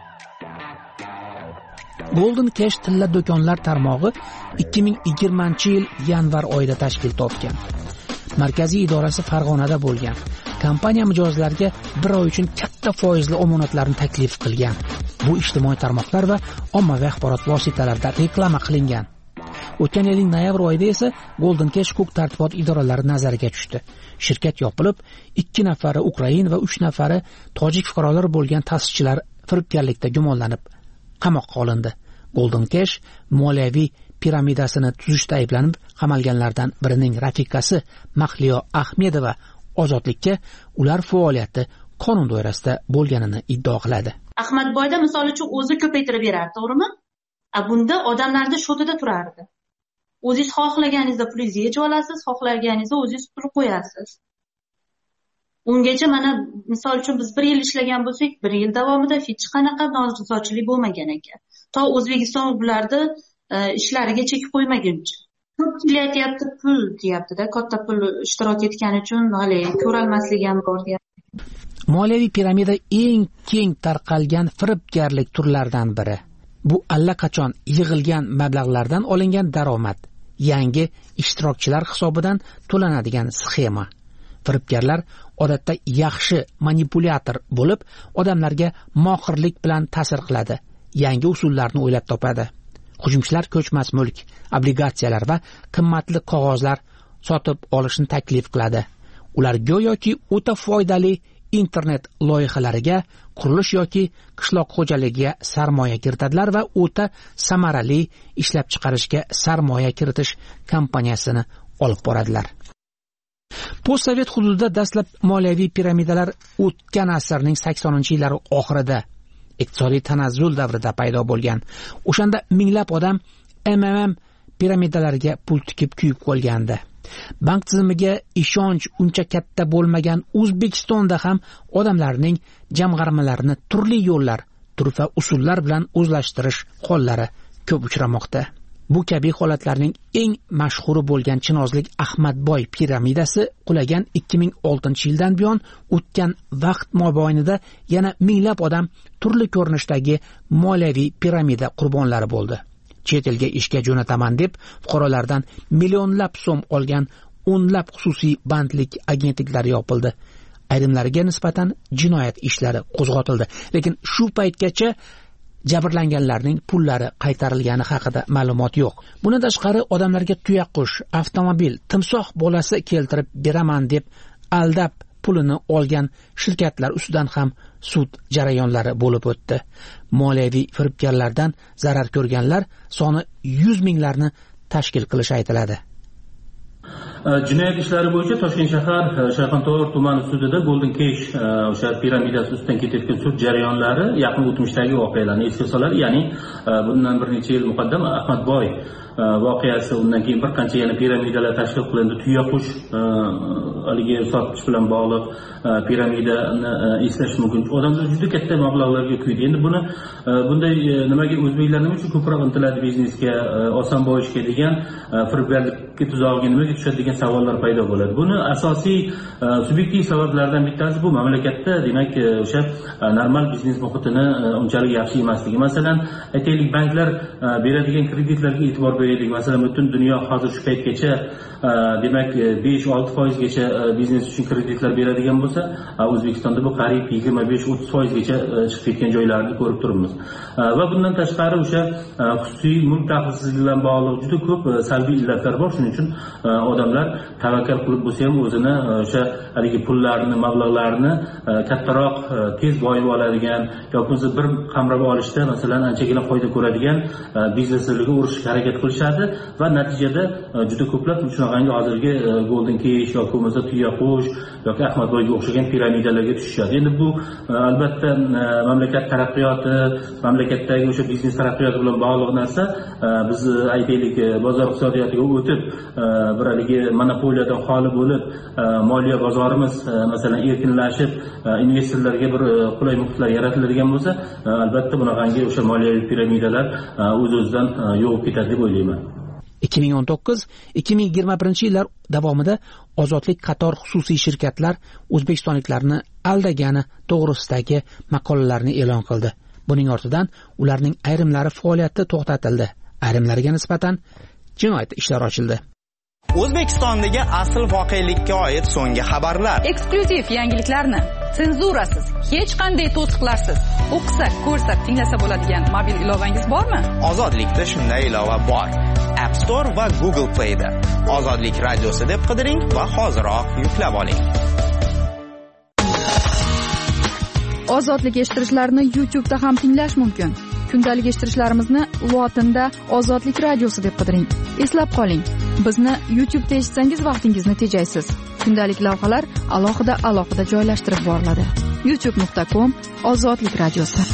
Golden Cash tilla do'konlar tarmog'i ikki ming yigirmanchi yil yanvar oyida tashkil topgan. Markaziy idorasi Farg'onada bo'lgan. Kompaniya mijozlarga bir oy uchun katta foizli omonatlarni taklif qilgan. Bu ijtimoiy tarmoqlar va ommaviy axborot vositalarida reklama qilingan. O'tgan yilning noyabr oyida esa Golden Cash huquq tartibot idoralari nazariga tushdi. Shirkat yopilib, ikki nafari Ukrain va uch nafari tojik fuqarolar bo'lgan ta'sischilar firibgarlikda gumonlanib qamoqqa olindi. Golden Cash moliyaviy piramidasini tuzishda ayblanib qamalganlardan birining rafiqasi Mahliyo Ahmedova ozodlikka ular faoliyati qonun doirasida bo'lganini iddao qiladi. Ahmadboyda misol uchun o'zi ko'paytirib berardi, to'g'rimi? A bunda odamlarning shotida turardi. O'zingiz xohlaganingizda pulingizni yechib olasiz, xohlaganingizda o'zingiz pul qo'yasiz. Ungacha mana misol uchun biz bir yil ishlagan bo'lsak, bir yil davomida hech qanaqa nozochilik bo'lmagan ekan. To O'zbekiston bularni ishlariga chek qo'ymaguncha. Ko'p kelayapti pul deyapti-da, katta pul ishtirok etgani uchun hali ko'ralmasligi ham bor deyapti. Moliyaviy piramida eng keng tarqalgan firibgarlik turlaridan biri. Bu allaqachon yig'ilgan mablag'lardan olingan daromad, yangi ishtirokchilar hisobidan to'lanadigan sxema. Firibgarlar odatda yaxshi manipulyator bo'lib, odamlarga mohirlik bilan ta'sir qiladi, yangi usullarni o'ylab topadi. Hujumchilar ko'chmas mulk, obligatsiyalar va qimmatli qog'ozlar sotib olishni taklif qiladi. Ular go'yoki o'ta foydali internet loyihalariga, qurilish yoki qishloq xo'jaligiga sarmoya kiritadilar va o'ta samarali ishlab chiqarishga sarmoya kiritish kompaniyasini olib boradilar. Postsovet hududida dastlab moliyaviy piramidalar o'tgan asrning saksoninchi yillari oxirida iqtisodiy tanazzul davrida paydo bo'lgan. O'shanda minglab odam M M M piramidalariga pul tikib kuyib qolgandi. Bank tizimiga ishonch uncha katta bo'lmagan O'zbekistonda ham odamlarning jamg'armalarini turli yo'llar, turfa usullar bilan o'zlashtirish hollari ko'p uchramoqda. Bu kabi holatlarning eng mashhuri bo'lgan Chinozlik Ahmadboy piramidasi qulagan ikki ming oltinchi yildan buyon o'tgan vaqt mobaynida yana minglab odam turli ko'rinishdagi moliyaviy piramida qurbonlari bo'ldi. Chet elga ishga jo'nataman deb fuqarolardan millionlab so'm olgan o'nlab xususiy bandlik agentliklari yopildi. Ayrimlariga nisbatan jinoyat ishlari qo'zg'atildi. Lekin shu paytgacha jabrlanganlarning pullari qaytarilgani haqida ma'lumot yo'q. Bundan tashqari odamlarga tuyaqush, avtomobil, timsoh bolasi keltirib beraman deb aldab pulini olgan shirkatlar ustidan ham sud jarayonlari bo'lib o'tdi. Moliyaviy firibgarlardan zarar ko'rganlar soni yuz minglarni tashkil qilishi aytiladi. Jinoyat ishlari bo'yicha Toshkent shahar Shayxontohur tumani sudida Golden Cash o'sha piramidasi ustidan ketayotgan sud jarayonlari yaqin o'tmishdagi voqealarni esga soladi. Ya'ni bundan bir necha yil muqaddam Ahmadboy voqeasi, undan keyin bir qancha yana piramidalar tashkil qilindi. Tuyaqush haligi sotish bilan bog'liq piramidani eslash mumkin. Odamlar juda katta mablag'larga kuydi. Endi buni bunday nimaga o'zbeklar nima uchun ko'proq intiladi biznesga, oson boyishga degan firibgarlik tuzog'iga nimaga tushadi degan savollar paydo bo'ladi. Buni asosiy subyektiv sabablardan bittasi bu mamlakatda demak o'sha normal biznes muhitini unchalik yaxshi emasligi. Masalan, aytaylik, banklar beradigan kreditlarga e'tibor beraylik. Masalan, butun dunyo hozir shu paytgacha demak besh olti foizgacha biznes uchun kreditlar beradigan bo'lsa, O'zbekistonda bu qariyb yigirma besh o'ttiz foizgacha chiqib ketgan joylarni ko'rib turibmiz. Va bundan tashqari o'sha xususiy mulk daxlsizligi bilan bog'liq juda ko'p salbiy illatlar bor. Shuning uchun odamlar tavakkal qilib bo'lsa ham o'zini o'sha haligi pullarni, mablag'larni kattaroq tez boyib oladigan yoki bir qamrab olishda masalan anchagina foyda ko'radigan bizneslarga urishga harakat qilishadi va natijada juda ko'plab shunaqangi hozirgi Golden Cash yoki bo'lmasa Tuyaqush yoki Ahmadboyga o'xshagan piramidalarga tushishadi. Endi bu albatta mamlakat taraqqiyoti, mamlakatdagi o'sha biznes taraqqiyoti bilan bog'liq narsa. Biz aytaylik, bozor iqtisodiyotiga o'tib, bir haligi monopoliyadan xoli bo'lib, moliya bozorimiz masalan erkinlashib, investorlarga bir qulay muhitlar yaratiladigan bo'lsa, albatta bunaqangi o'sha moliyaviy piramidalar o'z-o'zidan yo'qolib ketadi deb o'ylayman. ikki ming o'n to'qqiz ikki ming yigirma birinchi yillar davomida Ozodlik qator xususiy shirkatlar o'zbekistonliklarni aldagani to'g'risidagi maqolalarni e'lon qildi. Buning ortidan ularning ayrimlari faoliyati to'xtatildi, ayrimlariga nisbatan jinoyat ishlari ochildi. O'zbekistondagi asl voqelikka oid so'nggi xabarlar. Eksklyuziv yangiliklarni senzurasiz, hech qanday to'siqlarsiz o'qisa, ko'rsa, tinglasa bo'ladigan mobil ilovangiz bormi? Ozodlikda shunday ilova bor. App Store va Google Play da Ozodlik radiosi deb qidiring va hoziroq yuklab oling. Ozodlik eshittirishlarni YouTube da ham tinglash mumkin. Kundalik eshittirishlarimizni lotinda Ozodlik radiosi deb qidiring. Eslab qoling, bizni YouTube da eshitsangiz vaqtingizni tejaysiz. Kundalik lavhalar alohida alohida joylashtirib boriladi. youtube nuqta com Ozodlik radiosi.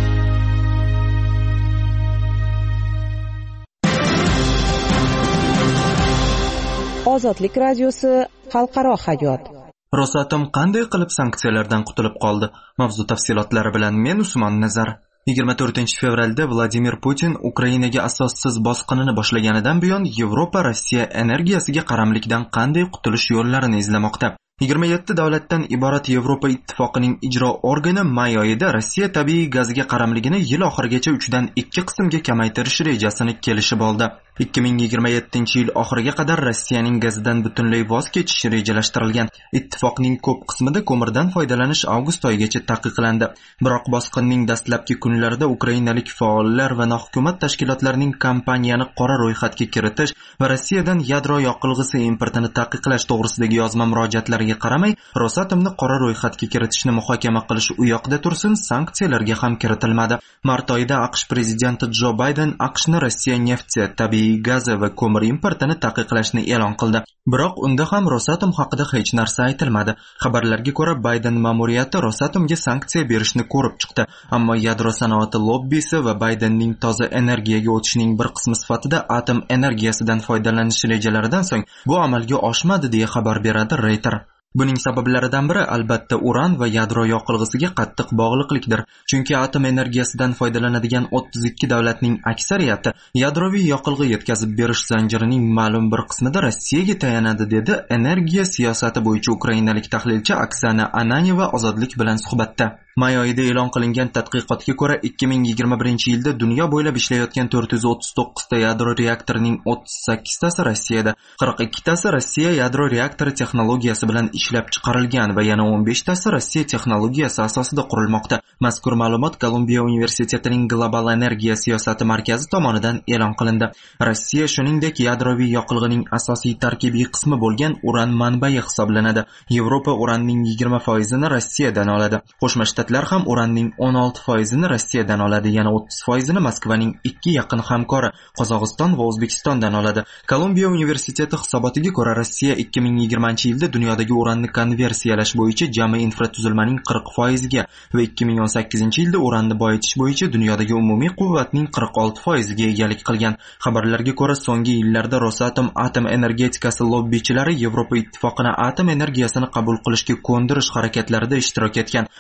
Ozodlik radiosi xalqaro hayot. Rosatom qanday qilib sanksiyalardan qutulib qoldi? Mavzu tafsilotlari bilan men Usmon Nazar. yigirma to'rtinchi fevralda Vladimir Putin Ukrainaga asossiz bosqinini boshlaganidan buyon Yevropa Rossiya energiyasiga qaramlikdan qanday qutulish yo'llarini izlamoqda. yigirma yetti davlatdan iborat Yevropa ittifoqining ijro organi may oyida Rossiya tabiiy gaziga qaramligini yil oxirigacha uch dan ikki qismga kamaytirish rejasini kelishib oldi. ikki ming yigirma yettinchi yil oxiriga qadar Rossiyaning gazidan butunlay voz kechishi rejalashtirilgan. Ittifoqning ko'p qismida ko'mirdan foydalanish avgust oyigacha taqiqlandi. Biroq bosqinning dastlabki kunlarida ukrainalik faollar va nohukumat tashkilotlarining kompaniyani qora ro'yxatga kiritish va Rossiyadan yadro yoqilg'isi importini taqiqlash to'g'risidagi yozma murojaatlariga qaramay, Rosatomni qora ro'yxatga kiritishni muhokama qilish u yoqda tursin, sanksiyalarga ham kiritilmadi. Mart oyida AQSh prezidenti Jo Bayden AQShni Rossiya nefti, tabiiy gazi va ko'mir importini taqiqlashni e'lon qildi. Biroq unda ham Rosatom haqida hech narsa aytilmadi. Xabarlarga ko'ra, Bayden ma'muriyati Rosatomga sanksiya berishni ko'rib chiqdi, ammo yadro sanoati lobbisi va Baydenning toza energiyaga o'tishining bir qismi sifatida atom energiyasidan foydalanish rejalaridan so'ng bu amalga oshmadi deya xabar beradi Reuters. Buning sabablaridan biri albatta uran va yadro yoqilg'isiga qattiq bog'liqlikdir. Chunki atom energiyasidan foydalanadigan o'ttiz ikki davlatning aksariyati yadroviy yoqilg'i yetkazib berish zanjirining ma'lum bir qismida Rossiyaga tayanadi, dedi energiya siyosati bo'yicha ukrainalik tahlilchi Oksana Ananyeva Ozodlik bilan suhbatda. May oyida e'lon qilingan tadqiqotga ko'ra, ikki ming yigirma birinchi yilda dunyo bo'ylab ishlayotgan to'rt yuz o'ttiz to'qqiz ta yadro reaktorining o'ttiz sakkiz tasi Rossiyada, qirq ikki tasi Rossiya yadro reaktori texnologiyasi bilan ishlab chiqarilgan va yana o'n besh tasi Rossiya texnologiyasi asosida qurilmoqda. Mazkur ma'lumot Kolumbiya universitetining Global energiya siyosati markazi tomonidan e'lon qilindi. Rossiya shuningdek yadroviy yoqilg'ining asosiy tarkibiy qismi bo'lgan uran manbai hisoblanadi. Yevropa uranning yigirma foizini Rossiyadan oladi. Qo'shma Shtatlar ham uranning o'n olti foizini Rossiyadan oladi, yana o'ttiz foizini Moskvaning ikki yaqin hamkori Qozog'iston va O'zbekistondan oladi. Kolumbiya universiteti hisobotiga ko'ra, Rossiya ikki ming yigirmanchi yilda dunyodagi uranni konversiyalash bo'yicha jami infratuzilmaning qirq foiziga va ikki ming o'n sakkizinchi yilda uranni boyitish bo'yicha dunyodagi umumiy quvvatning qirq olti foiziga egalik qilgan. Xabarlarga ko'ra, so'nggi yillarda Rosatom atom energetikasi lobbichilari Yevropa ittifoqini atom energiyasini qabul qilishga ko'ndirish harakatlarida ishtirok etgan. Chunki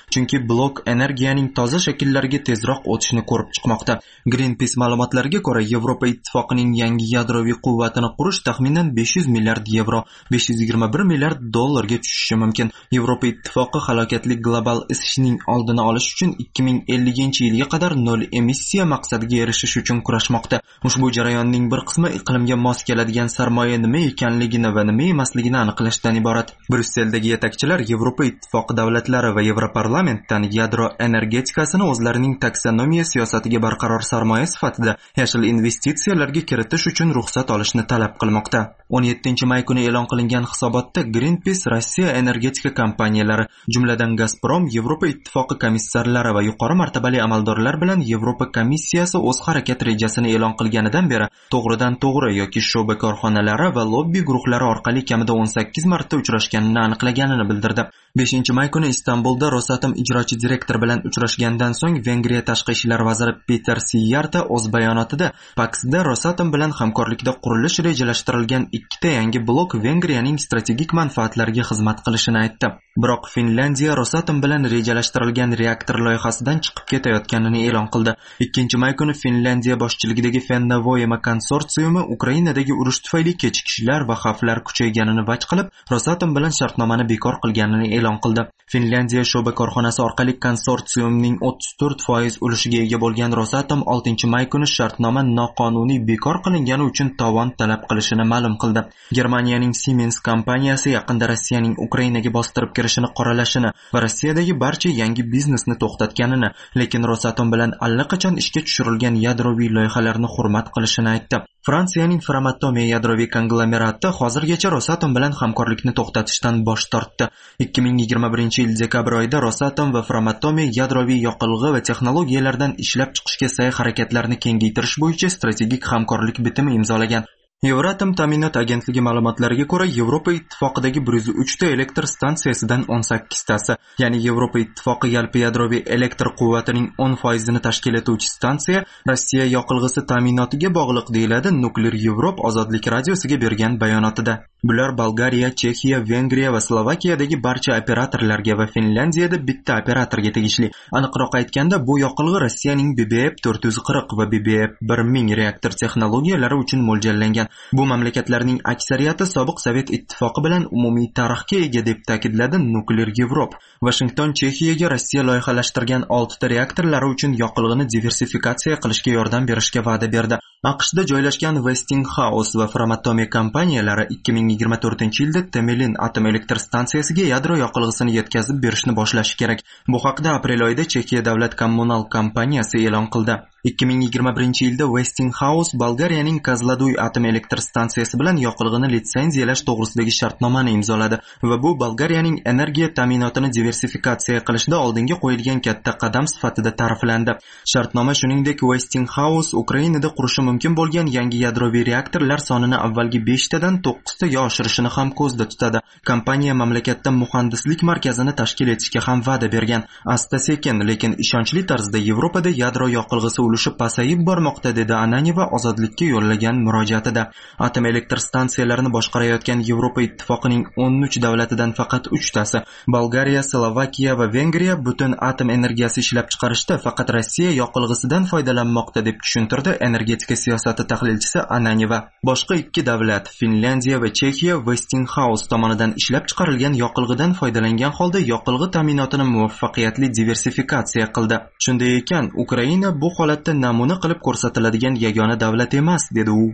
blok energiyaning toza shakllariga tezroq o'tishni ko'rib chiqmoqda. Greenpeace ma'lumotlariga ko'ra, Yevropa ittifoqining yangi yadroviy quvvatini qurish taxminan besh yuz milliard yevro, besh yuz yigirma bir milliard dollarga tushishi mumkin. Yevropa ittifoqi halokatli global isishning oldini olish uchun ikki ming ellinchi yilga qadar nol emissiya maqsadiga erishish uchun kurashmoqda. Ushbu jarayonning bir qismi iqlimga mos keladigan sarmoya nima ekanligini va nima emasligini aniqlashdan iborat. Brusseldagi yetakchilar Yevropa ittifoqi davlatlari va Yevroparlamentdan yadro energetikasini o'zlarining taksonomiya siyosatiga barqaror sarmoya sifatida yashil investitsiyalarga kiritish uchun ruxsat olishni talab qilmoqda. o'n yettinchi may kuni e'lon qilingan hisobotda Greenpeace Rossiya energetika kompaniyalari, jumladan Gazprom, Yevropa ittifoqi komissarlari va yuqori martabali amaldorlar bilan Yevropa komissiyasi o'z harakat rejasini e'lon qilganidan beri to'g'ridan to'g'ri yoki sho'ba korxonalari va lobbi guruhlari orqali kamida o'n sakkiz marta uchrashganini aniqlaganini bildirdi. beshinchi may kuni Istanbulda Rosatom ijrochi direktor bilan uchrashgandan so'ng Vengriya tashqi ishlar vaziri Peter Siyarta o'z bayonotida Paksda Rosatom bilan hamkorlikda qurilish rejalashtirilgan ikkita yangi blok Vengriyaning strategik manfaatlariga xizmat qilishini aytdi. Biroq Finlandiya Rosatom bilan rejalashtirilgan reaktor loyihasidan chiqib ketayotganini e'lon qildi. ikkinchi may kuni Finlandiya boshchiligidagi Fennovoyma konsorsiumi Ukrainadagi urush tufayli kechikishlar va xavflar kuchayganini vaj qilib, Rosatom bilan shartnomani bekor qilganini e'lon qildi. Finlandiya sho'ba korxonasi orqali konsorsiumning o'ttiz to'rt foiz ulushiga ega bo'lgan Rosatom oltinchi may kuni shartnoma noqonuniy bekor qilingani uchun tovon talab qilishini ma'lum qildi. Germaniyaning Siemens kompaniyasi yaqinda Rossiyaning Ukrainaga bostirib kirishini qoralashini va Rossiyadagi barcha yangi biznesni to'xtatganini, lekin Rosatom bilan allaqachon ishga tushirilgan yadroviy loyihalarni hurmat qilishini aytdi. Fransiyaning Framatome yadroviy konglomerati hozirgacha Rosatom bilan hamkorlikni to'xtatishdan bosh tortdi. ikki ming yigirma birinchi yil dekabr oyida Rosatom va Framatome yadroviy yoqilg'i va texnologiyalardan ishlab chiqishga sa'y harakatlarini kengaytirish bo'yicha strategik hamkorlik bitimi imzolagan. Euratom ta'minot agentligi ma'lumotlariga ko'ra, Yevropa ittifoqidagi bir yuz uch ta elektr stansiyasidan o'n sakkiz tasi, ya'ni Yevropa ittifoqi yalpi yadroviy elektr quvvatining o'n foizini tashkil etuvchi stansiya Rossiya yoqilg'isi ta'minotiga bog'liq, deyiladi Nuklear Europe ozodlik radiosiga bergan bayonotida. Bular Bolgariya, Chexiya, Vengriya va Slovakiyadagi barcha operatorlarga va Finlandiyada bitta operatorga tegishli. Aniqroq aytganda, bu yoqilg'i Rossiyaning B B F to'rt yuz qirq va B B F bir ming reaktor texnologiyalari uchun mo'ljallangan. Bu mamlakatlarning aksariyati sobiq Sovet ittifoqi bilan umumiy tarixga ega, deb ta'kidladi Nuklear Europe. Washington Chexiyaga Rossiya loyihalashtirgan olti ta reaktorlari uchun yoqilg'ini diversifikatsiya qilishga yordam berishga va'da berdi. AQShda joylashgan Westinghouse va Framatome kompaniyalari ikki ming yigirma to'rtinchi yilda Temelin atom elektr stansiyasiga yadro yoqilg'isini yetkazib berishni boshlashi kerak. Bu haqda aprel oyida Chexiya davlat kommunal kompaniyasi e'lon qildi. ikki ming yigirma birinchi yilda Westinghouse Bolgariyaning Kozloduy atom elektr stansiyasi bilan yoqilg'ini litsenziyalash to'g'risidagi shartnomani imzoladi va bu Bolgariyaning energiya ta'minotini diversifikatsiya qilishda oldinga qo'yilgan katta qadam sifatida ta'riflandi. Shartnoma shuningdek Westinghouse Ukrainada qurishi mumkin bo'lgan yangi yadroviy reaktorlar sonini avvalgi besh tadan to'qqiz taga oshirishini ham ko'zda tutadi. Kompaniya mamlakatda muhandislik markazini tashkil etishga ham va'da bergan. Asta-sekin, lekin ishonchli tarzda Yevropada yadro yoqilg'isi ulushi pasayib bormoqda, dedi Ananyeva ozodlikka yo'llagan murojaatida. Atom elektr stansiyalarini boshqarayotgan Yevropa ittifoqining o'n uch davlatidan faqat uch tasi, Bolgariya, Slovakiya va Vengriya butun atom energiyasi ishlab chiqarishda faqat Rossiya yoqilg'isidan foydalanmoqda, deb tushuntirdi energetika siyosati tahlilchisi Ananyeva. Boshqa ikki davlat, Finlandiya va Chexiya, Westinghouse tomonidan ishlab chiqarilgan yoqilg'idan foydalangan holda yoqilg'i ta'minotini muvaffaqiyatli diversifikatsiya qildi. Shunday ekan, Ukraina bu holatda namuna qilib ko'rsatiladigan yagona davlat emas, dedi u.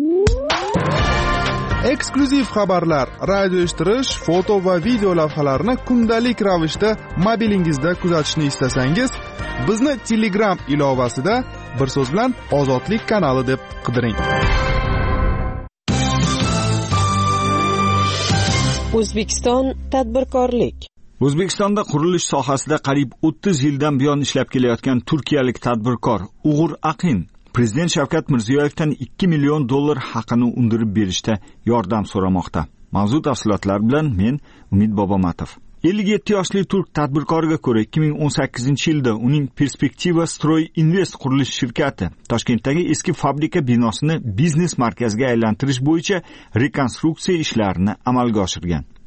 Eksklyuziv xabarlar, radio eshittirish, foto va video lavhalarni kundalik ravishda mobilingizda kuzatishni istasangiz, bizni Telegram ilovasida bir so'z bilan Ozodlik kanali deb qidiring. O'zbekiston tadbirkorlik. O'zbekistonda qurilish sohasida qariyb o'ttiz yildan buyon ishlab kelayotgan turkiyalik tadbirkor Uğur Aqin Prezident Shavkat Mirziyoyevdan ikki million dollar haqini undirib berishda yordam so'ramoqda. Mavzu tafsilotlar bilan men Umid Bobomatov. ellik yetti yoshli turk tadbirkoriga ko'ra ikki ming o'n sakkizinchi yilda uning Perspektiva Stroy Invest qurilish shirkati Toshkentdagi eski fabrika binosini biznes markaziga aylantirish bo'yicha rekonstruksiya ishlarini amalga oshirgan.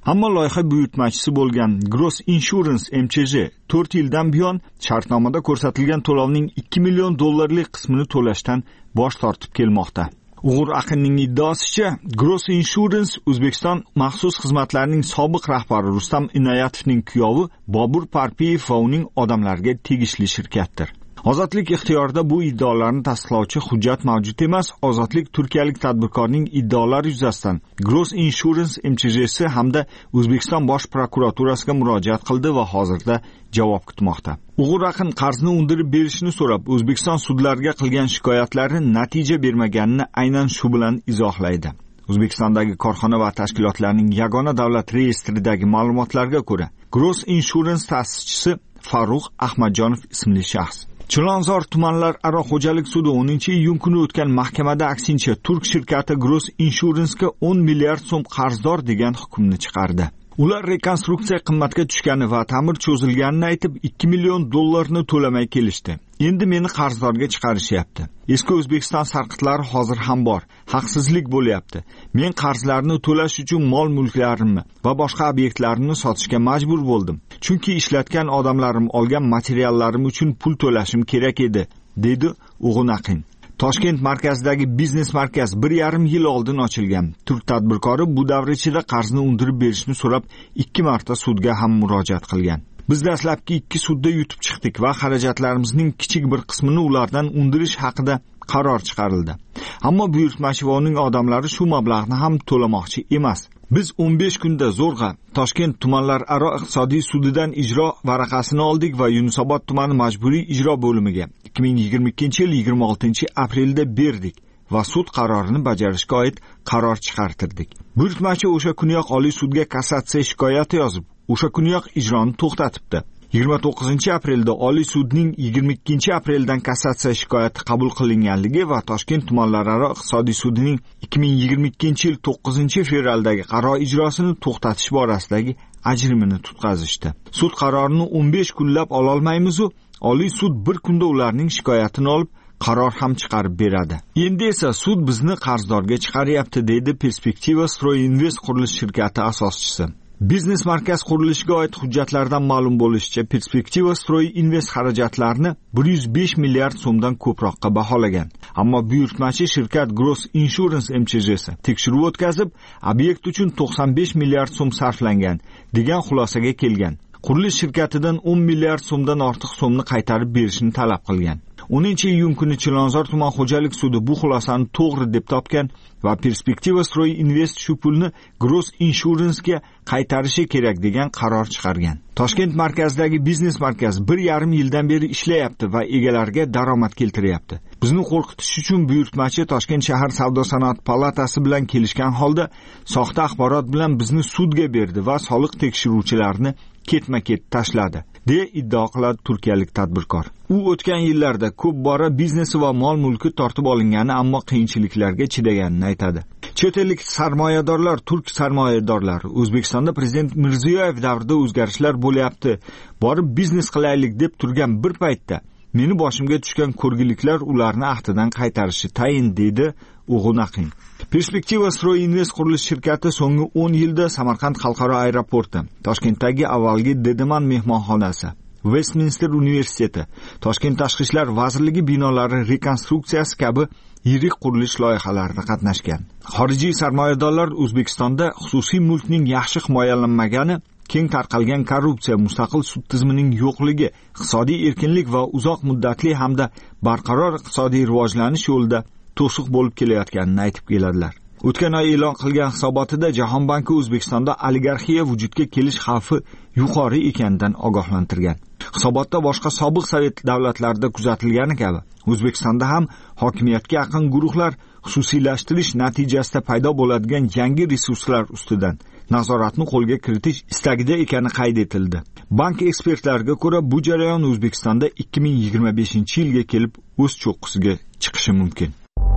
Ammo loyiha buyurtmachisi bo'lgan Gross Insurance M Ch J to'rt yildan buyon shartnomada ko'rsatilgan to'lovning ikki million dollarlik qismini to'lashdan bosh tortib kelmoqda. Uğur Aqinning iddaosicha, Gross Insurance O'zbekiston maxsus xizmatlarining sobiq rahbari Rustam Inoyatovning kuyovi Bobur Parpiyev va uning odamlariga tegishli shirkatdir. Ozodlik ixtiyorida bu iddaolarni tasdiqlovchi hujjat mavjud emas. Ozodlik turkiyalik tadbirkorning iddaolari yuzasidan Gross Insurance M Ch J'si hamda O'zbekiston bosh prokuraturasiga murojaat qildi va hozirda javob kutmoqda. Uğur Aqin qarzni undirib berishni so'rab O'zbekiston sudlariga qilgan shikoyatlari natija bermaganini aynan shu bilan izohlaydi. O'zbekistondagi korxona va tashkilotlarning yagona davlat reyestridagi ma'lumotlarga ko'ra, Gross Insurance ta'sischisi Farruh Ahmadjonov ismli shaxs Chilonzor tumanlararo xo'jalik sudi o'ninchi iyun kuni o'tgan mahkamada aksincha turk shirkati Gross Insurance'ga o'n milliard so'm qarzdor degan hukmni chiqardi. Ular rekonstruksiya qimmatga tushgani va ta'mir cho'zilganini aytib ikki million dollarni to'lamay kelishdi. Endi meni qarzdorga chiqarishyapti. Eski O'zbekiston sarqitlari hozir ham bor. Haqsizlik bo'lyapti. Men qarzlarni to'lash uchun mol-mulklarimni va boshqa obyektlarimni sotishga majbur bo'ldim. Chunki ishlatgan odamlarim olgan materiallarim uchun pul to'lashim kerak edi, dedi Uğur Aqin. Toshkent markazidagi biznes markaz bir yarim yil oldin ochilgan. Turk tadbirkori bu davr ichida qarzni undirib berishni so'rab ikki marta sudga ham murojaat qilgan. Biz dastlabki ikki sudda yutib chiqdik va xarajatlarimizning kichik bir qismini ulardan undirish haqida qaror chiqarildi. Ammo buyurtmachi va uning odamlari shu mablag'ni ham to'lamoqchi emas. Biz o'n besh kunda zo'rg'a Toshkent tumanlararo iqtisodiy sudidan ijro varaqasini oldik va Yunusobod tumani majburiy ijro bo'limiga ikki ming yigirma ikkinchi yil yigirma oltinchi aprelda berdik va sud qarorini bajarishga oid qaror chiqartirdik. Buyurtmachi o'sha kuniyoq Oliy sudga kassatsiya shikoyati yozib, o'sha kuniyoq ijroni to'xtatibdi. yigirma to'qqizinchi aprelda Oliy sudning yigirma ikkinchi apreldan kassatsiya shikoyati qabul qilinganligi va Toshkent tumanlararo iqtisodiy sudining ikki ming yigirma ikkinchi yil to'qqizinchi fevraldagi qaror ijrosini to'xtatish borasidagi ajrimini tutqazishdi. Sud qarorini o'n besh kunlab ola olmaymiz-u, Oliy sud bir kunda ularning shikoyatini olib qaror ham chiqarib beradi. Endi esa sud bizni qarzdorga chiqaryapti, deydi Perspektiva Stroy Invest qurilish shirkati asoschisi. Biznes markaz qurilishiga oid hujjatlardan ma'lum bo'lishicha, Perspektiva Stroy Invest xarajatlarini bir yuz besh milliard so'mdan ko'proqqa baholagan. Ammo buyurtmachi shirkat Gross Insurance M Ch J'si tekshiruv o'tkazib, obyekt uchun to'qson besh milliard so'm sarflangan degan xulosaga kelgan. Qurilish shirkatidan o'n milliard so'mdan ortiq so'mni qaytarib berishni talab qilgan. o'ninchi iyun kuni Chilonzor tuman xo'jalik sudi bu xulosani to'g'ri deb topgan va Perspektiva Stroy Invest shu pulni Gross Insurance'ga qaytarishi kerak degan qaror chiqargan. Toshkent markazidagi biznes markaz bir yarim yildan beri ishlayapti va egalariga daromad keltiryapti. Bizni qo'rqitish uchun buyurtmachi Toshkent shahar savdo sanoat palatasi bilan kelishgan holda soxta axborot bilan bizni sudga berdi va soliq tekshiruvchilarini ketma-ket tashladi, deya iddao qiladi turkiyalik tadbirkor. U o'tgan yillarda ko'p bora biznesi va mol-mulki tortib olingani, ammo qiyinchiliklarga chidaganini aytadi. Chet ellik sarmoyadorlar, turk sarmoyadorlari O'zbekistonda prezident Mirziyoyev davrida o'zgarishlar bo'lyapti, borib biznes qilaylik deb turgan bir paytda meni boshimga tushgan ko'rgiliklar ularni ahdidan qaytarishi tayin, deydi Uğur Aqin. Perspektiva Stroy Invest qurilish shirkati so'nggi o'n yilda Samarqand xalqaro aeroporti, Toshkentdagi avvalgi Dedeman mehmonxonasi, Westminster universiteti, Toshkent tashqi ishlar vazirligi binolari rekonstruksiyasi kabi yirik qurilish loyihalarida qatnashgan. Xorijiy sarmoyadorlar O'zbekistonda xususiy mulkning yaxshi himoyalanmagani, keng tarqalgan korrupsiya, mustaqil sud tizimining yo'qligi, iqtisodiy erkinlik va uzoq muddatli hamda barqaror iqtisodiy rivojlanish yo'lida to'siq bo'lib kelayotganini aytib keladilar. O'tgan oy e'lon qilgan hisobotida Jahon banki O'zbekistonda oligarxiya vujudga kelish xavfi yuqori ekanidan ogohlantirgan. Hisobotda boshqa sobiq sovet davlatlarida kuzatilgani kabi O'zbekistonda ham hokimiyatga yaqin guruhlar xususiylashtirish natijasida paydo bo'ladigan yangi resurslar ustidan nazoratni qo'lga kiritish istagida ekani qayd etildi. Bank ekspertlariga ko'ra, bu jarayon O'zbekistonda ikki ming yigirma beshinchi yilga kelib o'z cho'qqisiga chiqishi mumkin.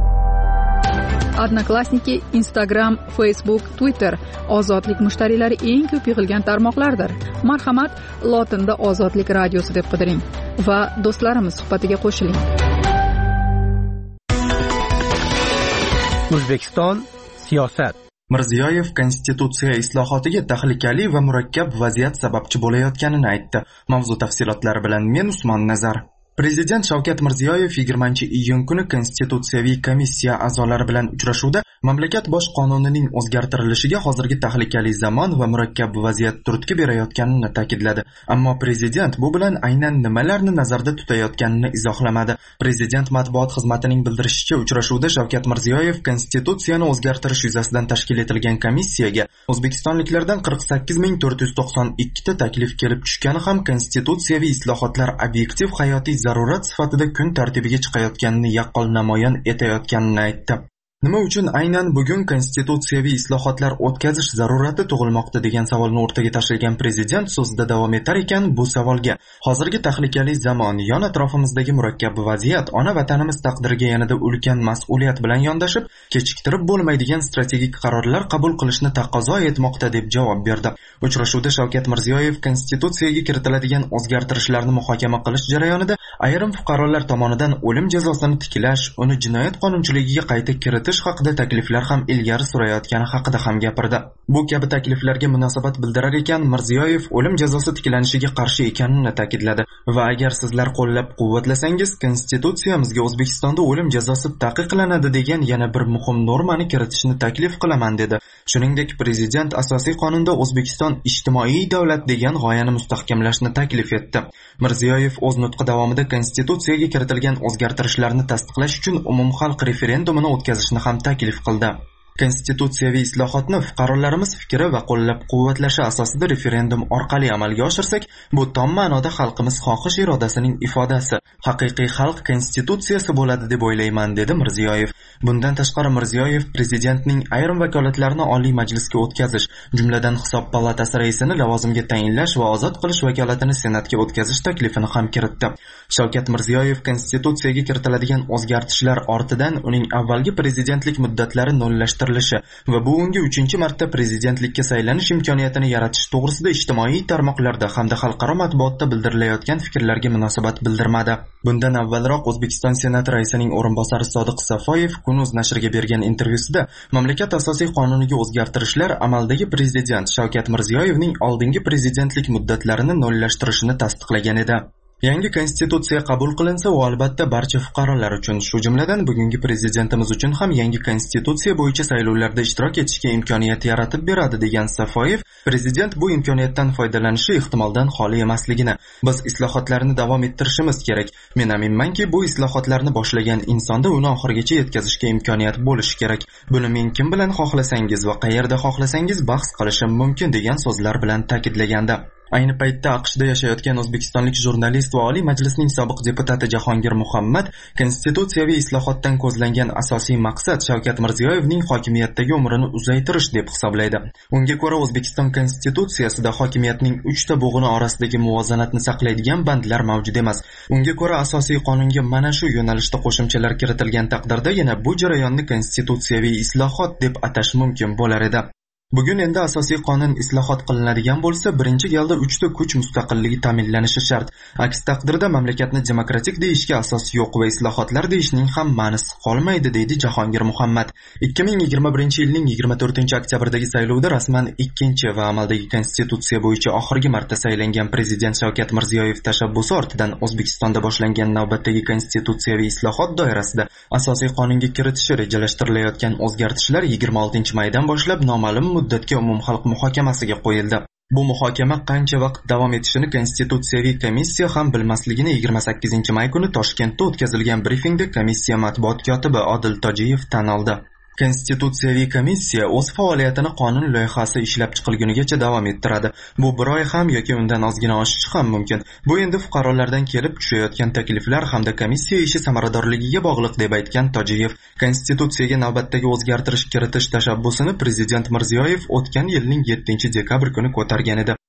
Odnoklassniki, Instagram, Facebook, Twitter ozodlik mushtariylari eng ko'p yig'ilgan tarmoqlardir. Marhamat, lotinda Ozodlik radiosi deb qidiring va do'stlarimiz suhbatiga qo'shiling. O'zbekiston siyosat. Mirziyoyev konstitutsiya islohotiga tahlikali va murakkab vaziyat sababchi bo'layotganini aytdi. Mavzu tafsilotlari bilan men Usmon Nazar. Prezident Shavkat Mirziyoyev yigirmanchi iyun kuni Konstitutsiyaviy komissiya a'zolari bilan uchrashuvda mamlakat bosh qonunining o'zgartirilishiga hozirgi tahlikali zamon va murakkab vaziyat turtki berayotganini ta'kidladi. Ammo prezident bu bilan aynan nimalarni nazarda tutayotganini izohlamadi. Prezident matbuot xizmatining bildirishicha, uchrashuvda Shavkat Mirziyoyev konstitutsiyani o'zgartirish yuzasidan tashkil etilgan komissiyaga o'zbekistonliklardan qirq sakkiz ming to'rt yuz to'qson ikki ta taklif kelib tushgani ham konstitutsiyaviy islohotlar obyektiv hayotiy zarurat sifatida kun tartibiga chiqayotganini yaqqol namoyon etayotganini aytdi. Nima uchun aynan bugun konstitutsiyaviy islohotlar o'tkazish zarurati tug'ilmoqda degan savolni o'rtaga tashlagan prezident so'zida davom etar ekan, bu savolga hozirgi tahlikali zamon, yon atrofimizdagi murakkab vaziyat, ona vatanimiz taqdiriga yanada ulkan mas'uliyat bilan yondashib, kechiktirib bo'lmaydigan strategik qarorlar qabul qilishni taqozo etmoqda deb javob berdi. Uchrashuvda Shavkat Mirziyoyev konstitutsiyaga kiritiladigan o'zgartirishlarni muhokama qilish jarayonida ayrim fuqarolar tomonidan o'lim jazosini tiklash, uni jinoyat qonunchiligiga qayta kiritish haqida takliflar ham ilgari surayotgani haqida ham gapirdi. Bu kabi takliflarga munosabat bildirar ekan, Mirziyoyev o'lim jazosi tiklanishiga qarshi ekanini ta'kidladi va agar sizlar qo'llab-quvvatlasangiz, konstitutsiyamizga O'zbekistonda o'lim jazosi taqiqlanadi degan yana bir muhim normani kiritishni taklif qilaman dedi. Shuningdek, prezident asosiy qonunda O'zbekiston ijtimoiy davlat degan g'oyani mustahkamlashni taklif etdi. Mirziyoyev o'z nutqi davomida konstitutsiyaga kiritilgan o'zgartirishlarni tasdiqlash uchun umumxalq referendumini o'tkazishni ham taklif qildi. Konstitutsiyaviy islohotni fuqarolarimiz fikri va qo'llab-quvvatlashi asosida referendum orqali amalga oshirsak, bu tom ma'noda xalqimiz xohish irodasining ifodasi, haqiqiy xalq konstitutsiyasi bo'ladi deb o'ylayman, dedi Mirziyoyev. Bundan tashqari Mirziyoyev prezidentning ayrim vakolatlarini Oliy Majlisga o'tkazish, jumladan Hisob palatasi raisini lavozimga tayinlash va ozod qilish vakolatini Senatga o'tkazish taklifini ham kiritdi. Shavkat Mirziyoyev konstitutsiyaga kiritiladigan o'zgartishlar ortidan uning avvalgi prezidentlik muddatlari nolllashtirilishi va bu unga uchinchi marta prezidentlikka saylanish imkoniyatini yaratish to'g'risida ijtimoiy tarmoqlarda hamda xalqaro matbuotda bildirilayotgan fikrlarga munosabat bildirmadi. Bundan avvalroq O'zbekiston Senati raisining o'rinbosari Sodiq Safoyev Kun.uz nashriga bergan intervyusida mamlakat asosiy qonuniga o'zgartirishlar amaldagi prezident Shavkat Mirziyoyevning oldingi prezidentlik muddatlarini nollashtirishini tasdiqlagan edi. Yangi konstitutsiya qabul qilinsa, u albatta barcha fuqarolar uchun, shu jumladan bugungi prezidentimiz uchun ham yangi konstitutsiya bo'yicha saylovlarda ishtirok etishga imkoniyat yaratib beradi degan Safoyev, prezident bu imkoniyatdan foydalanishi ehtimoldan xoli emasligini, biz islohotlarni davom ettirishimiz kerak. Men aminmanki, bu islohotlarni boshlagan insonda uni oxirigacha yetkazishga imkoniyat bo'lishi kerak. Buni men kim bilan xohlasangiz va qayerda xohlasangiz bahs qilishim mumkin degan so'zlar bilan ta'kidlagandi. Ayni paytda AQShda yashayotgan o'zbekistonlik jurnalist va Oliy Majlisning sobiq deputati Jahongir Muhammad konstitutsiyaviy islohotdan ko'zlangan asosiy maqsad Shavkat Mirziyoyevning hokimiyatdagi umrini uzaytirish deb hisoblaydi. Unga ko'ra, O'zbekiston konstitutsiyasida hokimiyatning uchta bo'g'ini orasidagi muvozanatni saqlaydigan bandlar mavjud emas. Unga ko'ra, asosiy qonunga mana shu yo'nalishda qo'shimchalar kiritilgan taqdirda yana bu jarayonni konstitutsiyaviy islohot deb atash mumkin bo'lar edi. Bugun endi asosiy qonun islohot qilinadigan bo'lsa, birinchi galda uchta kuch mustaqilligi ta'minlanishi shart. Aks taqdirda mamlakatni demokratik deyishga asos yo'q va islohotlar deyishning ham ma'nosi qolmaydi, deydi Jahongir Muhammad. ikki ming yigirma birinchi yilning yigirma to'rtinchi oktyabrdagi saylovda rasman ikkinchi va amaldagi konstitutsiya bo'yicha oxirgi marta saylangan prezident Shavkat Mirziyoyev tashabbusi ortidan O'zbekistonda boshlangan navbatdagi konstitutsiyaviy islohot doirasida asosiy qonunga kiritishi rejalashtirilayotgan o'zgartishlar yigirma oltinchi maydan boshlab noma'lum muddatga umumxalq muhokamasiga qo'yildi. Bu muhokama qancha vaqt davom etishini konstitutsiyaviy komissiya ham bilmasligini yigirma sakkizinchi may kuni Toshkentda o'tkazilgan brifingda komissiya matbuot kotibi Odil Tojiyev tan oldi. Konstitutsiyaviy komissiya o'z faoliyatini qonun loyihasi ishlab chiqilgunigacha davom ettiradi. Bu bir oy ham yoki undan ozgina oshishi ham mumkin. Bu endi fuqarolardan kelib tushayotgan takliflar hamda komissiya ishi samaradorligiga bog'liq deb aytgan Tojiyev. Konstitutsiyaga navbatdagi o'zgartirish kiritish tashabbusini prezident Mirziyoyev o'tgan yilning yettinchi dekabr kuni ko'targan edi.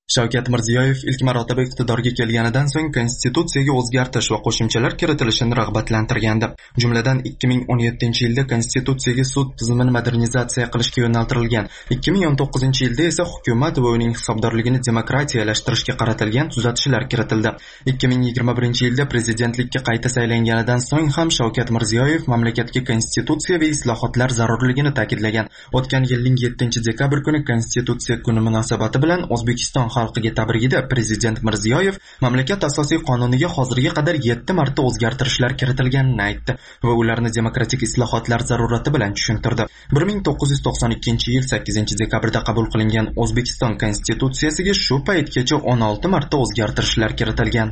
Shavkat Mirziyoyev ilk marotaba iqtidorga kelganidan so'ng konstitutsiyaga o'zgartish va qo'shimchalar kiritilishini rag'batlantirgandi. Jumladan ikki ming o'n yettinchi yilda konstitutsiyaga sud tizimini modernizatsiya qilishga yo'naltirilgan, ikki ming o'n to'qqizinchi yilda esa hukumat va uning hisobdorligini demokratiyalashtirishga qaratilgan tuzatishlar kiritildi. ikki ming yigirma birinchi yilda prezidentlikka qayta saylanganidan so'ng ham Shavkat Mirziyoyev mamlakatga konstitutsiyaviy islohotlar zarurligini ta'kidlagan. O'tgan yilning yettinchi dekabr kuni konstitutsiya kuni munosabati bilan O'zbekiston xalqiga tabrigida prezident Mirziyoyev mamlakat asosiy qonuniga hozirga qadar yetti marta o'zgartirishlar kiritilganini aytdi va ularni demokratik islohotlar zarurati bilan tushuntirdi. bir ming to'qqiz yuz to'qson ikkinchi yil sakkizinchi dekabrda qabul qilingan O'zbekiston konstitutsiyasiga shu paytgacha o'n olti marta o'zgartirishlar kiritilgan.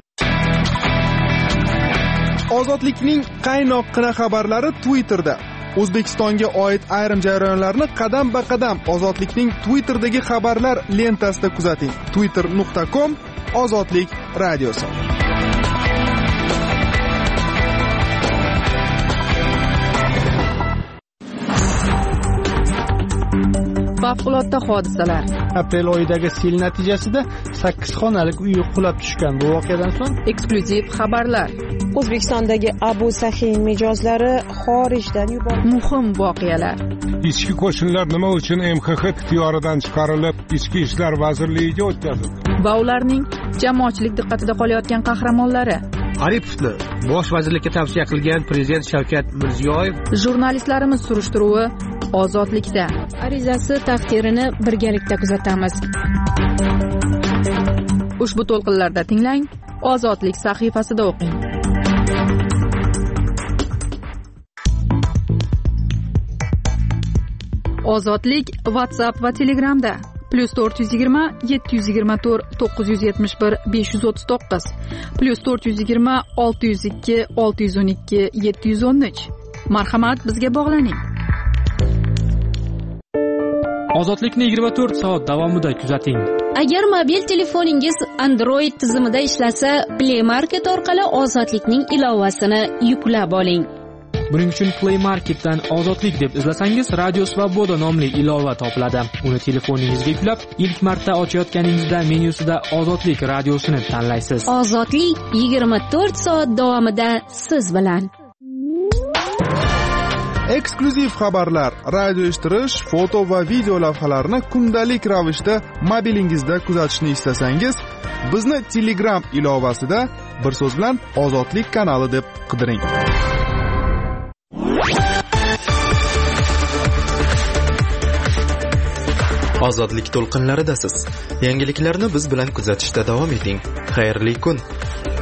Ozodlikning qaynoqqina xabarlari Twitterda. O'zbekistonga oid ayrim jarayonlarni qadam-ba-qadam Ozodlikning Twitterdagi xabarlar lentasida kuzating. twitter nuqta com Ozodlik radiosi. Favqulodda hodisalar. Aprel oyidagi sel natijasida sakkiz xonalik uy qulab tushgan. Bu voqeadan so'ng eksklyuziv xabarlar. O'zbekistondagi Abu Sahin mijozlari xorijdan yuborildi. Muhim voqealar. Ichki qo'shinlar nima uchun M X X ixtiyoridan chiqarilib, Ichki ishlar vazirligiga o'tkazildi? Va ularning jamoatchilik diqqatida qolayotgan qahramonlari. Aripovni bosh vazirlikka tavsiya qilgan prezident Shavkat Mirziyoyev. Jurnalistlarimiz surishtiruvi Ozodlikda. Arizasi taqdirini birgalikda kuzatamiz. Ushbu to'lqinlarda tinglang, Ozodlik sahifasida o'qing. Ozodlik WhatsApp va Telegramda plus to'rt yuz yigirma yetti yuz yigirma to'rt to'qqiz yuz yetmish bir besh yuz o'ttiz to'qqiz plus to'rt yuz yigirma olti yuz ikki olti yuz o'n ikki yetti yuz o'n uch. Marhamat, bizga bog'laning. Ozodlikni yigirma to'rt soat davomida kuzating. Agar mobil telefoningiz Android tizimida ishlasa, Play Market orqali Ozodlikning ilovasini yuklab oling. Buning uchun Play Marketdan Ozodlik deb izlasangiz, Radio Svoboda nomli ilova topiladi. Uni telefoningizga yuklab, ilk marta ochayotganingizda menyusida Ozodlik radiosini tanlaysiz. Ozodlik yigirma to'rt soat davomida siz bilan. Eksklyuziv xabarlar, radio eshittirish, foto va video lavhalarni kundalik ravishda mobilingizda kuzatishni istasangiz, bizni Telegram ilovasida bir so'z bilan Ozodlik kanali deb qidiring. Ozodlik to'lqinlaridasiz. Yangiliklarni biz bilan kuzatishda davom eting. Xayrli kun.